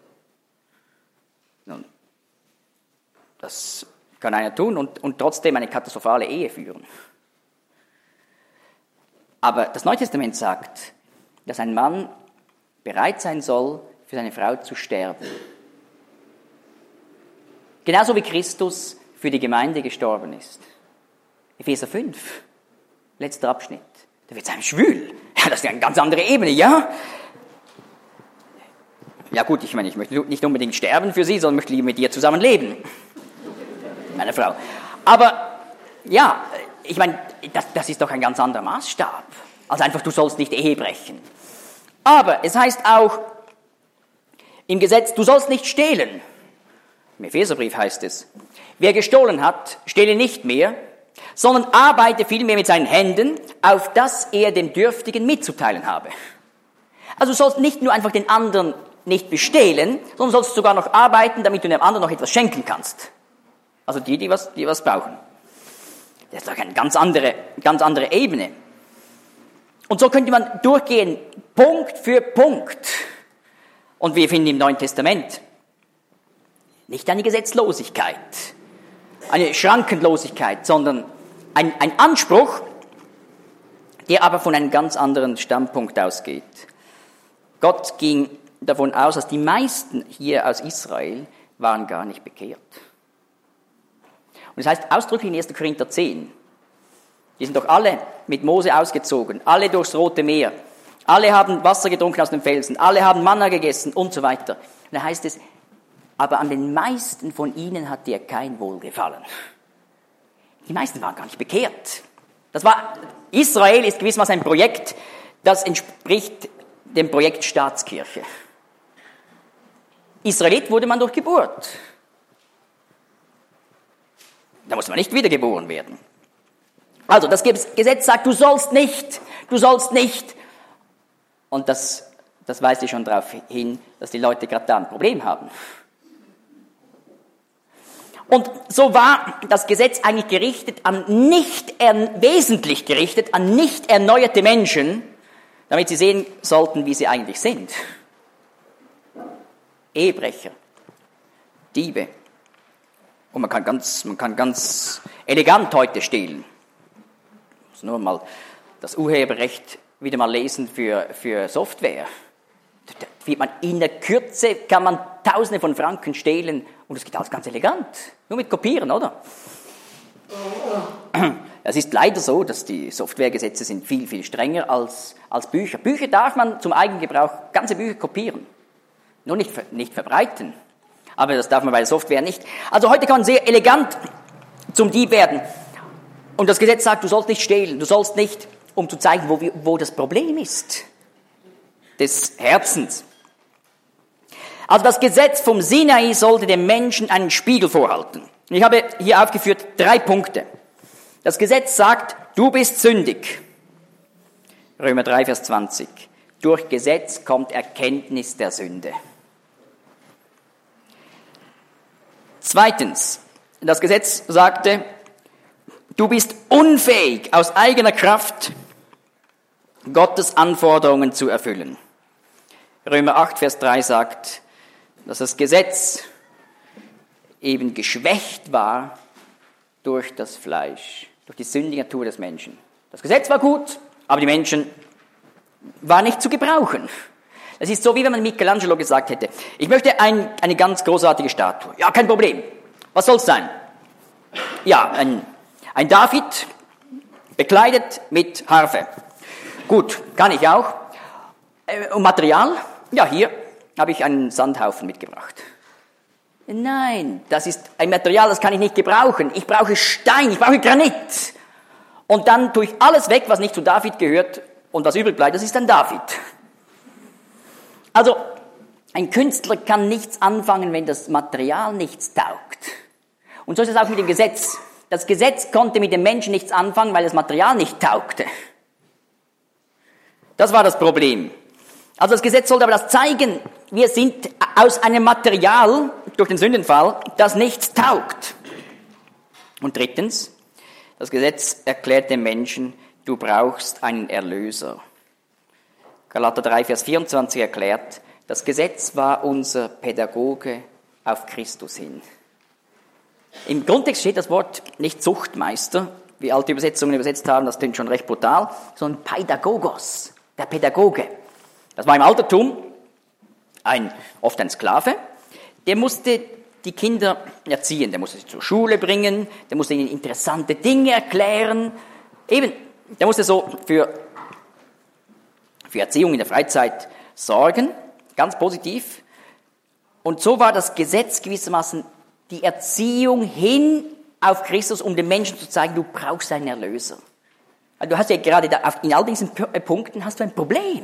Nun, das kann einer tun und trotzdem eine katastrophale Ehe führen. Aber das Neue Testament sagt, dass ein Mann bereit sein soll, für seine Frau zu sterben. Genauso wie Christus für die Gemeinde gestorben ist. Epheser 5, letzter Abschnitt. Da wird es einem schwül. Ja, das ist eine ganz andere Ebene, ja? Ja gut, ich meine, ich möchte nicht unbedingt sterben für sie, sondern möchte lieber mit ihr zusammen leben. Meine Frau. Aber, ja, ich meine, das ist doch ein ganz anderer Maßstab. Also einfach, du sollst nicht Ehe brechen. Aber es heißt auch im Gesetz, du sollst nicht stehlen. Im Epheserbrief heißt es, wer gestohlen hat, stehle nicht mehr, sondern arbeite vielmehr mit seinen Händen, auf dass er dem Dürftigen mitzuteilen habe. Also du sollst nicht nur einfach den anderen nicht bestehlen, sondern sollst sogar noch arbeiten, damit du dem anderen noch etwas schenken kannst. Also die was brauchen. Das ist doch eine ganz andere Ebene. Und so könnte man durchgehen, Punkt für Punkt. Und wir finden im Neuen Testament nicht eine Gesetzlosigkeit, eine Schrankenlosigkeit, sondern ein Anspruch, der aber von einem ganz anderen Standpunkt ausgeht. Gott ging davon aus, dass die meisten hier aus Israel waren gar nicht bekehrt. Und das heißt ausdrücklich in 1. Korinther 10, die sind doch alle mit Mose ausgezogen, alle durchs Rote Meer, alle haben Wasser getrunken aus dem Felsen, alle haben Manna gegessen und so weiter. Und da heißt es, aber an den meisten von ihnen hatte er kein Wohlgefallen. Die meisten waren gar nicht bekehrt. Israel ist gewissermaßen ein Projekt, das entspricht dem Projekt Staatskirche. Israelit wurde man durch Geburt. Da muss man nicht wiedergeboren werden. Also das Gesetz sagt, du sollst nicht. Und das weist ja schon darauf hin, dass die Leute gerade da ein Problem haben. Und so war das Gesetz eigentlich wesentlich gerichtet an nicht erneuerte Menschen, damit sie sehen sollten, wie sie eigentlich sind. Ehebrecher, Diebe. Und man kann ganz elegant heute stehlen. Ich muss nur mal das Urheberrecht wieder mal lesen für Software. In der Kürze kann man Tausende von Franken stehlen und es geht alles ganz elegant. Nur mit Kopieren, oder? Es ist leider so, dass die Softwaregesetze sind viel, viel strenger als Bücher. Bücher darf man zum Eigengebrauch, ganze Bücher kopieren. Nur nicht verbreiten. Aber das darf man bei der Software nicht. Also heute kann man sehr elegant zum Dieb werden. Und das Gesetz sagt, du sollst nicht stehlen, du sollst nicht, um zu zeigen, wo das Problem ist. Des Herzens. Also das Gesetz vom Sinai sollte dem Menschen einen Spiegel vorhalten. Ich habe hier aufgeführt 3 Punkte. Das Gesetz sagt, du bist sündig. Römer 3, Vers 20. Durch Gesetz kommt Erkenntnis der Sünde. Zweitens, das Gesetz sagte, du bist unfähig, aus eigener Kraft Gottes Anforderungen zu erfüllen. Römer 8, Vers 3 sagt, dass das Gesetz eben geschwächt war durch das Fleisch, durch die sündige Natur des Menschen. Das Gesetz war gut, aber die Menschen waren nicht zu gebrauchen. Es ist so, wie wenn man Michelangelo gesagt hätte, ich möchte eine ganz großartige Statue. Ja, kein Problem. Was soll es sein? Ja, ein David, bekleidet mit Harfe. Gut, kann ich auch. Und Material? Ja, hier habe ich einen Sandhaufen mitgebracht. Nein, das ist ein Material, das kann ich nicht gebrauchen. Ich brauche Stein, ich brauche Granit. Und dann tue ich alles weg, was nicht zu David gehört. Und was übrig bleibt, das ist dann David. Also, ein Künstler kann nichts anfangen, wenn das Material nichts taugt. Und so ist es auch mit dem Gesetz. Das Gesetz konnte mit dem Menschen nichts anfangen, weil das Material nicht taugte. Das war das Problem. Also das Gesetz sollte aber das zeigen, wir sind aus einem Material, durch den Sündenfall, das nichts taugt. Und drittens, das Gesetz erklärt dem Menschen, du brauchst einen Erlöser. Galater 3, Vers 24 erklärt, das Gesetz war unser Pädagoge auf Christus hin. Im Grundtext steht das Wort nicht Zuchtmeister, wie alte Übersetzungen übersetzt haben, das klingt schon recht brutal, sondern Pädagogos, der Pädagoge. Das war im Altertum oft ein Sklave, der musste die Kinder erziehen, der musste sie zur Schule bringen, der musste ihnen interessante Dinge erklären. Eben, der musste so für Erziehung in der Freizeit sorgen, ganz positiv. Und so war das Gesetz gewissermaßen die Erziehung hin auf Christus, um den Menschen zu zeigen, du brauchst einen Erlöser. Also du hast ja gerade in all diesen Punkten hast du ein Problem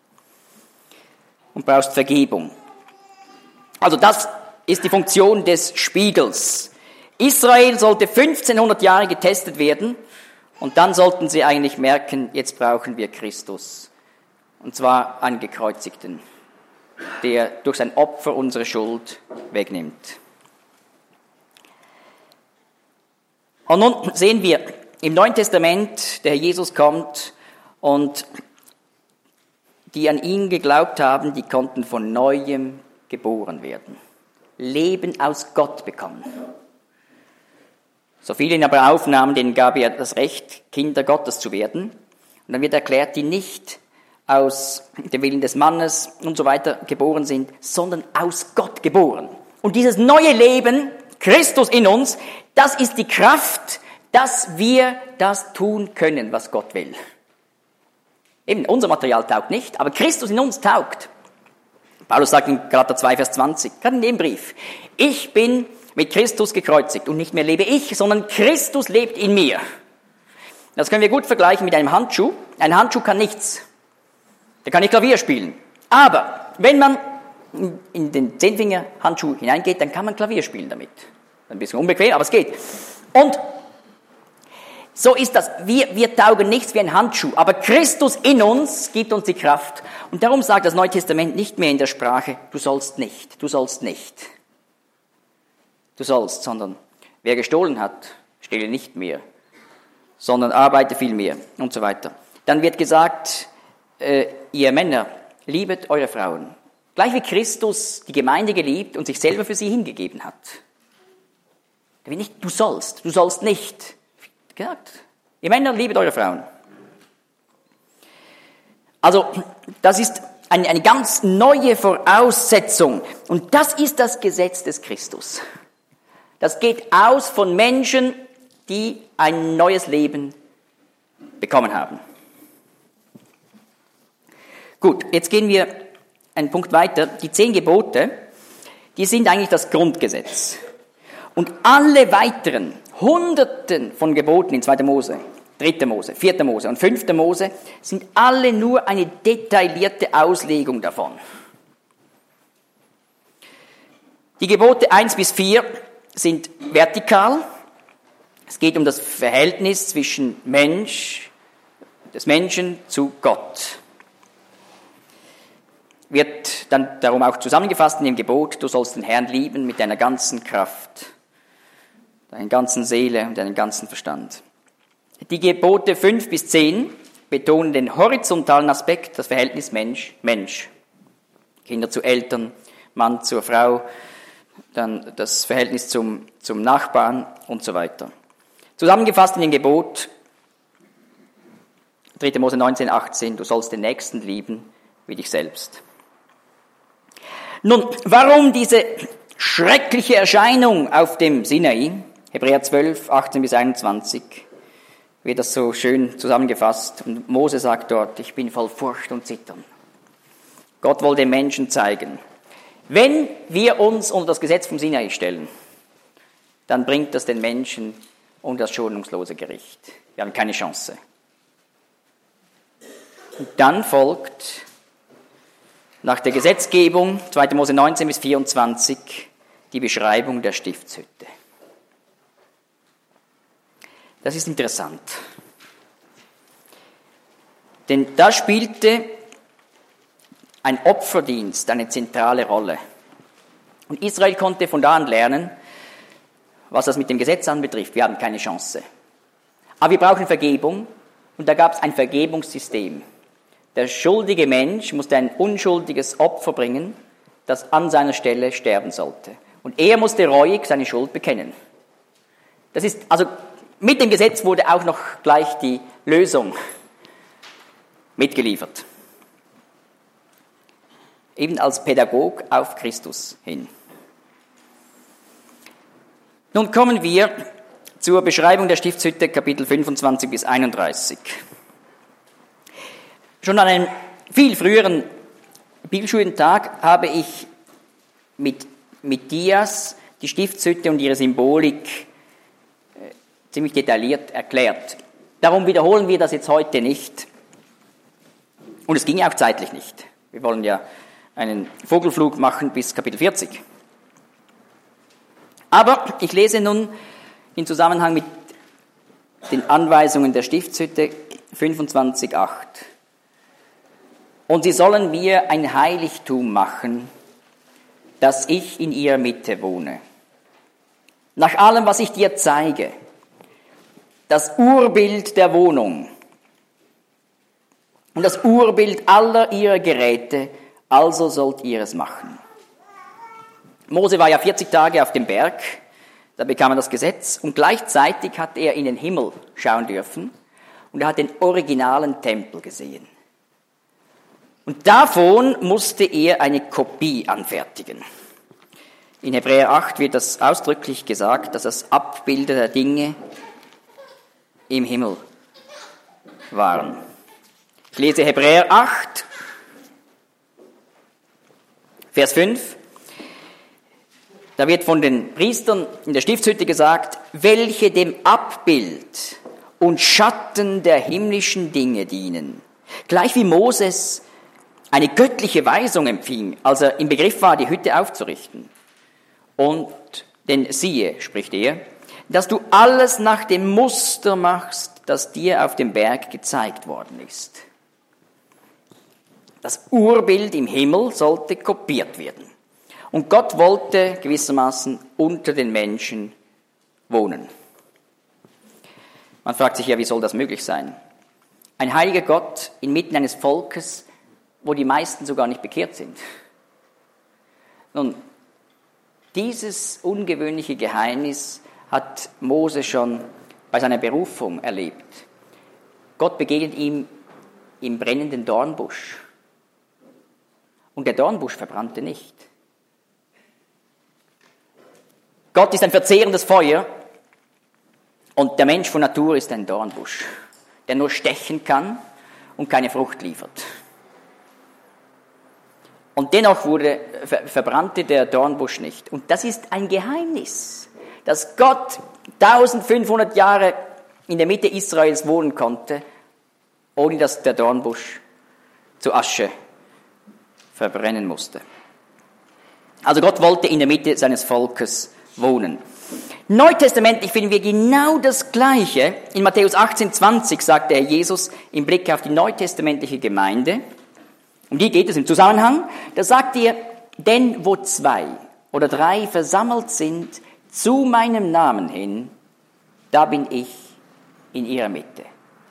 und brauchst Vergebung. Also das ist die Funktion des Spiegels. Israel sollte 1500 Jahre getestet werden und dann sollten sie eigentlich merken, jetzt brauchen wir Christus. Und zwar einen Gekreuzigten, der durch sein Opfer unsere Schuld wegnimmt. Und nun sehen wir im Neuen Testament, der Herr Jesus kommt und die an ihn geglaubt haben, die konnten von Neuem geboren werden. Leben aus Gott bekommen. So viele ihn aber aufnahmen, denen gab er das Recht, Kinder Gottes zu werden. Und dann wird erklärt, die nicht aus dem Willen des Mannes und so weiter geboren sind, sondern aus Gott geboren. Und dieses neue Leben, Christus in uns, das ist die Kraft, dass wir das tun können, was Gott will. Eben, unser Material taugt nicht, aber Christus in uns taugt. Paulus sagt in Galater 2, Vers 20, gerade in dem Brief, ich bin mit Christus gekreuzigt und nicht mehr lebe ich, sondern Christus lebt in mir. Das können wir gut vergleichen mit einem Handschuh. Ein Handschuh kann nichts. Der kann nicht Klavier spielen. Aber wenn man in den Zehnfinger-Handschuh hineingeht, dann kann man Klavier spielen damit. Ein bisschen unbequem, aber es geht. Und so ist das. Wir taugen nichts wie ein Handschuh, aber Christus in uns gibt uns die Kraft. Und darum sagt das Neue Testament nicht mehr in der Sprache, du sollst nicht, du sollst nicht. Du sollst, sondern wer gestohlen hat, stehle nicht mehr, sondern arbeite viel mehr und so weiter. Dann wird gesagt, ihr Männer, liebet eure Frauen. Gleich wie Christus die Gemeinde geliebt und sich selber für sie hingegeben hat. Du sollst nicht. Gesagt. Ihr Männer, liebet eure Frauen. Also, das ist eine ganz neue Voraussetzung. Und das ist das Gesetz des Christus. Das geht aus von Menschen, die ein neues Leben bekommen haben. Gut, jetzt gehen wir einen Punkt weiter. Die 10 Gebote, die sind eigentlich das Grundgesetz. Und alle weiteren Hunderten von Geboten in 2. Mose, 3. Mose, 4. Mose und 5. Mose sind alle nur eine detaillierte Auslegung davon. Die Gebote 1 bis 4 sind vertikal. Es geht um das Verhältnis zwischen des Menschen zu Gott. Wird dann darum auch zusammengefasst in dem Gebot, du sollst den Herrn lieben mit deiner ganzen Kraft, deiner ganzen Seele und deinem ganzen Verstand. Die Gebote 5 bis 10 betonen den horizontalen Aspekt, das Verhältnis Mensch. Kinder zu Eltern, Mann zur Frau, dann das Verhältnis zum Nachbarn und so weiter. Zusammengefasst in dem Gebot 3. Mose 19, 18, du sollst den Nächsten lieben wie dich selbst. Nun, warum diese schreckliche Erscheinung auf dem Sinai? Hebräer 12, 18 bis 21 wird das so schön zusammengefasst. Und Mose sagt dort, ich bin voll Furcht und Zittern. Gott will den Menschen zeigen, wenn wir uns unter das Gesetz vom Sinai stellen, dann bringt das den Menschen unter das schonungslose Gericht. Wir haben keine Chance. Und dann folgt nach der Gesetzgebung, 2. Mose 19 bis 24, die Beschreibung der Stiftshütte. Das ist interessant. Denn da spielte ein Opferdienst eine zentrale Rolle. Und Israel konnte von da an lernen, was das mit dem Gesetz anbetrifft. Wir haben keine Chance. Aber wir brauchen Vergebung und da gab es ein Vergebungssystem. Der schuldige Mensch musste ein unschuldiges Opfer bringen, das an seiner Stelle sterben sollte. Und er musste reuig seine Schuld bekennen. Das ist, also mit dem Gesetz wurde auch noch gleich die Lösung mitgeliefert. Eben als Pädagog auf Christus hin. Nun kommen wir zur Beschreibung der Stiftshütte, Kapitel 25 bis 31. Schon an einem viel früheren Bibelschulentag habe ich mit Dias die Stiftshütte und ihre Symbolik ziemlich detailliert erklärt. Darum wiederholen wir das jetzt heute nicht. Und es ging ja auch zeitlich nicht. Wir wollen ja einen Vogelflug machen bis Kapitel 40. Aber ich lese nun in Zusammenhang mit den Anweisungen der Stiftshütte 25,8. Und sie sollen mir ein Heiligtum machen, dass ich in ihrer Mitte wohne. Nach allem, was ich dir zeige, das Urbild der Wohnung und das Urbild aller ihrer Geräte, also sollt ihr es machen. Mose war ja 40 Tage auf dem Berg, da bekam er das Gesetz und gleichzeitig hat er in den Himmel schauen dürfen und er hat den originalen Tempel gesehen. Und davon musste er eine Kopie anfertigen. In Hebräer 8 wird das ausdrücklich gesagt, dass das Abbilder der Dinge im Himmel waren. Ich lese Hebräer 8, Vers 5. Da wird von den Priestern in der Stiftshütte gesagt, welche dem Abbild und Schatten der himmlischen Dinge dienen. Gleich wie Moses eine göttliche Weisung empfing, als er im Begriff war, die Hütte aufzurichten. Und denn siehe, spricht er, dass du alles nach dem Muster machst, das dir auf dem Berg gezeigt worden ist. Das Urbild im Himmel sollte kopiert werden. Und Gott wollte gewissermaßen unter den Menschen wohnen. Man fragt sich ja, wie soll das möglich sein? Ein heiliger Gott inmitten eines Volkes, wo die meisten sogar nicht bekehrt sind. Nun, dieses ungewöhnliche Geheimnis hat Mose schon bei seiner Berufung erlebt. Gott begegnet ihm im brennenden Dornbusch. Und der Dornbusch verbrannte nicht. Gott ist ein verzehrendes Feuer und der Mensch von Natur ist ein Dornbusch, der nur stechen kann und keine Frucht liefert. Und dennoch verbrannte der Dornbusch nicht. Und das ist ein Geheimnis, dass Gott 1500 Jahre in der Mitte Israels wohnen konnte, ohne dass der Dornbusch zu Asche verbrennen musste. Also Gott wollte in der Mitte seines Volkes wohnen. Neutestamentlich finden wir genau das Gleiche. In Matthäus 18,20 sagt der Herr Jesus im Blick auf die neutestamentliche Gemeinde, um die geht es im Zusammenhang, da sagt er, denn wo 2 oder 3 versammelt sind zu meinem Namen hin, da bin ich in ihrer Mitte.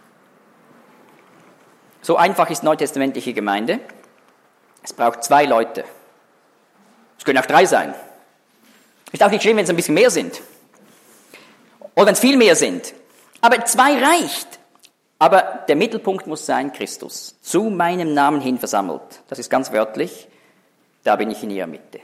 So einfach ist neutestamentliche Gemeinde. Es braucht 2 Leute. Es können auch 3 sein. Ist auch nicht schlimm, wenn es ein bisschen mehr sind. Oder wenn es viel mehr sind. Aber 2 reicht. Aber der Mittelpunkt muss sein Christus. Zu meinem Namen hin versammelt. Das ist ganz wörtlich. Da bin ich in ihrer Mitte.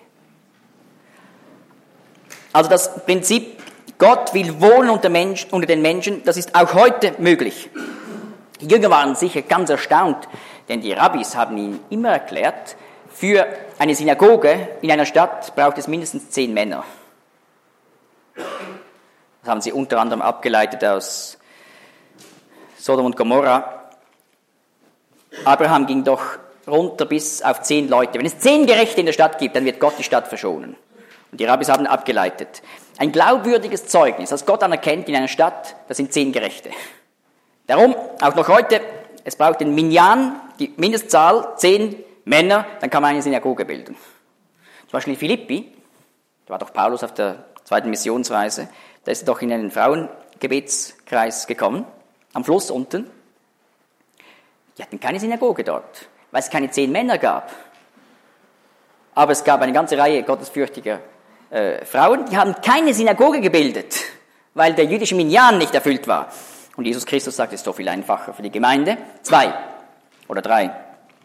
Also das Prinzip, Gott will wohnen unter den Menschen, das ist auch heute möglich. Die Jünger waren sicher ganz erstaunt, denn die Rabbis haben ihnen immer erklärt, für eine Synagoge in einer Stadt braucht es mindestens 10 Männer. Das haben sie unter anderem abgeleitet aus Sodom und Gomorra. Abraham ging doch runter bis auf 10 Leute. Wenn es 10 Gerechte in der Stadt gibt, dann wird Gott die Stadt verschonen. Und die Rabbis haben abgeleitet. Ein glaubwürdiges Zeugnis, das Gott anerkennt in einer Stadt, das sind 10 Gerechte. Darum, auch noch heute, es braucht den Minyan, die Mindestzahl, 10 Männer, dann kann man eine Synagoge bilden. Zum Beispiel in Philippi, da war doch Paulus auf der 2. Missionsreise, da ist er doch in einen Frauengebetskreis gekommen, am Fluss unten. Die hatten keine Synagoge dort, weil es keine 10 Männer gab. Aber es gab eine ganze Reihe gottesfürchtiger Frauen, die haben keine Synagoge gebildet, weil der jüdische Minyan nicht erfüllt war. Und Jesus Christus sagt, es ist doch viel einfacher für die Gemeinde. 2 oder 3.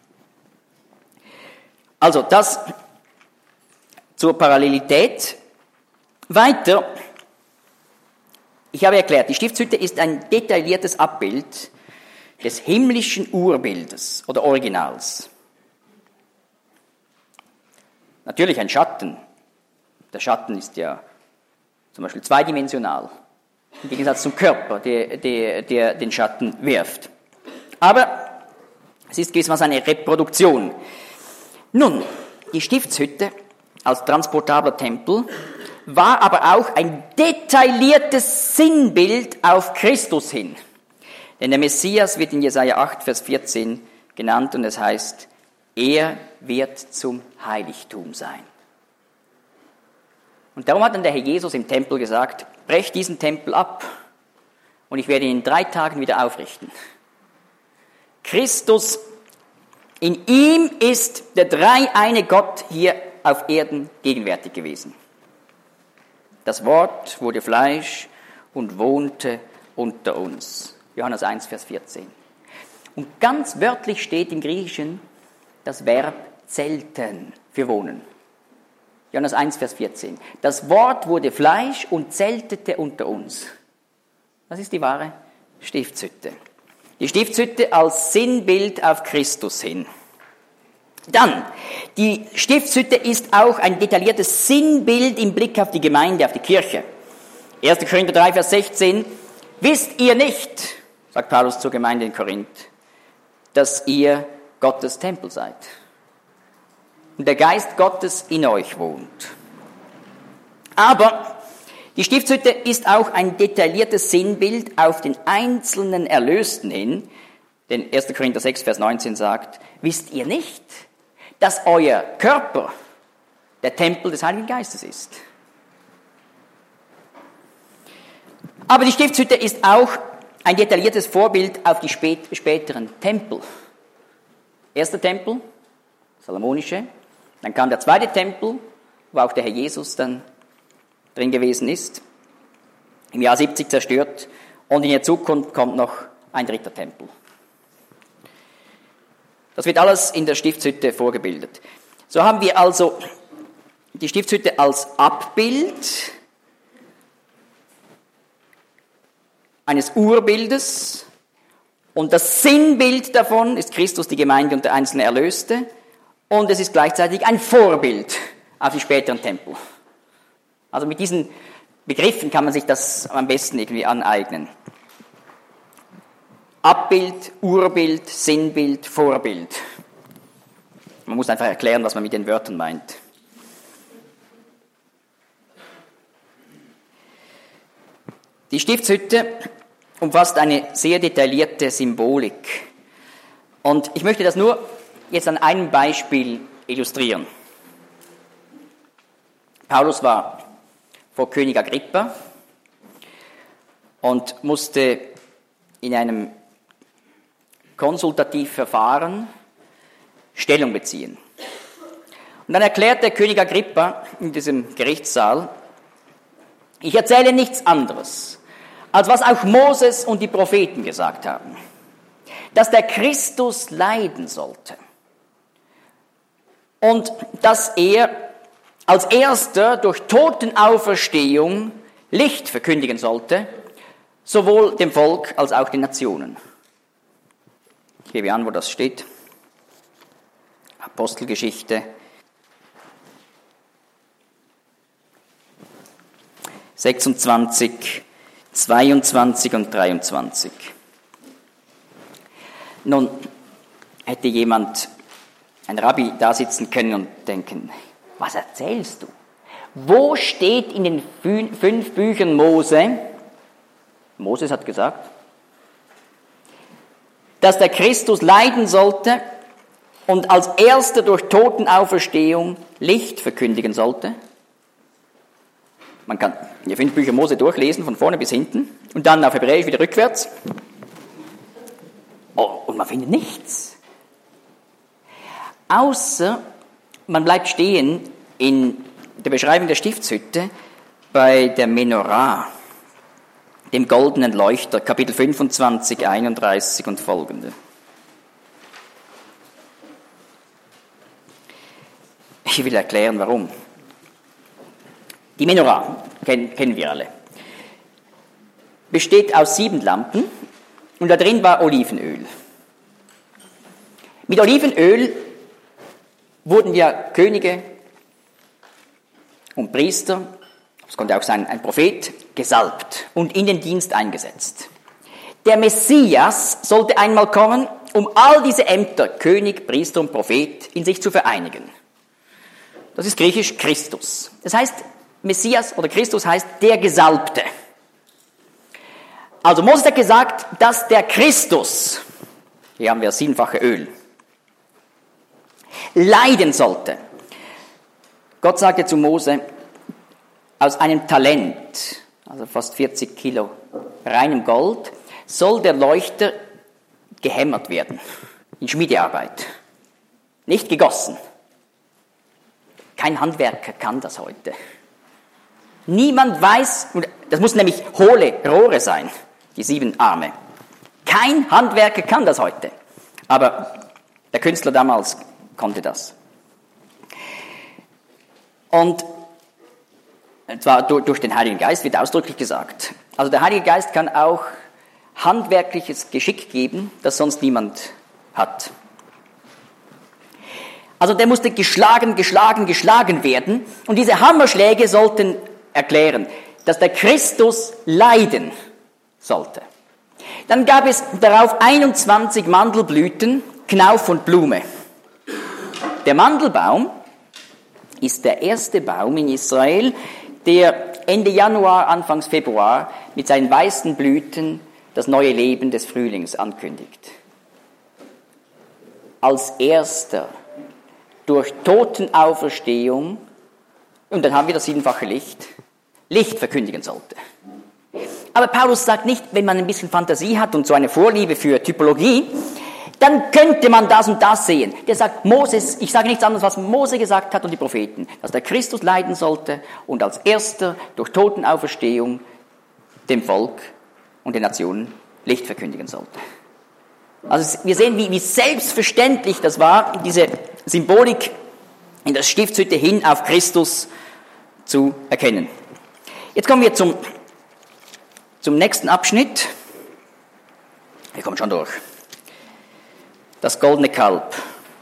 Also das zur Parallelität. Weiter, ich habe erklärt, die Stiftshütte ist ein detailliertes Abbild des himmlischen Urbildes oder Originals. Natürlich ein Schatten. Der Schatten ist ja zum Beispiel zweidimensional. Im Gegensatz zum Körper, der den Schatten wirft. Aber es ist gewissermaßen eine Reproduktion. Nun, die Stiftshütte als transportabler Tempel war aber auch ein detailliertes Sinnbild auf Christus hin. Denn der Messias wird in Jesaja 8, Vers 14 genannt und es heißt, er wird zum Heiligtum sein. Und darum hat dann der Herr Jesus im Tempel gesagt, brecht diesen Tempel ab und ich werde ihn in 3 Tagen wieder aufrichten. Christus, in ihm ist der dreieine Gott hier auf Erden gegenwärtig gewesen. Das Wort wurde Fleisch und wohnte unter uns. Johannes 1, Vers 14. Und ganz wörtlich steht im Griechischen das Verb zelten für wohnen. Johannes 1, Vers 14. Das Wort wurde Fleisch und zeltete unter uns. Das ist die wahre Stiftshütte. Die Stiftshütte als Sinnbild auf Christus hin. Dann, die Stiftshütte ist auch ein detailliertes Sinnbild im Blick auf die Gemeinde, auf die Kirche. 1. Korinther 3, Vers 16. Wisst ihr nicht, sagt Paulus zur Gemeinde in Korinth, dass ihr Gottes Tempel seid und der Geist Gottes in euch wohnt. Aber die Stiftshütte ist auch ein detailliertes Sinnbild auf den einzelnen Erlösten hin, denn 1. Korinther 6, Vers 19 sagt, wisst ihr nicht, dass euer Körper der Tempel des Heiligen Geistes ist? Aber die Stiftshütte ist auch ein detailliertes Vorbild auf die späteren Tempel. Erster Tempel, Salomonische, dann kam der zweite Tempel, wo auch der Herr Jesus dann drin gewesen ist, im Jahr 70 zerstört, und in der Zukunft kommt noch ein dritter Tempel. Das wird alles in der Stiftshütte vorgebildet. So haben wir also die Stiftshütte als Abbild eines Urbildes, und das Sinnbild davon ist Christus, die Gemeinde und der einzelne Erlöste, und es ist gleichzeitig ein Vorbild auf die späteren Tempel. Also mit diesen Begriffen kann man sich das am besten irgendwie aneignen. Abbild, Urbild, Sinnbild, Vorbild. Man muss einfach erklären, was man mit den Wörtern meint. Die Stiftshütte umfasst eine sehr detaillierte Symbolik. Und ich möchte das nur jetzt an einem Beispiel illustrieren. Paulus war vor König Agrippa und musste in einem Konsultativverfahren Stellung beziehen. Und dann erklärt der König Agrippa in diesem Gerichtssaal, ich erzähle nichts anderes, als was auch Moses und die Propheten gesagt haben, dass der Christus leiden sollte und dass er als Erster durch Totenauferstehung Licht verkündigen sollte, sowohl dem Volk als auch den Nationen. Ich gebe an, wo das steht. Apostelgeschichte 26, 22 und 23. Nun hätte jemand, ein Rabbi, da sitzen können und denken, was erzählst du? Wo steht in den 5 Büchern Mose, Moses hat gesagt, dass der Christus leiden sollte und als Erster durch Totenauferstehung Licht verkündigen sollte? Man kann die 5 Bücher Mose durchlesen, von vorne bis hinten, und dann auf Hebräisch wieder rückwärts. Oh, und man findet nichts. Außer man bleibt stehen in der Beschreibung der Stiftshütte bei der Menorah, dem goldenen Leuchter, Kapitel 25, 31 und folgende. Ich will erklären, warum. Die Menorah, kennen wir alle, besteht aus 7 Lampen und da drin war Olivenöl. Mit Olivenöl wurden ja Könige und Priester, es konnte auch sein ein Prophet, gesalbt und in den Dienst eingesetzt. Der Messias sollte einmal kommen, um all diese Ämter, König, Priester und Prophet, in sich zu vereinigen. Das ist griechisch Christus. Das heißt, Messias oder Christus heißt der Gesalbte. Also Moses hat gesagt, dass der Christus, hier haben wir das 7-fache Öl, leiden sollte. Gott sagte zu Mose, aus einem Talent, also fast 40 Kilo reinem Gold, soll der Leuchter gehämmert werden, in Schmiedearbeit, nicht gegossen. Kein Handwerker kann das heute. Niemand weiß, das muss nämlich hohle Rohre sein, die 7 Arme. Kein Handwerker kann das heute. Aber der Künstler damals konnte das. Und zwar durch den Heiligen Geist wird ausdrücklich gesagt. Also der Heilige Geist kann auch handwerkliches Geschick geben, das sonst niemand hat. Also der musste geschlagen werden. Und diese Hammerschläge sollten erklären, dass der Christus leiden sollte. Dann gab es darauf 21 Mandelblüten, Knauf und Blume. Der Mandelbaum ist der erste Baum in Israel, der Ende Januar, Anfangs Februar mit seinen weißen Blüten das neue Leben des Frühlings ankündigt. Als erster durch Totenauferstehung, und dann haben wir das siebenfache Licht verkündigen sollte. Aber Paulus sagt nicht, wenn man ein bisschen Fantasie hat und so eine Vorliebe für Typologie, dann könnte man das und das sehen. Der sagt, Moses, ich sage nichts anderes, was Mose gesagt hat und die Propheten, dass der Christus leiden sollte und als erster durch Totenauferstehung dem Volk und den Nationen Licht verkündigen sollte. Also wir sehen, wie selbstverständlich das war, diese Symbolik in der Stiftshütte hin auf Christus zu erkennen. Jetzt kommen wir zum nächsten Abschnitt. Wir kommen schon durch. Das goldene Kalb.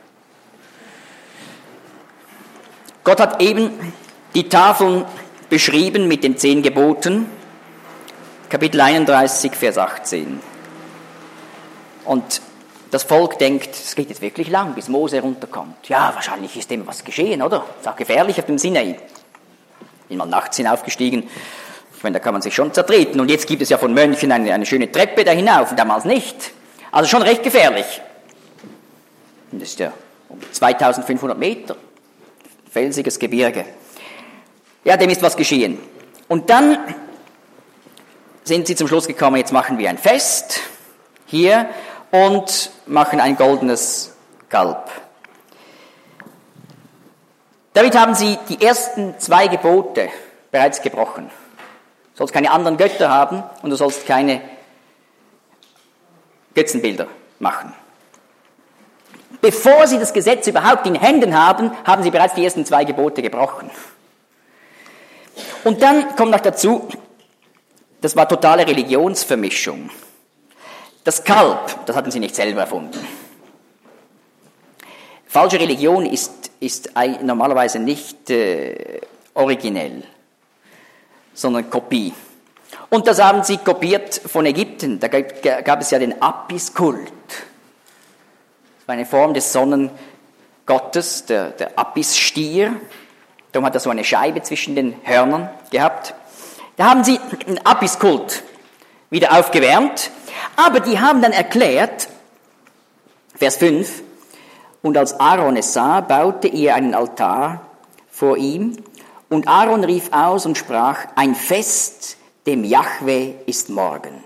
Gott hat eben die Tafeln beschrieben mit den 10 Geboten. Kapitel 31, Vers 18. Und das Volk denkt, es geht jetzt wirklich lang, bis Mose runterkommt. Ja, wahrscheinlich ist dem was geschehen, oder? Ist auch gefährlich auf dem Sinai. Bin mal nachts hinaufgestiegen. Ich meine, da kann man sich schon zertreten. Und jetzt gibt es ja von Mönchen eine schöne Treppe da hinauf, und damals nicht. Also schon recht gefährlich. Und das ist ja um 2500 Meter. Felsiges Gebirge. Ja, dem ist was geschehen. Und dann sind sie zum Schluss gekommen, jetzt machen wir ein Fest hier und machen ein goldenes Kalb. Damit haben sie die ersten 2 Gebote bereits gebrochen. Du sollst keine anderen Götter haben und du sollst keine Götzenbilder machen. Bevor sie das Gesetz überhaupt in Händen haben, haben sie bereits die ersten 2 Gebote gebrochen. Und dann kommt noch dazu, das war totale Religionsvermischung. Das Kalb, das hatten sie nicht selber erfunden. Falsche Religion ist normalerweise nicht originell, sondern Kopie. Und das haben sie kopiert von Ägypten. Da gab es ja den Apis-Kult. Das war eine Form des Sonnengottes, der Apis-Stier. Darum hat er so eine Scheibe zwischen den Hörnern gehabt. Da haben sie den Apis-Kult wieder aufgewärmt. Aber die haben dann erklärt, Vers 5, und als Aaron es sah, baute er einen Altar vor ihm, und Aaron rief aus und sprach, ein Fest dem Jahwe ist morgen.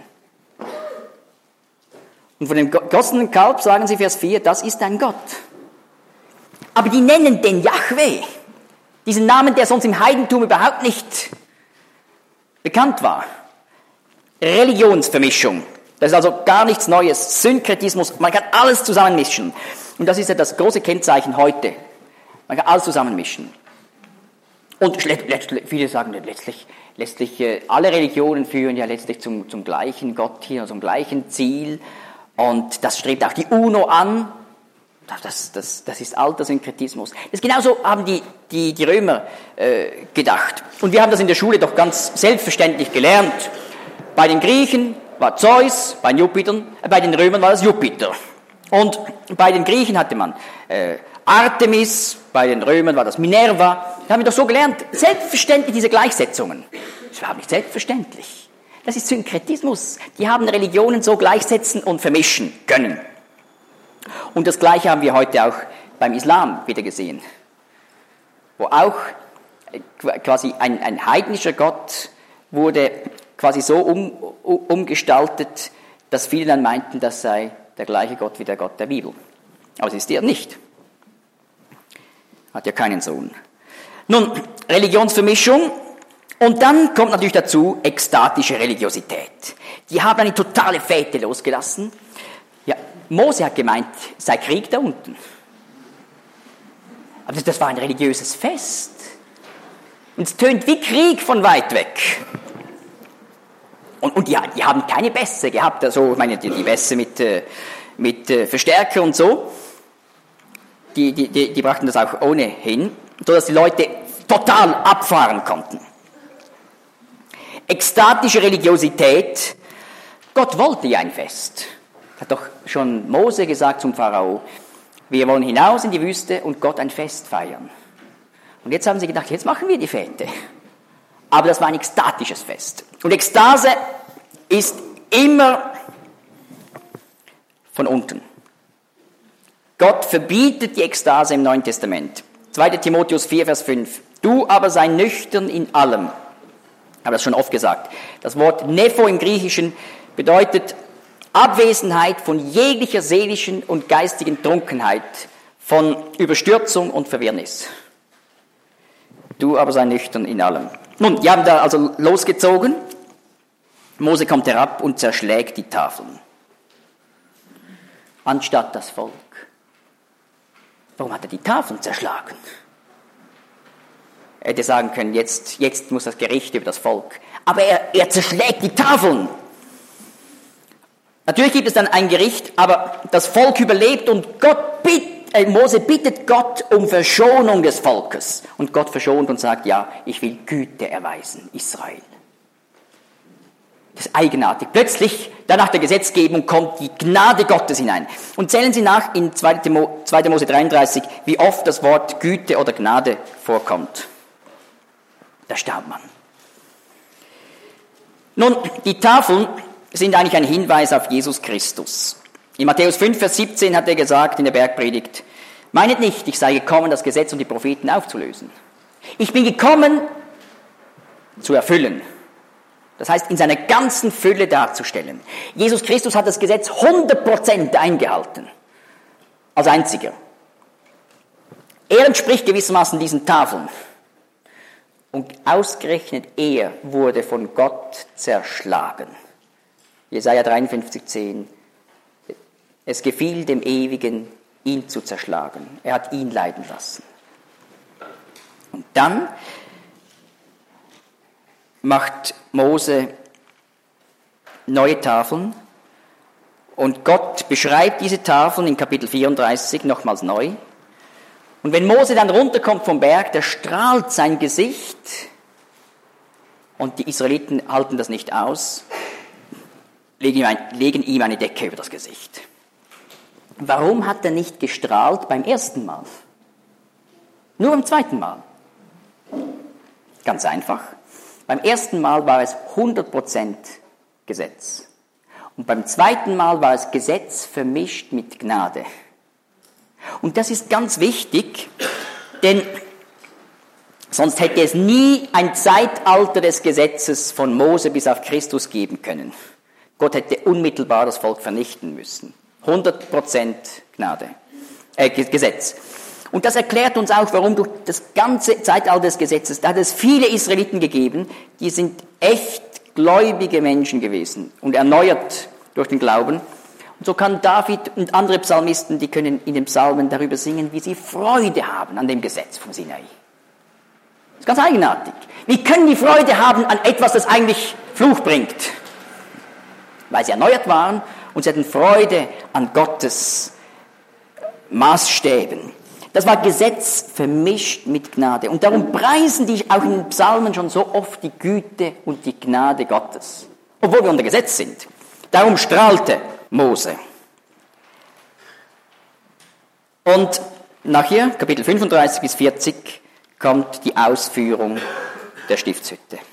Und von dem gossenen Kalb sagen sie, Vers 4, das ist ein Gott. Aber die nennen den Jahwe, diesen Namen, der sonst im Heidentum überhaupt nicht bekannt war. Religionsvermischung. Das ist also gar nichts Neues. Synkretismus, man kann alles zusammenmischen. Und das ist ja das große Kennzeichen heute. Man kann alles zusammenmischen. Und viele sagen, letztlich alle Religionen führen ja letztlich zum gleichen Gott hier, zum gleichen Ziel. Und das strebt auch die UNO an. Das ist alter Synkretismus. Genauso haben die Römer gedacht. Und wir haben das in der Schule doch ganz selbstverständlich gelernt. Bei den Griechen war Zeus, bei den Römern war es Jupiter. Und bei den Griechen hatte man Artemis, bei den Römern war das Minerva. Das haben wir doch so gelernt. Selbstverständlich diese Gleichsetzungen. Das war nicht selbstverständlich. Das ist Synkretismus. Die haben Religionen so gleichsetzen und vermischen können. Und das Gleiche haben wir heute auch beim Islam wieder gesehen. Wo auch quasi ein heidnischer Gott wurde quasi so umgestaltet, dass viele dann meinten, das sei der gleiche Gott wie der Gott der Bibel. Aber es ist er nicht. Hat ja keinen Sohn. Nun, Religionsvermischung. Und dann kommt natürlich dazu ekstatische Religiosität. Die haben eine totale Fete losgelassen. Ja, Mose hat gemeint, es sei Krieg da unten. Aber das war ein religiöses Fest. Und es tönt wie Krieg von weit weg. Und die haben keine Bässe gehabt, also ich meine die Bässe mit Verstärker und so. die brachten das auch ohnehin, sodass die Leute total abfahren konnten. Ekstatische Religiosität. Gott wollte ja ein Fest. Hat doch schon Mose gesagt zum Pharao, wir wollen hinaus in die Wüste und Gott ein Fest feiern. Und jetzt haben sie gedacht, jetzt machen wir die Fete. Aber das war ein ekstatisches Fest. Und Ekstase ist immer von unten. Gott verbietet die Ekstase im Neuen Testament. 2. Timotheus 4, Vers 5. Du aber sei nüchtern in allem. Ich habe das schon oft gesagt. Das Wort Nepho im Griechischen bedeutet Abwesenheit von jeglicher seelischen und geistigen Trunkenheit, von Überstürzung und Verwirrnis. Du aber sei nüchtern in allem. Nun, die haben da also losgezogen. Mose kommt herab und zerschlägt die Tafeln. Anstatt das Volk. Warum hat er die Tafeln zerschlagen? Er hätte sagen können, jetzt muss das Gericht über das Volk. Aber er zerschlägt die Tafeln. Natürlich gibt es dann ein Gericht, aber das Volk überlebt und Mose bittet Gott um Verschonung des Volkes. Und Gott verschont und sagt, ja, ich will Güte erweisen, Israel. Das ist eigenartig. Plötzlich, danach der Gesetzgebung, kommt die Gnade Gottes hinein. Und zählen Sie nach in 2. Mose 33, wie oft das Wort Güte oder Gnade vorkommt. Da staunt man. Nun, die Tafeln sind eigentlich ein Hinweis auf Jesus Christus. In Matthäus 5, Vers 17 hat er gesagt in der Bergpredigt, meinet nicht, ich sei gekommen, das Gesetz und die Propheten aufzulösen. Ich bin gekommen, zu erfüllen. Das heißt, in seiner ganzen Fülle darzustellen. Jesus Christus hat das Gesetz 100% eingehalten. Als einziger. Er entspricht gewissermaßen diesen Tafeln. Und ausgerechnet er wurde von Gott zerschlagen. Jesaja 53,10. Es gefiel dem Ewigen, ihn zu zerschlagen. Er hat ihn leiden lassen. Und dann macht Mose neue Tafeln und Gott beschreibt diese Tafeln in Kapitel 34 nochmals neu. Und wenn Mose dann runterkommt vom Berg, da strahlt sein Gesicht und die Israeliten halten das nicht aus, legen ihm eine Decke über das Gesicht. Warum hat er nicht gestrahlt beim ersten Mal? Nur beim zweiten Mal? Ganz einfach. Beim ersten Mal war es 100% Gesetz. Und beim zweiten Mal war es Gesetz vermischt mit Gnade. Und das ist ganz wichtig, denn sonst hätte es nie ein Zeitalter des Gesetzes von Mose bis auf Christus geben können. Gott hätte unmittelbar das Volk vernichten müssen. 100% Gesetz. Und das erklärt uns auch, warum durch das ganze Zeitalter des Gesetzes, da hat es viele Israeliten gegeben, die sind echt gläubige Menschen gewesen und erneuert durch den Glauben. Und so kann David und andere Psalmisten, die können in den Psalmen darüber singen, wie sie Freude haben an dem Gesetz vom Sinai. Das ist ganz eigenartig. Wie können die Freude haben an etwas, das eigentlich Fluch bringt? Weil sie erneuert waren und sie hatten Freude an Gottes Maßstäben. Das war Gesetz vermischt mit Gnade. Und darum preisen die auch in den Psalmen schon so oft die Güte und die Gnade Gottes. Obwohl wir unter Gesetz sind. Darum strahlte Mose. Und nachher, Kapitel 35 bis 40, kommt die Ausführung der Stiftshütte.